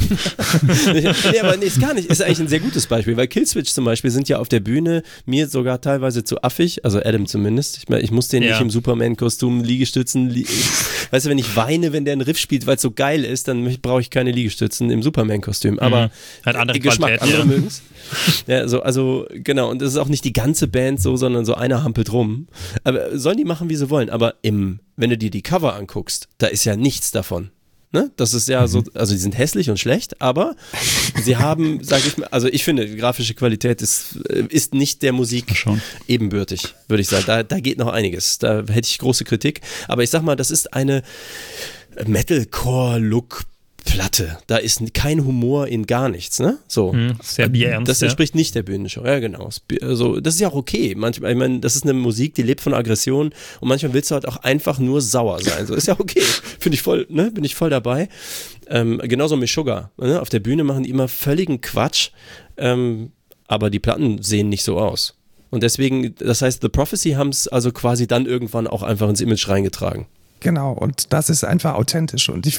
[SPEAKER 5] Ist gar nicht. Ist eigentlich ein sehr gutes Beispiel, weil Killswitch zum Beispiel sind ja auf der Bühne mir sogar teilweise zu affig, also Adam zumindest. Ich muss den nicht im Superman-Kostüm, Liegestützen. Weißt du, wenn ich weine, wenn der einen Riff spielt, weil es so geil ist, dann brauche ich keine Liegestützen im Superman-Kostüm. Aber
[SPEAKER 4] hat andere
[SPEAKER 5] Geschmack,
[SPEAKER 4] Qualität,
[SPEAKER 5] andere mögen es. Ja, also genau. Und das ist auch nicht die ganze Band so, sondern so einer hampelt rum. Aber sollen die machen, wie sie wollen. Aber wenn du dir die Cover anguckst, da ist ja nichts davon. Ne? Das ist ja so, also die sind hässlich und schlecht, aber sie haben, sage ich mal, also ich finde, die grafische Qualität ist nicht der Musik ebenbürtig, würde ich sagen. Da geht noch einiges. Da hätte ich große Kritik. Aber ich sag mal, das ist eine Metalcore-Look Platte. Da ist kein Humor in gar nichts, ne? So.
[SPEAKER 4] Sehr bierernst.
[SPEAKER 5] Das entspricht nicht der Bühnenshow. Ja, genau. Also, das ist ja auch okay. Manchmal, ich meine, das ist eine Musik, die lebt von Aggression und manchmal willst du halt auch einfach nur sauer sein. So, ist ja okay. Finde ich voll, ne? Bin ich voll dabei. Genauso mit Sugar. Ne? Auf der Bühne machen die immer völligen Quatsch, aber die Platten sehen nicht so aus. Und deswegen, das heißt, The Prophecy haben es also quasi dann irgendwann auch einfach ins Image reingetragen.
[SPEAKER 2] Genau, und das ist einfach authentisch. Und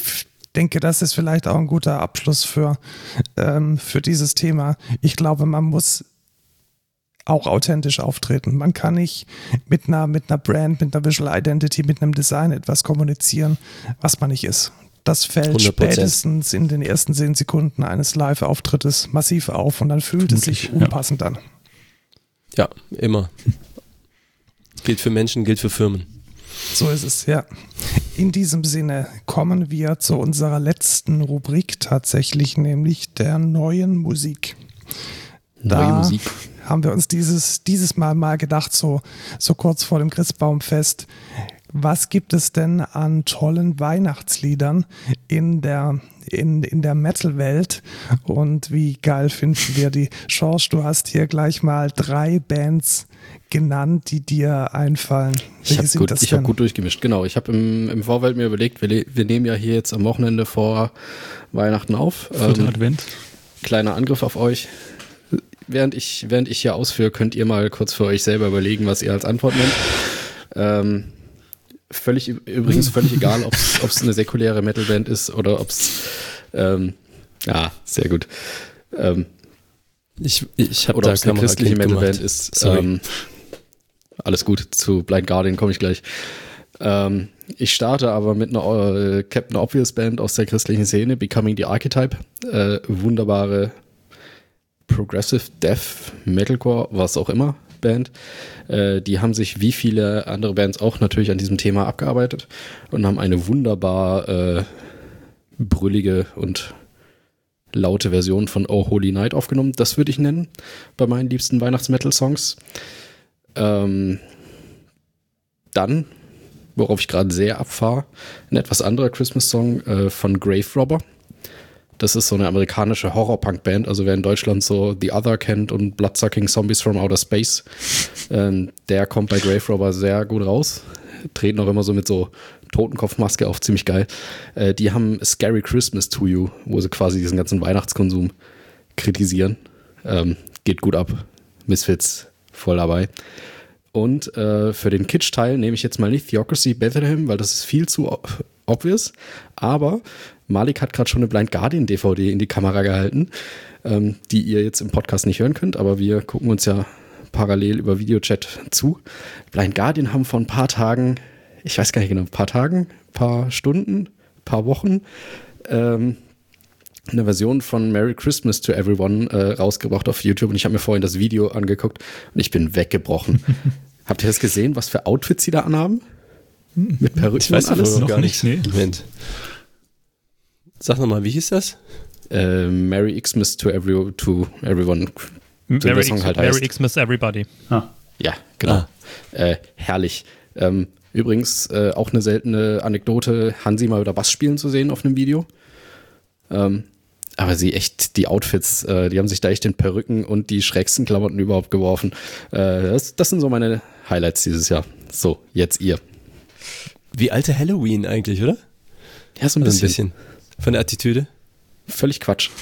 [SPEAKER 2] denke, das ist vielleicht auch ein guter Abschluss für dieses Thema. Ich glaube, man muss auch authentisch auftreten. Man kann nicht mit einer Brand, mit einer Visual Identity, mit einem Design etwas kommunizieren, was man nicht ist. Das fällt 100%. Spätestens in den ersten 10 Sekunden eines Live-Auftrittes massiv auf und dann fühlt es sich unpassend an.
[SPEAKER 5] Ja, immer. Gilt für Menschen, gilt für Firmen.
[SPEAKER 2] So ist es, ja. In diesem Sinne kommen wir zu unserer letzten Rubrik tatsächlich, nämlich der neuen Musik.
[SPEAKER 1] Neue Musik.
[SPEAKER 2] Haben wir uns dieses Mal gedacht, so kurz vor dem Christbaumfest, was gibt es denn an tollen Weihnachtsliedern in der Metal-Welt und wie geil finden wir die? George, du hast hier gleich mal 3 Bands genannt, die dir einfallen.
[SPEAKER 1] Ich habe gut durchgemischt, genau. Ich habe im Vorfeld mir überlegt, wir nehmen ja hier jetzt am Wochenende vor Weihnachten auf.
[SPEAKER 3] 4. Advent.
[SPEAKER 1] Kleiner Angriff auf euch. Während ich hier ausführe, könnt ihr mal kurz für euch selber überlegen, was ihr als Antwort nennt. Übrigens völlig egal, ob es eine säkuläre Metalband ist oder ob es sehr gut.
[SPEAKER 5] Ich habe
[SPEAKER 1] oder ob es eine christliche Metalband ist. Alles gut, zu Blind Guardian komme ich gleich. Ich starte aber mit einer Captain Obvious Band aus der christlichen Szene, Becoming the Archetype. Wunderbare Progressive Death, Metalcore, was auch immer, Band. Die haben sich wie viele andere Bands auch natürlich an diesem Thema abgearbeitet und haben eine wunderbar brüllige und laute Version von Oh Holy Night aufgenommen. Das würde ich nennen bei meinen liebsten Weihnachts-Metal-Songs. Dann, worauf ich gerade sehr abfahre, ein etwas anderer Christmas-Song von Grave Robber. Das ist so eine amerikanische Horror-Punk-Band, also wer in Deutschland so The Other kennt und Bloodsucking Zombies from Outer Space, der kommt bei Grave Robber sehr gut raus. Treten auch immer so mit so Totenkopfmaske auf, ziemlich geil. Die haben Scary Christmas to You, wo sie quasi diesen ganzen Weihnachtskonsum kritisieren. Geht gut ab. Misfits voll dabei. Und für den Kitsch-Teil nehme ich jetzt mal nicht Theocracy Bethlehem, weil das ist viel zu obvious. Aber Malik hat gerade schon eine Blind Guardian DVD in die Kamera gehalten, die ihr jetzt im Podcast nicht hören könnt, aber wir gucken uns ja parallel über Videochat zu. Blind Guardian haben vor ein paar Tagen, ich weiß gar nicht genau, paar Stunden, paar Wochen, eine Version von Merry Christmas to Everyone rausgebracht auf YouTube und ich habe mir vorhin das Video angeguckt und ich bin weggebrochen. Habt ihr das gesehen, was für Outfits sie da anhaben? Mit Perücken und alles?
[SPEAKER 5] Noch gar nicht. Nee. Moment. Sag nochmal, wie hieß das?
[SPEAKER 1] Merry Xmas to Everyone.
[SPEAKER 4] Merry Xmas Everybody.
[SPEAKER 1] Ah. Ja, genau. Herrlich. Übrigens auch eine seltene Anekdote, Hansi mal wieder Bass spielen zu sehen auf einem Video. Aber die Outfits, die haben sich da echt den Perücken und die schrägsten Klamotten überhaupt geworfen. Das sind so meine Highlights dieses Jahr. So, jetzt ihr.
[SPEAKER 5] Wie alte Halloween eigentlich, oder?
[SPEAKER 1] Ja, so ein bisschen.
[SPEAKER 5] Von der Attitüde?
[SPEAKER 1] Völlig Quatsch.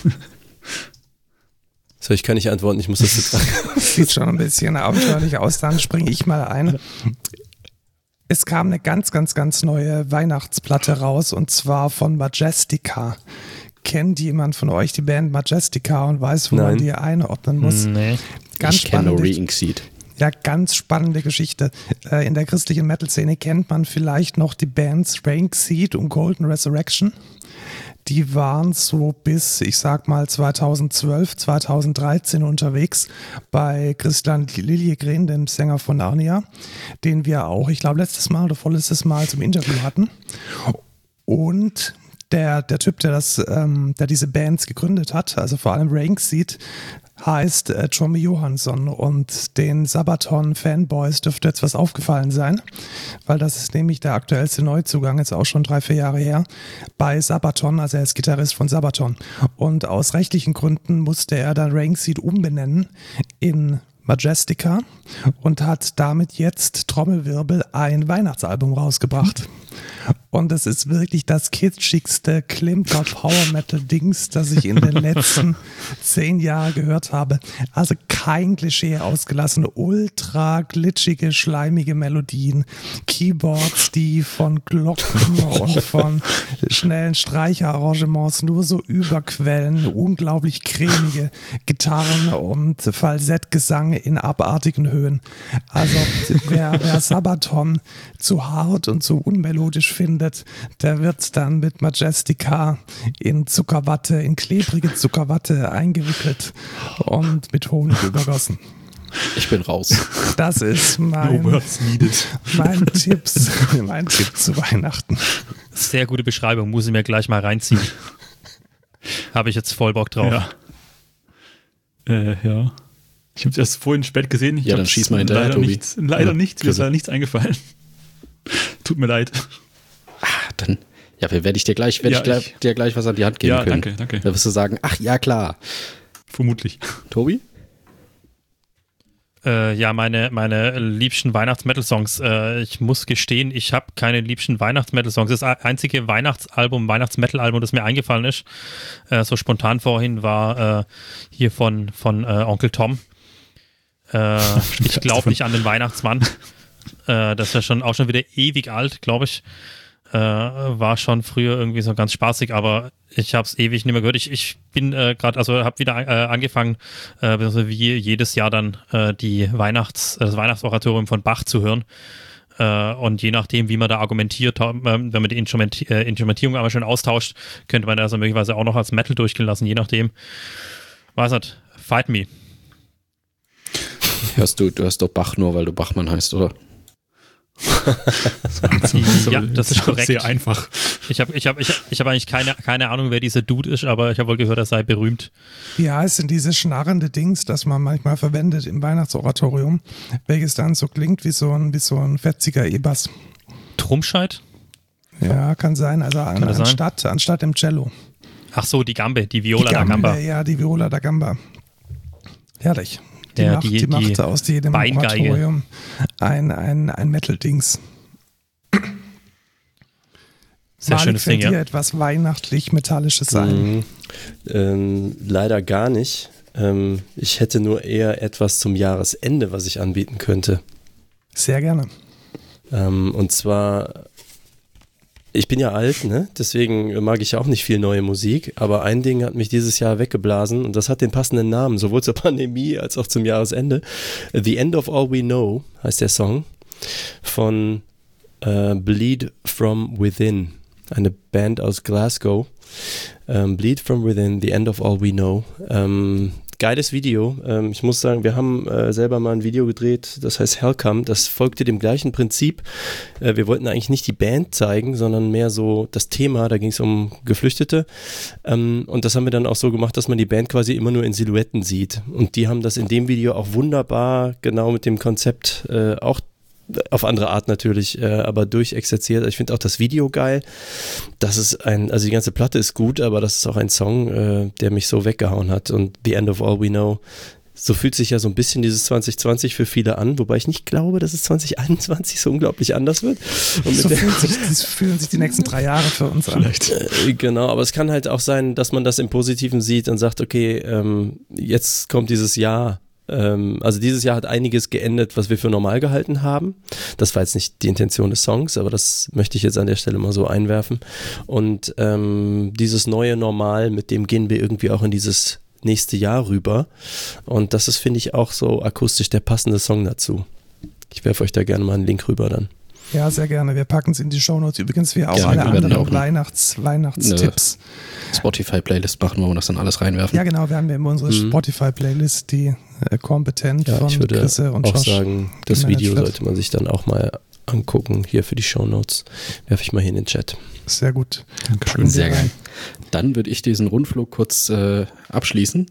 [SPEAKER 5] So, ich kann nicht antworten, ich muss das jetzt sagen.
[SPEAKER 2] Sieht schon ein bisschen abenteuerlich aus, dann springe ich mal ein. Es kam eine ganz, ganz, ganz neue Weihnachtsplatte raus und zwar von Majestica. Kennt jemand von euch die Band Majestica und weiß, wo man die einordnen muss?
[SPEAKER 4] Nee.
[SPEAKER 1] Ich kenne nur Re-Ink Seed.
[SPEAKER 2] Ja, ganz spannende Geschichte. In der christlichen Metal-Szene kennt man vielleicht noch die Bands Re-Ink Seed und Golden Resurrection. Die waren so bis, ich sag mal, 2012, 2013 unterwegs bei Christian Liljegren, dem Sänger von Narnia, den wir auch, ich glaube, letztes Mal oder vorletztes Mal zum Interview hatten. Und der Typ, der diese Bands gegründet hat, also vor allem Re-Ink Seed, heißt Tommy Johansson und den Sabaton-Fanboys dürfte jetzt was aufgefallen sein, weil das ist nämlich der aktuellste Neuzugang, jetzt auch schon 3-4 Jahre her, bei Sabaton, also er ist Gitarrist von Sabaton und aus rechtlichen Gründen musste er dann Re-Ink Seed umbenennen in Majestica und hat damit jetzt Trommelwirbel ein Weihnachtsalbum rausgebracht. Und es ist wirklich das kitschigste Klimper-Power-Metal-Dings, das ich in den letzten 10 Jahren gehört habe. Also kein Klischee ausgelassen, ultra glitschige, schleimige Melodien, Keyboards, die von Glocken und von schnellen Streicherarrangements nur so überquellen, unglaublich cremige Gitarren und Falsettgesang in abartigen Höhen. Also wer Sabaton zu hart und zu unmelodisch findet, der wird dann mit Majestica in Zuckerwatte, in klebrige Zuckerwatte eingewickelt und mit Honig übergossen.
[SPEAKER 1] Ich bin raus.
[SPEAKER 2] Das ist mein Tipp zu Weihnachten.
[SPEAKER 4] Sehr gute Beschreibung, muss ich mir gleich mal reinziehen. Habe ich jetzt voll Bock drauf.
[SPEAKER 3] Ja. Ich habe es erst vorhin spät gesehen.
[SPEAKER 1] Ja, dann schieß mal hinterher, Tobi.
[SPEAKER 3] Leider nichts, mir ist leider nichts eingefallen. Tut mir leid.
[SPEAKER 1] Dann werde ich dir gleich was an die Hand geben können.
[SPEAKER 3] Ja, danke.
[SPEAKER 1] Da wirst du sagen, ach ja, klar.
[SPEAKER 3] Vermutlich.
[SPEAKER 1] Tobi?
[SPEAKER 4] Meine liebsten Weihnachts-Metal-Songs. Ich muss gestehen, ich habe keine liebsten Weihnachts-Metal-Songs. Das einzige Weihnachts-Metal-Album, das mir eingefallen ist, so spontan vorhin, war hier von Onkel Tom. Ich glaube nicht an den Weihnachtsmann. Das ist ja auch schon wieder ewig alt, glaube ich. War schon früher irgendwie so ganz spaßig, aber ich habe es ewig nicht mehr gehört. Ich bin gerade, also habe wieder angefangen, wie jedes Jahr dann das Weihnachtsoratorium von Bach zu hören. Und je nachdem, wie man da argumentiert, wenn man die Instrumentierung aber schon austauscht, könnte man das möglicherweise auch noch als Metal durchgehen lassen, je nachdem. Weiß nicht, Fight Me.
[SPEAKER 1] Du hörst doch Bach nur, weil du Bachmann heißt, oder?
[SPEAKER 4] Ja, das ist korrekt.
[SPEAKER 3] Sehr einfach.
[SPEAKER 4] Ich hab eigentlich keine Ahnung, wer dieser Dude ist, aber ich habe wohl gehört, er sei berühmt.
[SPEAKER 2] Wie heißt denn dieses schnarrende Dings, das man manchmal verwendet im Weihnachtsoratorium, welches dann so klingt wie so ein fetziger E-Bass?
[SPEAKER 4] Trumscheid?
[SPEAKER 2] Ja, kann sein. Also anstatt im Cello.
[SPEAKER 4] Ach so, die Gambe, die Viola da Gamba.
[SPEAKER 2] Ja, die Viola da Gamba. Herrlich. Die
[SPEAKER 4] die
[SPEAKER 2] macht aus jedem
[SPEAKER 4] Beingeige.
[SPEAKER 2] Oratorium ein Metal-Dings.
[SPEAKER 4] Sehr schönes Ding,
[SPEAKER 2] dir etwas weihnachtlich-metallisches sein?
[SPEAKER 5] Leider gar nicht. Ich hätte nur eher etwas zum Jahresende, was ich anbieten könnte.
[SPEAKER 2] Sehr gerne.
[SPEAKER 5] Und zwar, ich bin ja alt, ne? Deswegen mag ich auch nicht viel neue Musik, aber ein Ding hat mich dieses Jahr weggeblasen und das hat den passenden Namen, sowohl zur Pandemie als auch zum Jahresende. The End of All We Know heißt der Song von Bleed From Within, eine Band aus Glasgow. Bleed From Within, The End of All We Know. Geiles Video. Ich muss sagen, wir haben selber mal ein Video gedreht, das heißt Hellcome. Das folgte dem gleichen Prinzip. Wir wollten eigentlich nicht die Band zeigen, sondern mehr so das Thema. Da ging es um Geflüchtete. Und das haben wir dann auch so gemacht, dass man die Band quasi immer nur in Silhouetten sieht. Und die haben das in dem Video auch wunderbar genau mit dem Konzept auch auf andere Art natürlich, aber durchexerziert. Ich finde auch das Video geil. Das ist also die ganze Platte ist gut, aber das ist auch ein Song, der mich so weggehauen hat. Und The End of All We Know, so fühlt sich ja so ein bisschen dieses 2020 für viele an, wobei ich nicht glaube, dass es 2021 so unglaublich anders wird. Und
[SPEAKER 2] so fühlen sich die nächsten 3 Jahre für uns an.
[SPEAKER 5] Genau, aber es kann halt auch sein, dass man das im Positiven sieht und sagt, okay, jetzt kommt dieses Jahr. Also dieses Jahr hat einiges geendet, was wir für normal gehalten haben. Das war jetzt nicht die Intention des Songs, aber das möchte ich jetzt an der Stelle mal so einwerfen. Und dieses neue Normal, mit dem gehen wir irgendwie auch in dieses nächste Jahr rüber. Und das ist, finde ich, auch so akustisch der passende Song dazu. Ich werfe euch da gerne mal einen Link rüber dann.
[SPEAKER 2] Ja, sehr gerne. Wir packen es in die Shownotes. Übrigens, wir auch alle anderen Weihnachtstipps.
[SPEAKER 1] Spotify-Playlist machen, wo wir das dann alles reinwerfen.
[SPEAKER 2] Ja, genau. Wir haben ja immer unsere Spotify-Playlist, die kompetent von Chrisse und
[SPEAKER 5] Josh. Ich würde auch
[SPEAKER 2] Josh
[SPEAKER 5] sagen, das Video sollte man sich dann auch mal angucken. Hier für die Shownotes. Werfe ich mal hier in den Chat.
[SPEAKER 2] Sehr gut.
[SPEAKER 1] Dankeschön. Sehr geil. Dann würde ich diesen Rundflug kurz abschließen.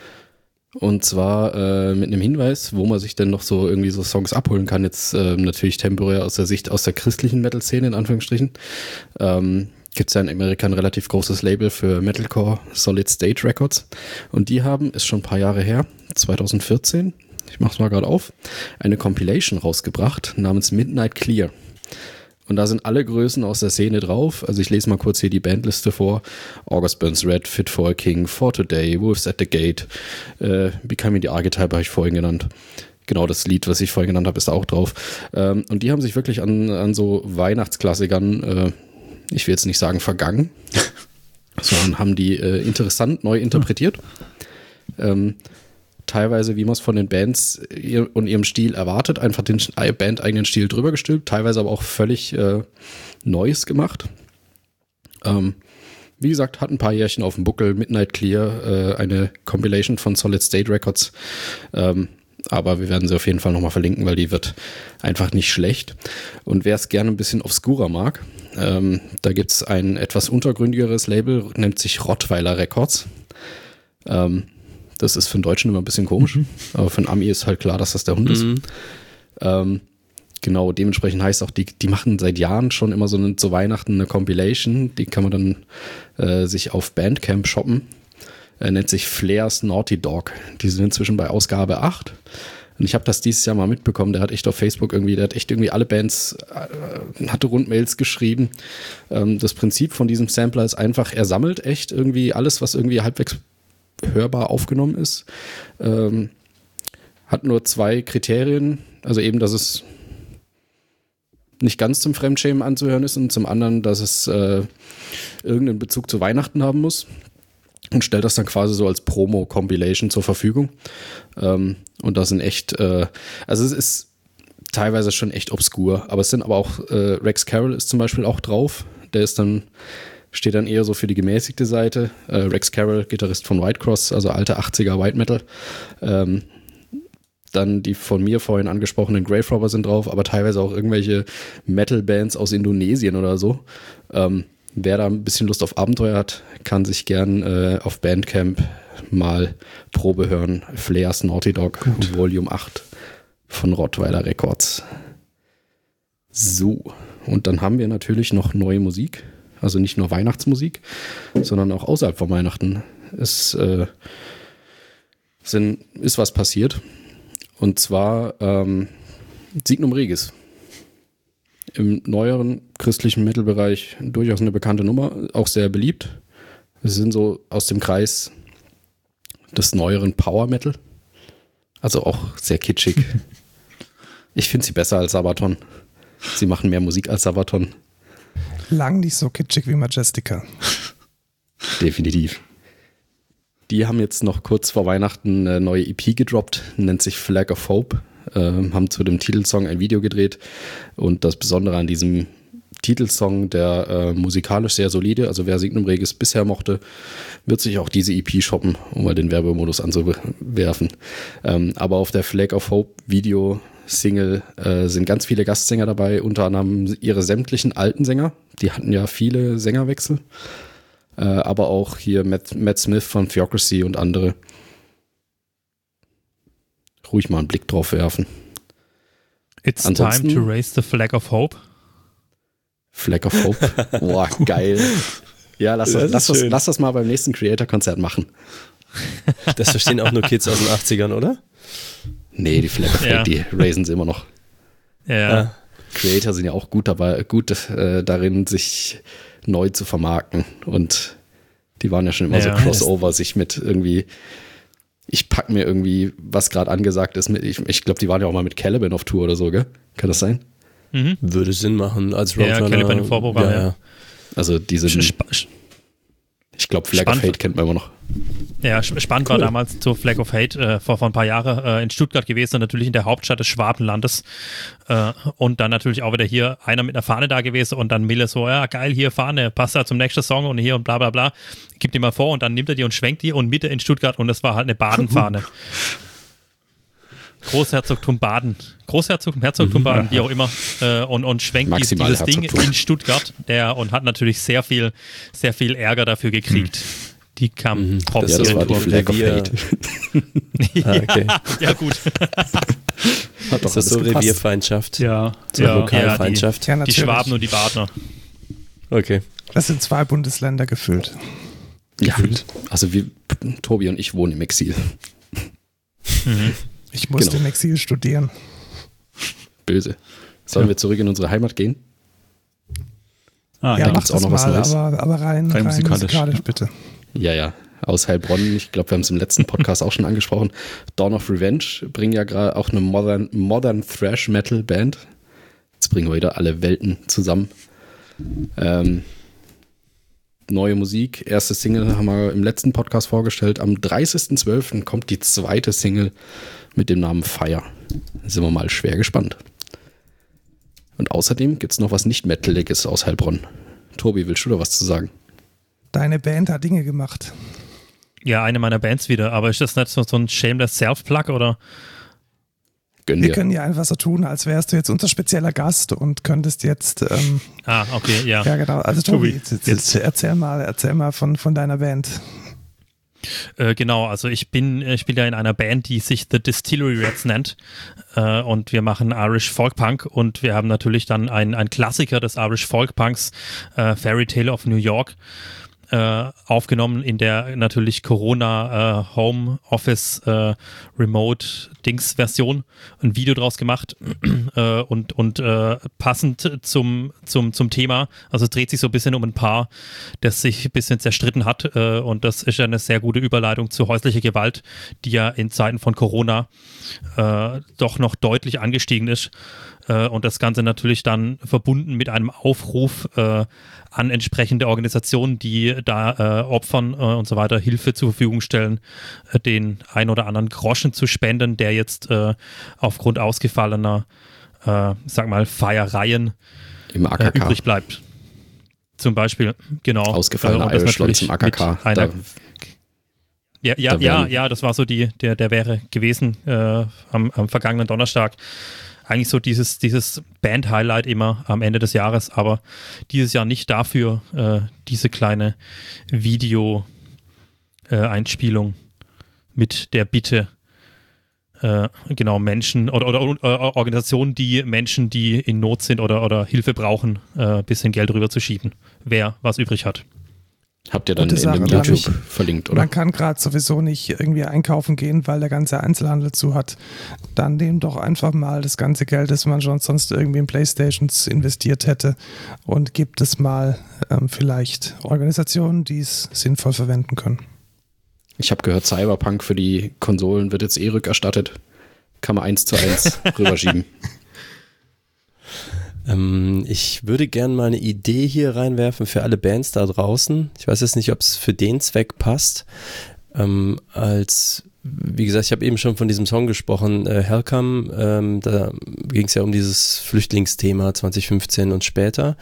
[SPEAKER 1] Und zwar mit einem Hinweis, wo man sich denn noch so irgendwie so Songs abholen kann. Jetzt natürlich temporär aus der Sicht aus der christlichen Metal-Szene, in Anführungsstrichen. Gibt es ja in Amerika ein relativ großes Label für Metalcore, Solid State Records. Und die haben, ist schon ein paar Jahre her, 2014, ich mach's mal gerade auf, eine Compilation rausgebracht namens Midnight Clear. Und da sind alle Größen aus der Szene drauf. Also ich lese mal kurz hier die Bandliste vor. August Burns Red, Fit for a King, For Today, Wolves at the Gate, Becoming the Archetype habe ich vorhin genannt. Genau, das Lied, was ich vorhin genannt habe, ist da auch drauf. Und die haben sich wirklich an so Weihnachtsklassikern, ich will jetzt nicht sagen vergangen, sondern haben die interessant neu interpretiert. Teilweise, wie man es von den Bands und ihrem Stil erwartet, einfach den bandeigenen Stil drüber gestülpt, teilweise aber auch völlig Neues gemacht. Wie gesagt, hat ein paar Jährchen auf dem Buckel, Midnight Clear, eine Compilation von Solid State Records, aber wir werden sie auf jeden Fall nochmal verlinken, weil die wird einfach nicht schlecht. Und wer es gerne ein bisschen obskurer mag, da gibt es ein etwas untergründigeres Label, nennt sich Rottweiler Records. Das ist für einen Deutschen immer ein bisschen komisch, aber für einen Ami ist halt klar, dass das der Hund ist. Genau, dementsprechend heißt auch, die machen seit Jahren schon immer so zu Weihnachten eine Compilation, die kann man dann sich auf Bandcamp shoppen. Nennt sich Flair's Naughty Dog. Die sind inzwischen bei Ausgabe 8. Und ich habe das dieses Jahr mal mitbekommen. Der hat echt auf Facebook irgendwie alle Bands, hatte Rundmails geschrieben. Das Prinzip von diesem Sampler ist einfach, er sammelt echt irgendwie alles, was irgendwie halbwegs hörbar aufgenommen ist. Hat nur 2 Kriterien. Also eben, dass es nicht ganz zum Fremdschämen anzuhören ist und zum anderen, dass es irgendeinen Bezug zu Weihnachten haben muss. Und stellt das dann quasi so als Promo-Compilation zur Verfügung. Und das sind echt, also es ist teilweise schon echt obskur, aber es sind aber auch, Rex Carroll ist zum Beispiel auch drauf, der steht dann eher so für die gemäßigte Seite. Rex Carroll, Gitarrist von Whitecross, also alte 80er White Metal. Dann die von mir vorhin angesprochenen Grave Robber sind drauf, aber teilweise auch irgendwelche Metal-Bands aus Indonesien oder so. Wer da ein bisschen Lust auf Abenteuer hat, kann sich gern auf Bandcamp mal Probe hören. Flair's Naughty Dog, Volume 8 von Rottweiler Records. So, und dann haben wir natürlich noch neue Musik. Also nicht nur Weihnachtsmusik, sondern auch außerhalb von Weihnachten. Es ist was passiert. Und zwar Signum Regis. Im neueren christlichen Metal-Bereich durchaus eine bekannte Nummer, auch sehr beliebt. Sie sind so aus dem Kreis des neueren Power-Metal. Also auch sehr kitschig. Ich finde sie besser als Sabaton. Sie machen mehr Musik als Sabaton.
[SPEAKER 2] Lang nicht so kitschig wie Majestica.
[SPEAKER 1] Definitiv. Die haben jetzt noch kurz vor Weihnachten eine neue EP gedroppt, nennt sich Flag of Hope. Haben zu dem Titelsong ein Video gedreht und das Besondere an diesem Titelsong, der musikalisch sehr solide, also wer Signum Regis bisher mochte, wird sich auch diese EP shoppen, um mal den Werbemodus anzuwerfen. Aber auf der Flag of Hope Video Single sind ganz viele Gastsänger dabei, unter anderem ihre sämtlichen alten Sänger, die hatten ja viele Sängerwechsel, aber auch hier Matt Smith von Theocracy und andere. Ruhig mal einen Blick drauf werfen.
[SPEAKER 4] It's time to raise the flag of hope.
[SPEAKER 1] Flag of Hope. Boah, geil. Ja, lass das mal beim nächsten Creator-Konzert machen.
[SPEAKER 5] Das verstehen auch nur Kids aus den 80ern, oder?
[SPEAKER 1] Nee, die Flag of Hope, die raisen sie immer noch.
[SPEAKER 4] Ja.
[SPEAKER 1] Creator sind ja auch gut darin, sich neu zu vermarkten. Und die waren ja schon immer so Crossover, sich mit irgendwie. Ich pack mir irgendwie, was gerade angesagt ist. Ich glaube, die waren ja auch mal mit Caliban auf Tour oder so, gell? Kann das sein?
[SPEAKER 5] Mhm. Würde Sinn machen als Roadrunner.
[SPEAKER 4] Ja, Caliban im Vorprogramm, ja.
[SPEAKER 1] Also diese. Ich glaube, Flag of Hate kennt man immer noch.
[SPEAKER 4] Ja, spannend war damals zur Flag of Hate vor ein paar Jahren in Stuttgart gewesen, natürlich in der Hauptstadt des Schwabenlandes. Und dann natürlich auch wieder hier einer mit einer Fahne da gewesen und dann Mille so, ja geil, hier Fahne, passt da zum nächsten Song und hier und bla bla bla. Gibt die mal vor und dann nimmt er die und schwenkt die und Mitte in Stuttgart und das war halt eine Badenfahne. Großherzogtum Baden, Herzogtum Baden, wie auch immer, und schwenkt dieses Ding in Stuttgart und hat natürlich sehr viel Ärger dafür gekriegt. Die kam
[SPEAKER 1] das war die Flag of Hate.
[SPEAKER 5] Okay.
[SPEAKER 4] Ja, gut.
[SPEAKER 5] Ist das so Revierfeindschaft?
[SPEAKER 3] Ja.
[SPEAKER 5] So Lokalfeindschaft?
[SPEAKER 2] Ja,
[SPEAKER 4] die Schwaben und die Badner.
[SPEAKER 5] Okay.
[SPEAKER 2] Das sind 2 Bundesländer gefüllt.
[SPEAKER 1] Ja, also Tobi und ich wohnen im Exil.
[SPEAKER 2] Ich musste im Exil studieren.
[SPEAKER 1] Böse. Sollen wir zurück in unsere Heimat gehen?
[SPEAKER 2] Ja,
[SPEAKER 1] da
[SPEAKER 2] mach
[SPEAKER 1] gibt's auch noch was Neues.
[SPEAKER 2] Aber rein musikalisch bitte.
[SPEAKER 1] Ja. Aus Heilbronn, ich glaube, wir haben es im letzten Podcast auch schon angesprochen. Dawn of Revenge bringen ja gerade auch eine Modern Thrash Metal Band. Jetzt bringen wir wieder alle Welten zusammen. Neue Musik, erste Single haben wir im letzten Podcast vorgestellt. Am 30.12. kommt die zweite Single mit dem Namen Fire. Da sind wir mal schwer gespannt. Und außerdem gibt es noch was Nicht-Metaliges aus Heilbronn. Tobi, willst du da was zu sagen?
[SPEAKER 2] Deine Band hat Dinge gemacht.
[SPEAKER 4] Ja, eine meiner Bands wieder, aber ist das nicht so ein shameless Self-Plug oder?
[SPEAKER 2] Wir können ja einfach so tun, als wärst du jetzt unser spezieller Gast und könntest jetzt.
[SPEAKER 4] Okay, ja.
[SPEAKER 2] Ja, genau. Also Tobi, jetzt erzähl mal von deiner Band.
[SPEAKER 4] Genau, also ich spiele ja in einer Band, die sich The Distillery Rats nennt, und wir machen Irish Folk Punk und wir haben natürlich dann ein Klassiker des Irish Folk Punks, Fairy Tale of New York, aufgenommen in der natürlich Corona Home Office Remote Dings Version, ein Video draus gemacht und passend zum Thema, also es dreht sich so ein bisschen um ein Paar, das sich ein bisschen zerstritten hat, und das ist eine sehr gute Überleitung zu häuslicher Gewalt, die ja in Zeiten von Corona doch noch deutlich angestiegen ist. Und das Ganze natürlich dann verbunden mit einem Aufruf an entsprechende Organisationen, die da Opfern und so weiter Hilfe zur Verfügung stellen, den ein oder anderen Groschen zu spenden, der jetzt aufgrund ausgefallener, Feiereien
[SPEAKER 1] im AKK
[SPEAKER 4] übrig bleibt. Zum Beispiel, genau.
[SPEAKER 1] Ausgefallener Irish Lords im AKK.
[SPEAKER 4] Ja, das war so der wäre gewesen am vergangenen Donnerstag. Eigentlich so dieses Band-Highlight immer am Ende des Jahres, aber dieses Jahr nicht dafür diese kleine Video-Einspielung mit der Bitte, Menschen oder Organisationen, die Menschen, die in Not sind oder Hilfe brauchen, ein bisschen Geld rüber zu schieben, wer was übrig hat.
[SPEAKER 1] Habt ihr dann in dem YouTube verlinkt, oder?
[SPEAKER 2] Man kann gerade sowieso nicht irgendwie einkaufen gehen, weil der ganze Einzelhandel zu hat. Dann nehmen doch einfach mal das ganze Geld, das man schon sonst irgendwie in Playstations investiert hätte, und gibt es mal vielleicht Organisationen, die es sinnvoll verwenden können.
[SPEAKER 1] Ich habe gehört, Cyberpunk für die Konsolen wird jetzt rückerstattet. Kann man 1:1 rüberschieben.
[SPEAKER 5] Ich würde gerne mal eine Idee hier reinwerfen für alle Bands da draußen. Ich weiß jetzt nicht, ob es für den Zweck passt. Wie gesagt, ich habe eben schon von diesem Song gesprochen, Hellcome, da ging es ja um dieses Flüchtlingsthema 2015 und später.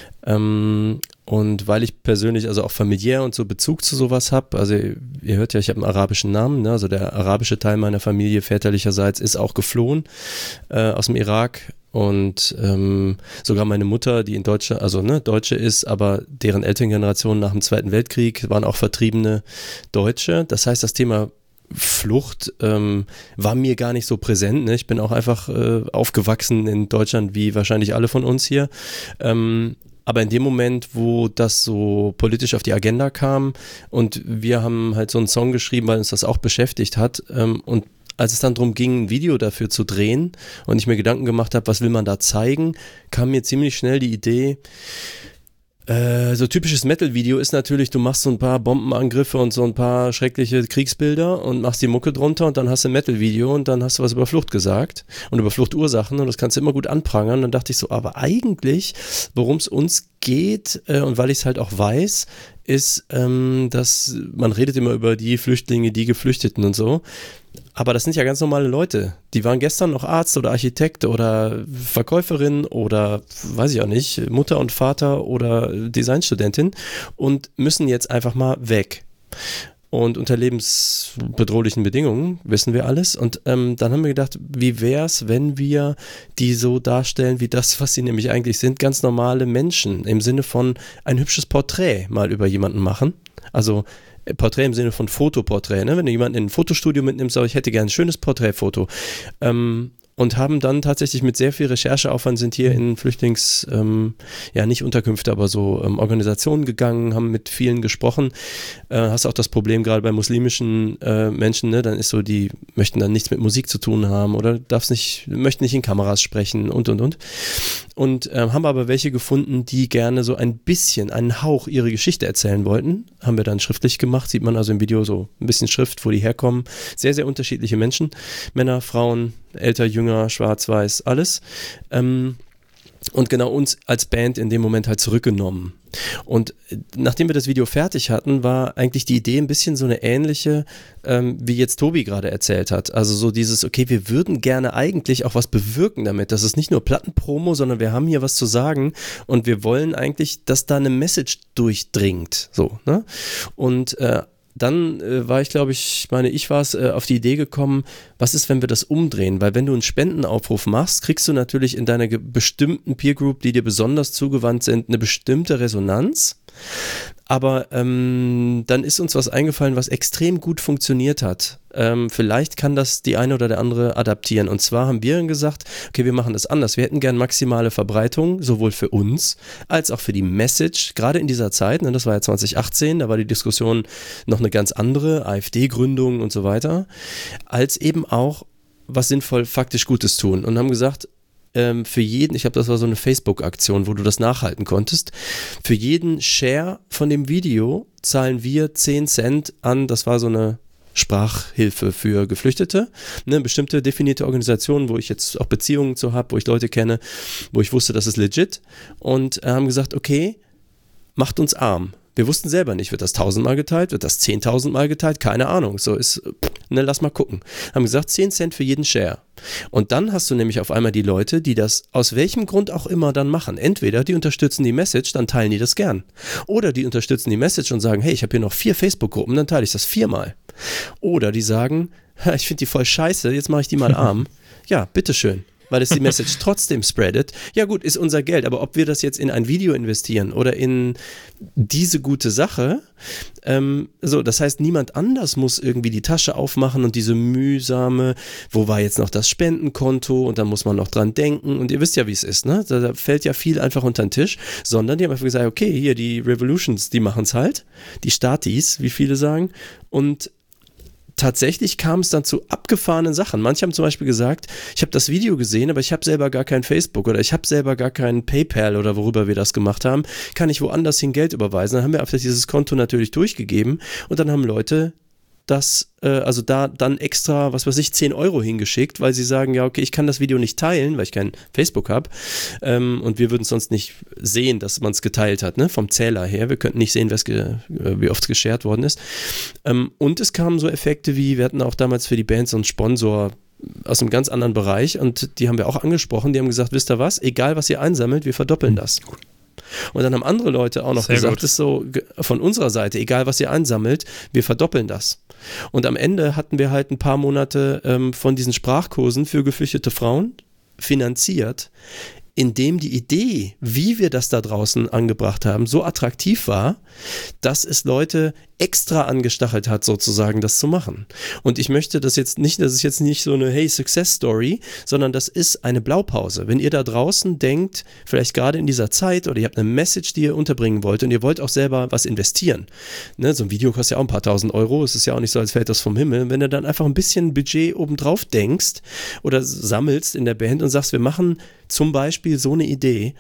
[SPEAKER 5] Und weil ich persönlich also auch familiär und so Bezug zu sowas habe, also ihr hört ja, ich habe einen arabischen Namen, ne? Also der arabische Teil meiner Familie väterlicherseits ist auch geflohen aus dem Irak. Und sogar meine Mutter, die in Deutschland, also Deutsche ist, aber deren Elterngeneration nach dem Zweiten Weltkrieg waren auch vertriebene Deutsche. Das heißt, das Thema Flucht war mir gar nicht so präsent. Ne? Ich bin auch einfach aufgewachsen in Deutschland, wie wahrscheinlich alle von uns hier. Aber in dem Moment, wo das so politisch auf die Agenda kam und wir haben halt so einen Song geschrieben, weil uns das auch beschäftigt hat, und als es dann darum ging, ein Video dafür zu drehen und ich mir Gedanken gemacht habe, was will man da zeigen, kam mir ziemlich schnell die Idee, so typisches Metal-Video ist natürlich, du machst so ein paar Bombenangriffe und so ein paar schreckliche Kriegsbilder und machst die Mucke drunter und dann hast du ein Metal-Video und dann hast du was über Flucht gesagt und über Fluchtursachen und das kannst du immer gut anprangern. Und dann dachte ich so, aber eigentlich, worum es uns geht und weil ich es halt auch weiß, ist, dass man redet immer über die Flüchtlinge, die Geflüchteten und so. Aber das sind ja ganz normale Leute. Die waren gestern noch Arzt oder Architekt oder Verkäuferin oder, weiß ich auch nicht, Mutter und Vater oder Designstudentin und müssen jetzt einfach mal weg. Und unter lebensbedrohlichen Bedingungen, wissen wir alles. Und dann haben wir gedacht, wie wär's, wenn wir die so darstellen, wie das, was sie nämlich eigentlich sind, ganz normale Menschen, im Sinne von ein hübsches Porträt mal über jemanden machen. Also Porträt im Sinne von Fotoporträt, ne? Wenn du jemanden in ein Fotostudio mitnimmst, sag ich hätte gern ein schönes Porträtfoto. Und haben dann tatsächlich mit sehr viel Rechercheaufwand sind hier in nicht Unterkünfte, aber so Organisationen gegangen, haben mit vielen gesprochen. Hast auch das Problem gerade bei muslimischen Menschen, ne? Dann ist so die möchten dann nichts mit Musik zu tun haben oder möchten nicht in Kameras sprechen und. Und haben aber welche gefunden, die gerne so ein bisschen, einen Hauch ihre Geschichte erzählen wollten. Haben wir dann schriftlich gemacht, sieht man also im Video so ein bisschen Schrift, wo die herkommen. Sehr, sehr unterschiedliche Menschen, Männer, Frauen, älter, jünger, schwarz, weiß, alles. Und genau uns als Band in dem Moment halt zurückgenommen. Und nachdem wir das Video fertig hatten, war eigentlich die Idee ein bisschen so eine ähnliche, wie jetzt Tobi gerade erzählt hat. Also so dieses, okay, wir würden gerne eigentlich auch was bewirken damit. Das ist nicht nur Plattenpromo, sondern wir haben hier was zu sagen und wir wollen eigentlich, dass da eine Message durchdringt. So, ne? Und dann war ich war es auf die Idee gekommen, was ist, wenn wir das umdrehen? Weil wenn du einen Spendenaufruf machst, kriegst du natürlich in deiner bestimmten Peer Group, die dir besonders zugewandt sind, eine bestimmte Resonanz. Aber dann ist uns was eingefallen, was extrem gut funktioniert hat. Vielleicht kann das die eine oder der andere adaptieren. Und zwar haben wir gesagt, okay, wir machen das anders. Wir hätten gern maximale Verbreitung, sowohl für uns als auch für die Message. Gerade in dieser Zeit, ne, das war ja 2018, da war die Diskussion noch eine ganz andere, AfD-Gründung und so weiter, als eben auch was sinnvoll faktisch Gutes tun. Und haben gesagt, für jeden, ich glaube, das war so eine Facebook-Aktion, wo du das nachhalten konntest, für jeden Share von dem Video zahlen wir 10 Cent an, das war so eine Sprachhilfe für Geflüchtete, eine bestimmte definierte Organisation, wo ich jetzt auch Beziehungen zu habe, wo ich Leute kenne, wo ich wusste, das ist legit und haben gesagt, okay, macht uns arm. Wir wussten selber nicht, wird das 1000-mal geteilt, wird das 10.000-mal geteilt, keine Ahnung, so ist, lass mal gucken. Haben gesagt, 10 Cent für jeden Share. Und dann hast du nämlich auf einmal die Leute, die das aus welchem Grund auch immer dann machen. Entweder die unterstützen die Message, dann teilen die das gern. Oder die unterstützen die Message und sagen, hey, ich habe hier noch 4 Facebook-Gruppen, dann teile ich das 4-mal. Oder die sagen, ich finde die voll scheiße, jetzt mache ich die mal arm. Ja, bitteschön. Weil es die Message trotzdem spreadet. Ja gut, ist unser Geld, aber ob wir das jetzt in ein Video investieren oder in diese gute Sache, das heißt, niemand anders muss irgendwie die Tasche aufmachen und diese mühsame, wo war jetzt noch das Spendenkonto und dann muss man noch dran denken und ihr wisst ja, wie es ist, ne? Da fällt ja viel einfach unter den Tisch, sondern die haben einfach gesagt, okay, hier die Revolutions, die machen es halt, die Statis, wie viele sagen, und tatsächlich kam es dann zu abgefahrenen Sachen. Manche haben zum Beispiel gesagt, ich habe das Video gesehen, aber ich habe selber gar kein Facebook oder ich habe selber gar kein PayPal oder worüber wir das gemacht haben. Kann ich woanders hin Geld überweisen? Dann haben wir einfach dieses Konto natürlich durchgegeben und dann haben Leute das, da dann extra, 10 Euro hingeschickt, weil sie sagen, ja okay, ich kann das Video nicht teilen, weil ich kein Facebook habe und wir würden sonst nicht sehen, dass man es geteilt hat, ne? Vom Zähler her, wir könnten nicht sehen, wie oft es geshared worden ist und es kamen so Effekte wie, wir hatten auch damals für die Band so einen Sponsor aus einem ganz anderen Bereich und die haben wir auch angesprochen, die haben gesagt, wisst ihr was, egal was ihr einsammelt, wir verdoppeln das. Und dann haben andere Leute auch noch gesagt, das ist so von unserer Seite, egal was ihr einsammelt, wir verdoppeln das. Und am Ende hatten wir halt ein paar Monate von diesen Sprachkursen für geflüchtete Frauen finanziert, indem die Idee, wie wir das da draußen angebracht haben, so attraktiv war, dass es Leute extra angestachelt hat, sozusagen das zu machen. Und ich möchte das ist jetzt nicht so eine Hey, Success Story, sondern das ist eine Blaupause. Wenn ihr da draußen denkt, vielleicht gerade in dieser Zeit oder ihr habt eine Message, die ihr unterbringen wollt und ihr wollt auch selber was investieren. Ne, so ein Video kostet ja auch ein paar tausend Euro, es ist ja auch nicht so, als fällt das vom Himmel. Wenn du dann einfach ein bisschen Budget obendrauf denkst oder sammelst in der Band und sagst, wir machen zum Beispiel so eine Idee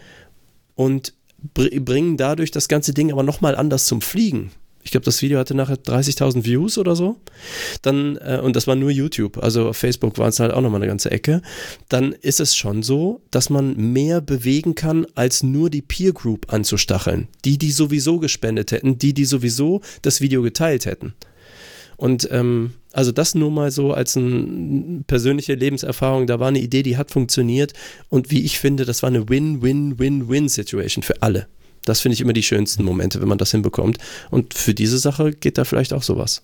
[SPEAKER 5] und bringen dadurch das ganze Ding aber nochmal anders zum Fliegen. Ich glaube, das Video hatte nachher 30.000 Views oder so. Dann, und das war nur YouTube, also auf Facebook waren es halt auch nochmal eine ganze Ecke. Dann ist es schon so, dass man mehr bewegen kann, als nur die Peer Group anzustacheln. Die sowieso gespendet hätten, die sowieso das Video geteilt hätten. Und also das nur mal so als eine persönliche Lebenserfahrung, da war eine Idee, die hat funktioniert und wie ich finde, das war eine Win-Win-Win-Win-Situation für alle. Das finde ich immer die schönsten Momente, wenn man das hinbekommt. Und für diese Sache geht da vielleicht auch sowas.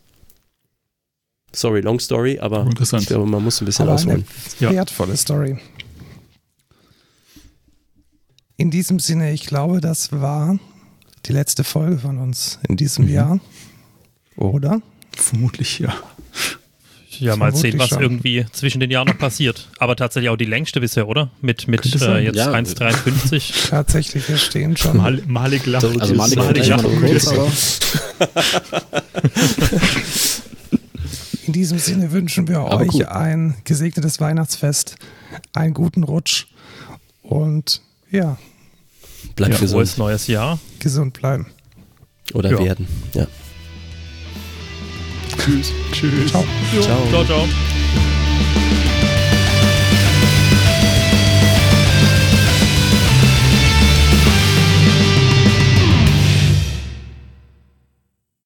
[SPEAKER 5] Sorry, long story, aber ich glaube, man muss ein bisschen ausholen.
[SPEAKER 2] Eine wertvolle Story. In diesem Sinne, ich glaube, das war die letzte Folge von uns in diesem Jahr. Oder?
[SPEAKER 3] Vermutlich, ja.
[SPEAKER 4] Ja, mal sehen, was irgendwie zwischen den Jahren noch passiert. Aber tatsächlich auch die längste bisher, oder? Mit jetzt ja. 1,53.
[SPEAKER 2] Tatsächlich, wir stehen schon.
[SPEAKER 3] Malik lacht.
[SPEAKER 1] Also Malik lacht kurz, aber
[SPEAKER 2] diesem Sinne wünschen wir
[SPEAKER 1] Aber
[SPEAKER 2] euch
[SPEAKER 1] gut.
[SPEAKER 2] ein gesegnetes Weihnachtsfest, einen guten Rutsch und ja,
[SPEAKER 5] Bleibt
[SPEAKER 4] Frohes
[SPEAKER 5] gesund.
[SPEAKER 4] neues Jahr.
[SPEAKER 2] gesund bleiben.
[SPEAKER 5] Oder
[SPEAKER 4] Ja.
[SPEAKER 5] werden. Ja.
[SPEAKER 3] Tschüss.
[SPEAKER 2] Ciao.
[SPEAKER 4] Ciao, ciao.